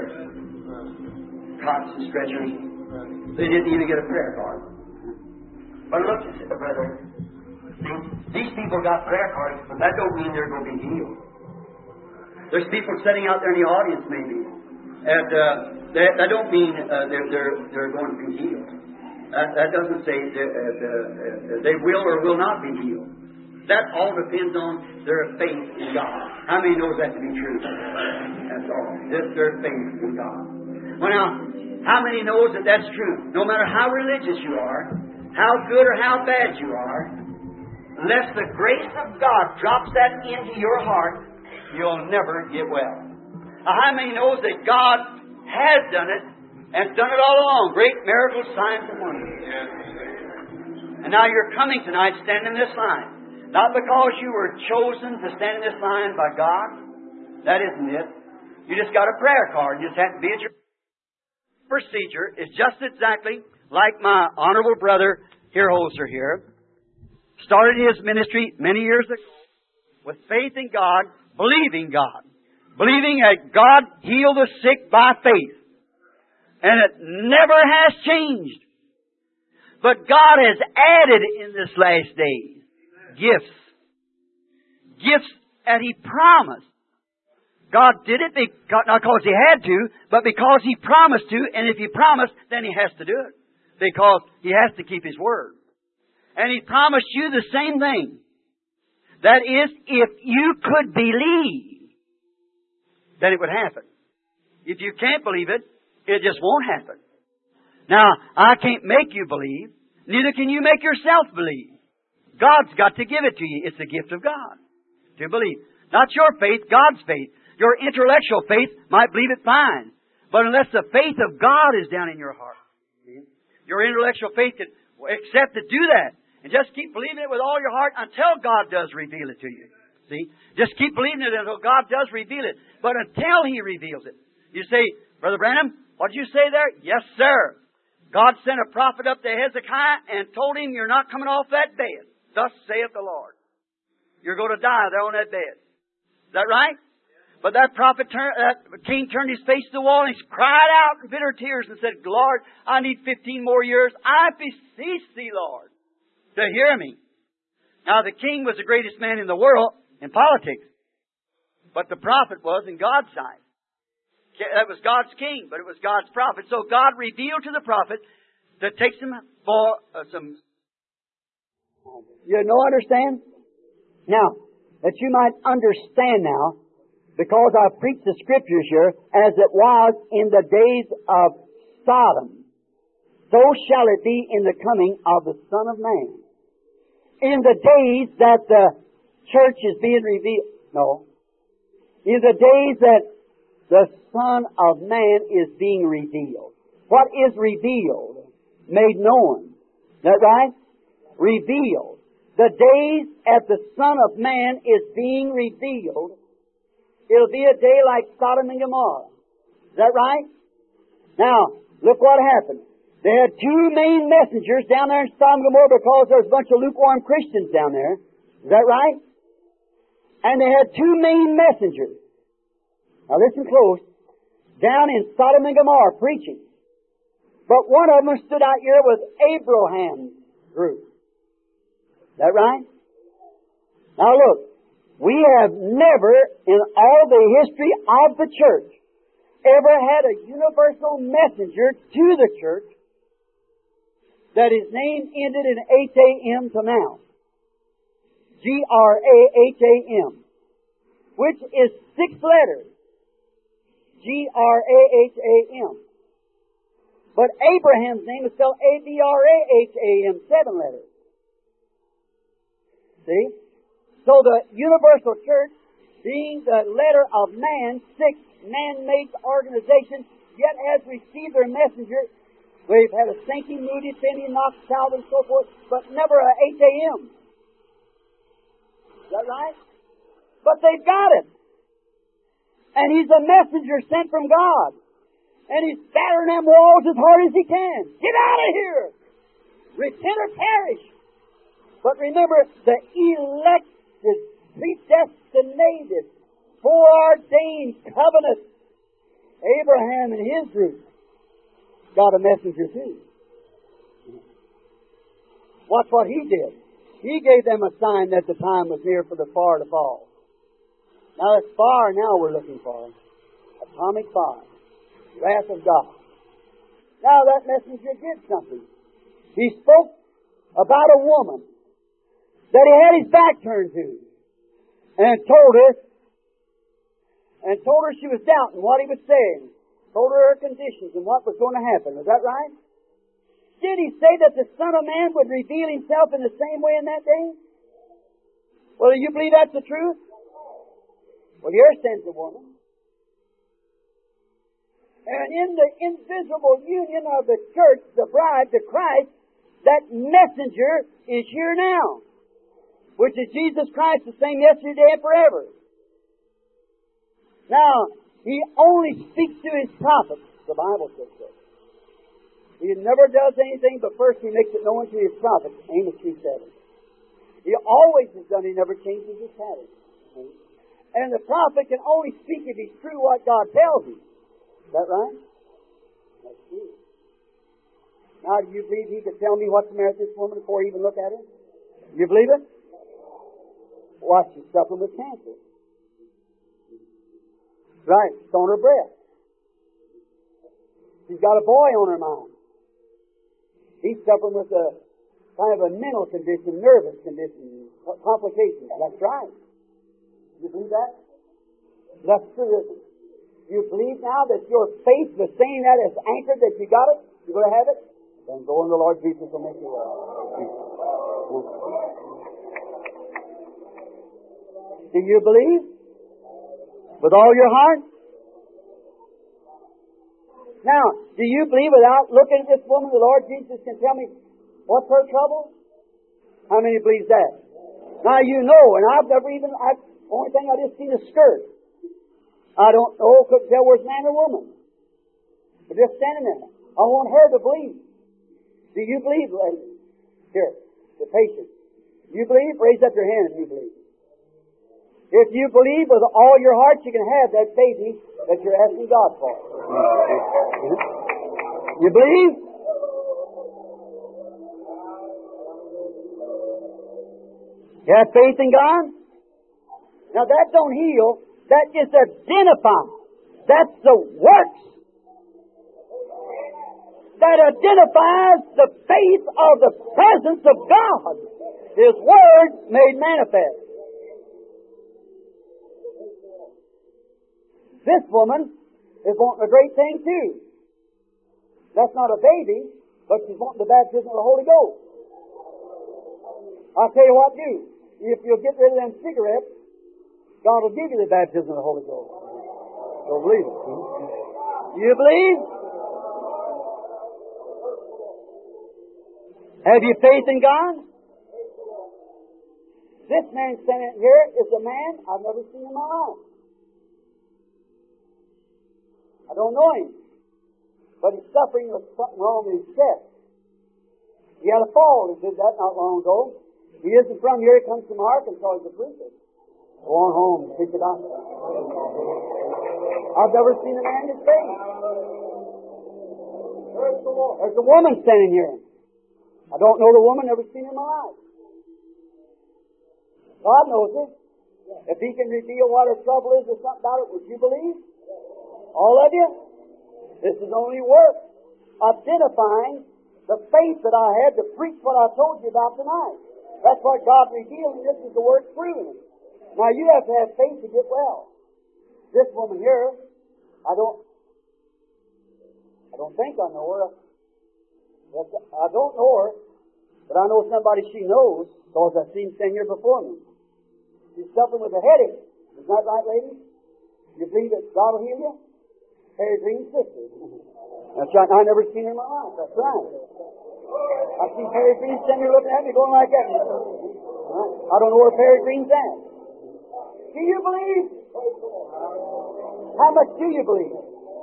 Cots and stretchers. They didn't even get a prayer card. But look, brother, see, these people got prayer cards, but that don't mean they're going to be healed. There's people sitting out there in the audience, maybe, and uh, that, that don't mean uh, they're, they're, they're going to be healed. That, that doesn't say that, uh, uh, they will or will not be healed. That all depends on their faith in God. How many knows that to be true? That's all. Just their faith in God. Well, now, how many knows that that's true? No matter how religious you are, how good or how bad you are, unless the grace of God drops that into your heart, you'll never get well. Now, how many knows that God has done it and done it all along? Great miracles, signs, and wonders. And now you're coming tonight, standing in this line. Not because you were chosen to stand in this line by God. That isn't it. You just got a prayer card. You just have to be at your procedure. Is just exactly like my honorable brother Hierholzer here. Started his ministry many years ago with faith in God, believing God. Believing that God healed the sick by faith. And it never has changed. But God has added in this last days gifts. Gifts that He promised. God did it because, not because He had to, but because He promised to. And if He promised, then He has to do it. Because He has to keep His word. And He promised you the same thing. That is, if you could believe, then it would happen. If you can't believe it, it just won't happen. Now, I can't make you believe. Neither can you make yourself believe. God's got to give it to you. It's a gift of God to believe. Not your faith, God's faith. Your intellectual faith might believe it fine. But unless the faith of God is down in your heart, your intellectual faith can accept to do that. And just keep believing it with all your heart until God does reveal it to you. See? Just keep believing it until God does reveal it. But until He reveals it. You say, Brother Branham, what did you say there? Yes, sir. God sent a prophet up to Hezekiah and told him, you're not coming off that bed. Thus saith the Lord. You're going to die there on that bed. Is that right? But that prophet, turned, that king turned his face to the wall and he cried out in bitter tears and said, Lord, I need fifteen more years. I beseech Thee, Lord, to hear me. Now, the king was the greatest man in the world in politics. But the prophet was in God's sight. That was God's king, but it was God's prophet. So God revealed to the prophet that takes him for uh, some... You no understand? Now, that you might understand now, because I've preached the Scriptures here, as it was in the days of Sodom, so shall it be in the coming of the Son of Man. In the days that the church is being revealed, no. In the days that the Son of Man is being revealed. What is revealed? Made known. Is that right? Revealed. The days that the Son of Man is being revealed, it'll be a day like Sodom and Gomorrah. Is that right? Now, look what happened. They had two main messengers down there in Sodom and Gomorrah because there was a bunch of lukewarm Christians down there. Is that right? And they had two main messengers. Now listen close. Down in Sodom and Gomorrah preaching. But one of them stood out here with Abraham's group. Is that right? Now look, we have never in all the history of the church ever had a universal messenger to the church that his name ended in H A M to now. G R A H A M. Which is six letters. G R A H A M. But Abraham's name is spelled A B R A H A M, seven letters. See? So the universal church, being the letter of man, six man-made organization, yet has received their messenger. We've had a Sankey, Moody, Finney, Knox, Calvin, and so forth, but never a H A M. Is that right? But they've got it. And he's a messenger sent from God. And he's battering them walls as hard as he can. Get out of here! Repent or perish. But remember, the elected, predestinated, foreordained covenant, Abraham and his group, got a messenger too. Watch what he did. He gave them a sign that the time was near for the fire to fall. Now it's fire now we're looking for. Atomic fire. Wrath of God. Now that messenger did something. He spoke about a woman that he had his back turned to, and told her, and told her she was doubting what he was saying. Told her her conditions and what was going to happen. Is that right? Did he say that the Son of Man would reveal himself in the same way in that day? Well, do you believe that's the truth? Well, here stands the woman. And in the invisible union of the church, the bride, the Christ, that messenger is here now, which is Jesus Christ, the same yesterday and forever. Now, he only speaks to his prophets, the Bible says so. He never does anything, but first he makes it known to his prophets, Amos three seven. He always has done, he never changes his pattern. And the prophet can only speak if he's true what God tells him. Is that right? That's true. Now, do you believe he could tell me what's the matter with this woman before I even look at her? You believe it? Why, she's suffering with cancer. Right, it's on her breast. She's got a boy on her mind. He's suffering with a kind of a mental condition, nervous condition, complications. That's right. You believe that? That's true, isn't it? You believe now that your faith, the saying that is anchored, that you got it, you're going to have it? Then go in the Lord Jesus will make you well. Do you believe? With all your heart? Now, do you believe without looking at this woman, the Lord Jesus can tell me what's her trouble? How many believes that? Now you know, and I've never even, I, only thing I just seen a skirt. I don't know, couldn't tell whether it's man or woman. But just standing there. I want her to believe. Do you believe, lady? Here, the patient. You believe? Raise up your hand if you believe. If you believe with all your heart, you can have that baby that you're asking God for. You believe? You have faith in God? Now that don't heal. That just identifies. That's the works. That identifies the faith of the presence of God. His Word made manifest. This woman is wanting a great thing too. That's not a baby, but she's wanting the baptism of the Holy Ghost. I'll tell you what, do. If you'll get rid of them cigarettes, God will give you the baptism of the Holy Ghost. So believe it. You believe? Have you faith in God? This man standing here is a man I've never seen in my life. I don't know him. But he's suffering with something wrong in his chest. He had a fall. He did that not long ago. He isn't from here. He comes from Arkansas. He's a preacher. Go on home and preach the gospel. I've never seen a man get saved. There's a woman standing here. I don't know the woman, never seen her in my life. God knows it. If He can reveal what her trouble is or something about it, would you believe? All of you? This is only work identifying the faith that I had to preach what I told you about tonight. That's what God revealed, and this is the work proving it. Now you have to have faith to get well. This woman here, I don't, I don't think I know her. I don't know her, but I know somebody she knows because I've seen stand here before me. She's suffering with a headache. Isn't that right, ladies? You believe that God will heal you? Harry Green's sister. That's right. I've never seen her in my life. That's right. I see Harry Green standing here looking at me going like that. I don't know where Harry Green's at. Do you believe? How much do you believe?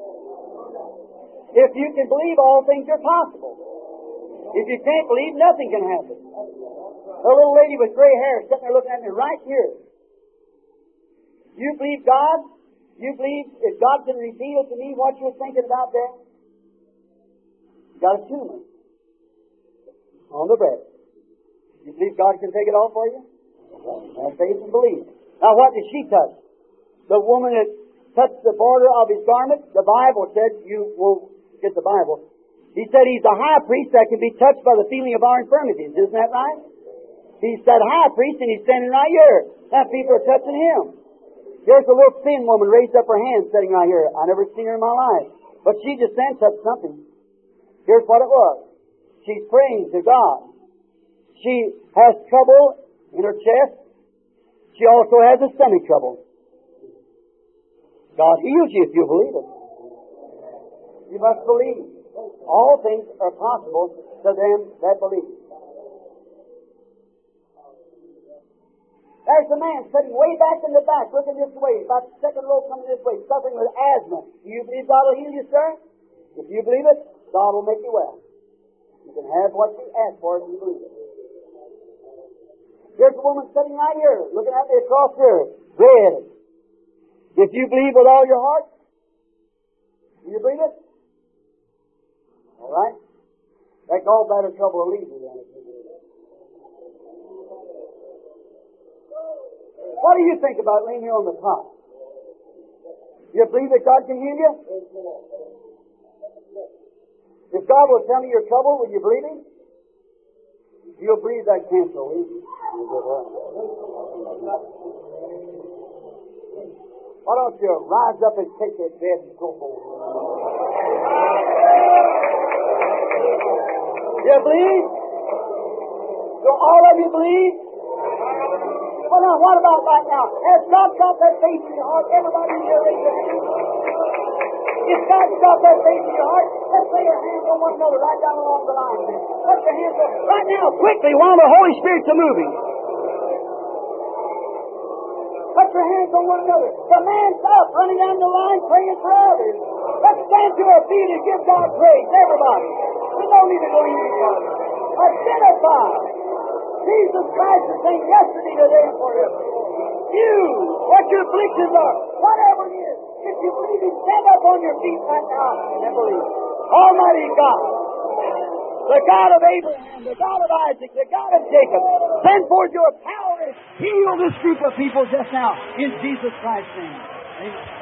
If you can believe, all things are possible. If you can't believe, nothing can happen. A little lady with gray hair sitting there looking at me right here. You believe God? You believe if God can reveal to me what you're thinking about there? You got a tumor on the breast. You believe God can take it off for you? Have faith and believe. Now what did she touch? The woman that touched the border of his garment, the Bible said, you will get the Bible. He said he's a high priest that can be touched by the feeling of our infirmities. Isn't that right? He's that high priest and he's standing right here. Now people are touching him. Here's a little thin woman raised up her hand sitting right here. I never seen her in my life. But she just then touched something. Here's what it was. She's praying to God. She has trouble in her chest. She also has a stomach trouble. God heals you if you believe it. You must believe. All things are possible to them that believe. There's a man sitting way back in the back, looking this way, about the second row coming this way, suffering with asthma. Do you believe God will heal you, sir? If you believe it, God will make you well. You can have what you ask for if you believe it. Here's a woman sitting right here, looking at me across here, red. If you believe with all your heart, do you believe it? All right? That gallbladder trouble will leave you then if you believe it. What do you think about laying here on the top? You believe that God can heal you? If God will tell me your trouble, will you believe Him? You'll believe that cancer will leave you. Why don't you rise up and take that bed and go home? You believe? Do all of you believe? Well, now, what about right now? Has God got that faith in your heart? Everybody in here, raise your hand. If God's got that faith in your heart, let's lay our hands on one another right down along the line. Put your hands up right now, quickly, while the Holy Spirit's moving. Put your hands on one another. The man's up, running down the line, praying for others. Let's stand to our feet and give God praise, everybody. We don't need to go in each other. Identify. Jesus Christ the same yesterday, today, and forever. You, what your afflictions are, whatever it is, if you believe it, stand up on your feet right now and believe. Almighty God, the God of Abraham, the God of Isaac, the God of Jacob, send forth your power and heal this group of people just now in Jesus Christ's name. Amen.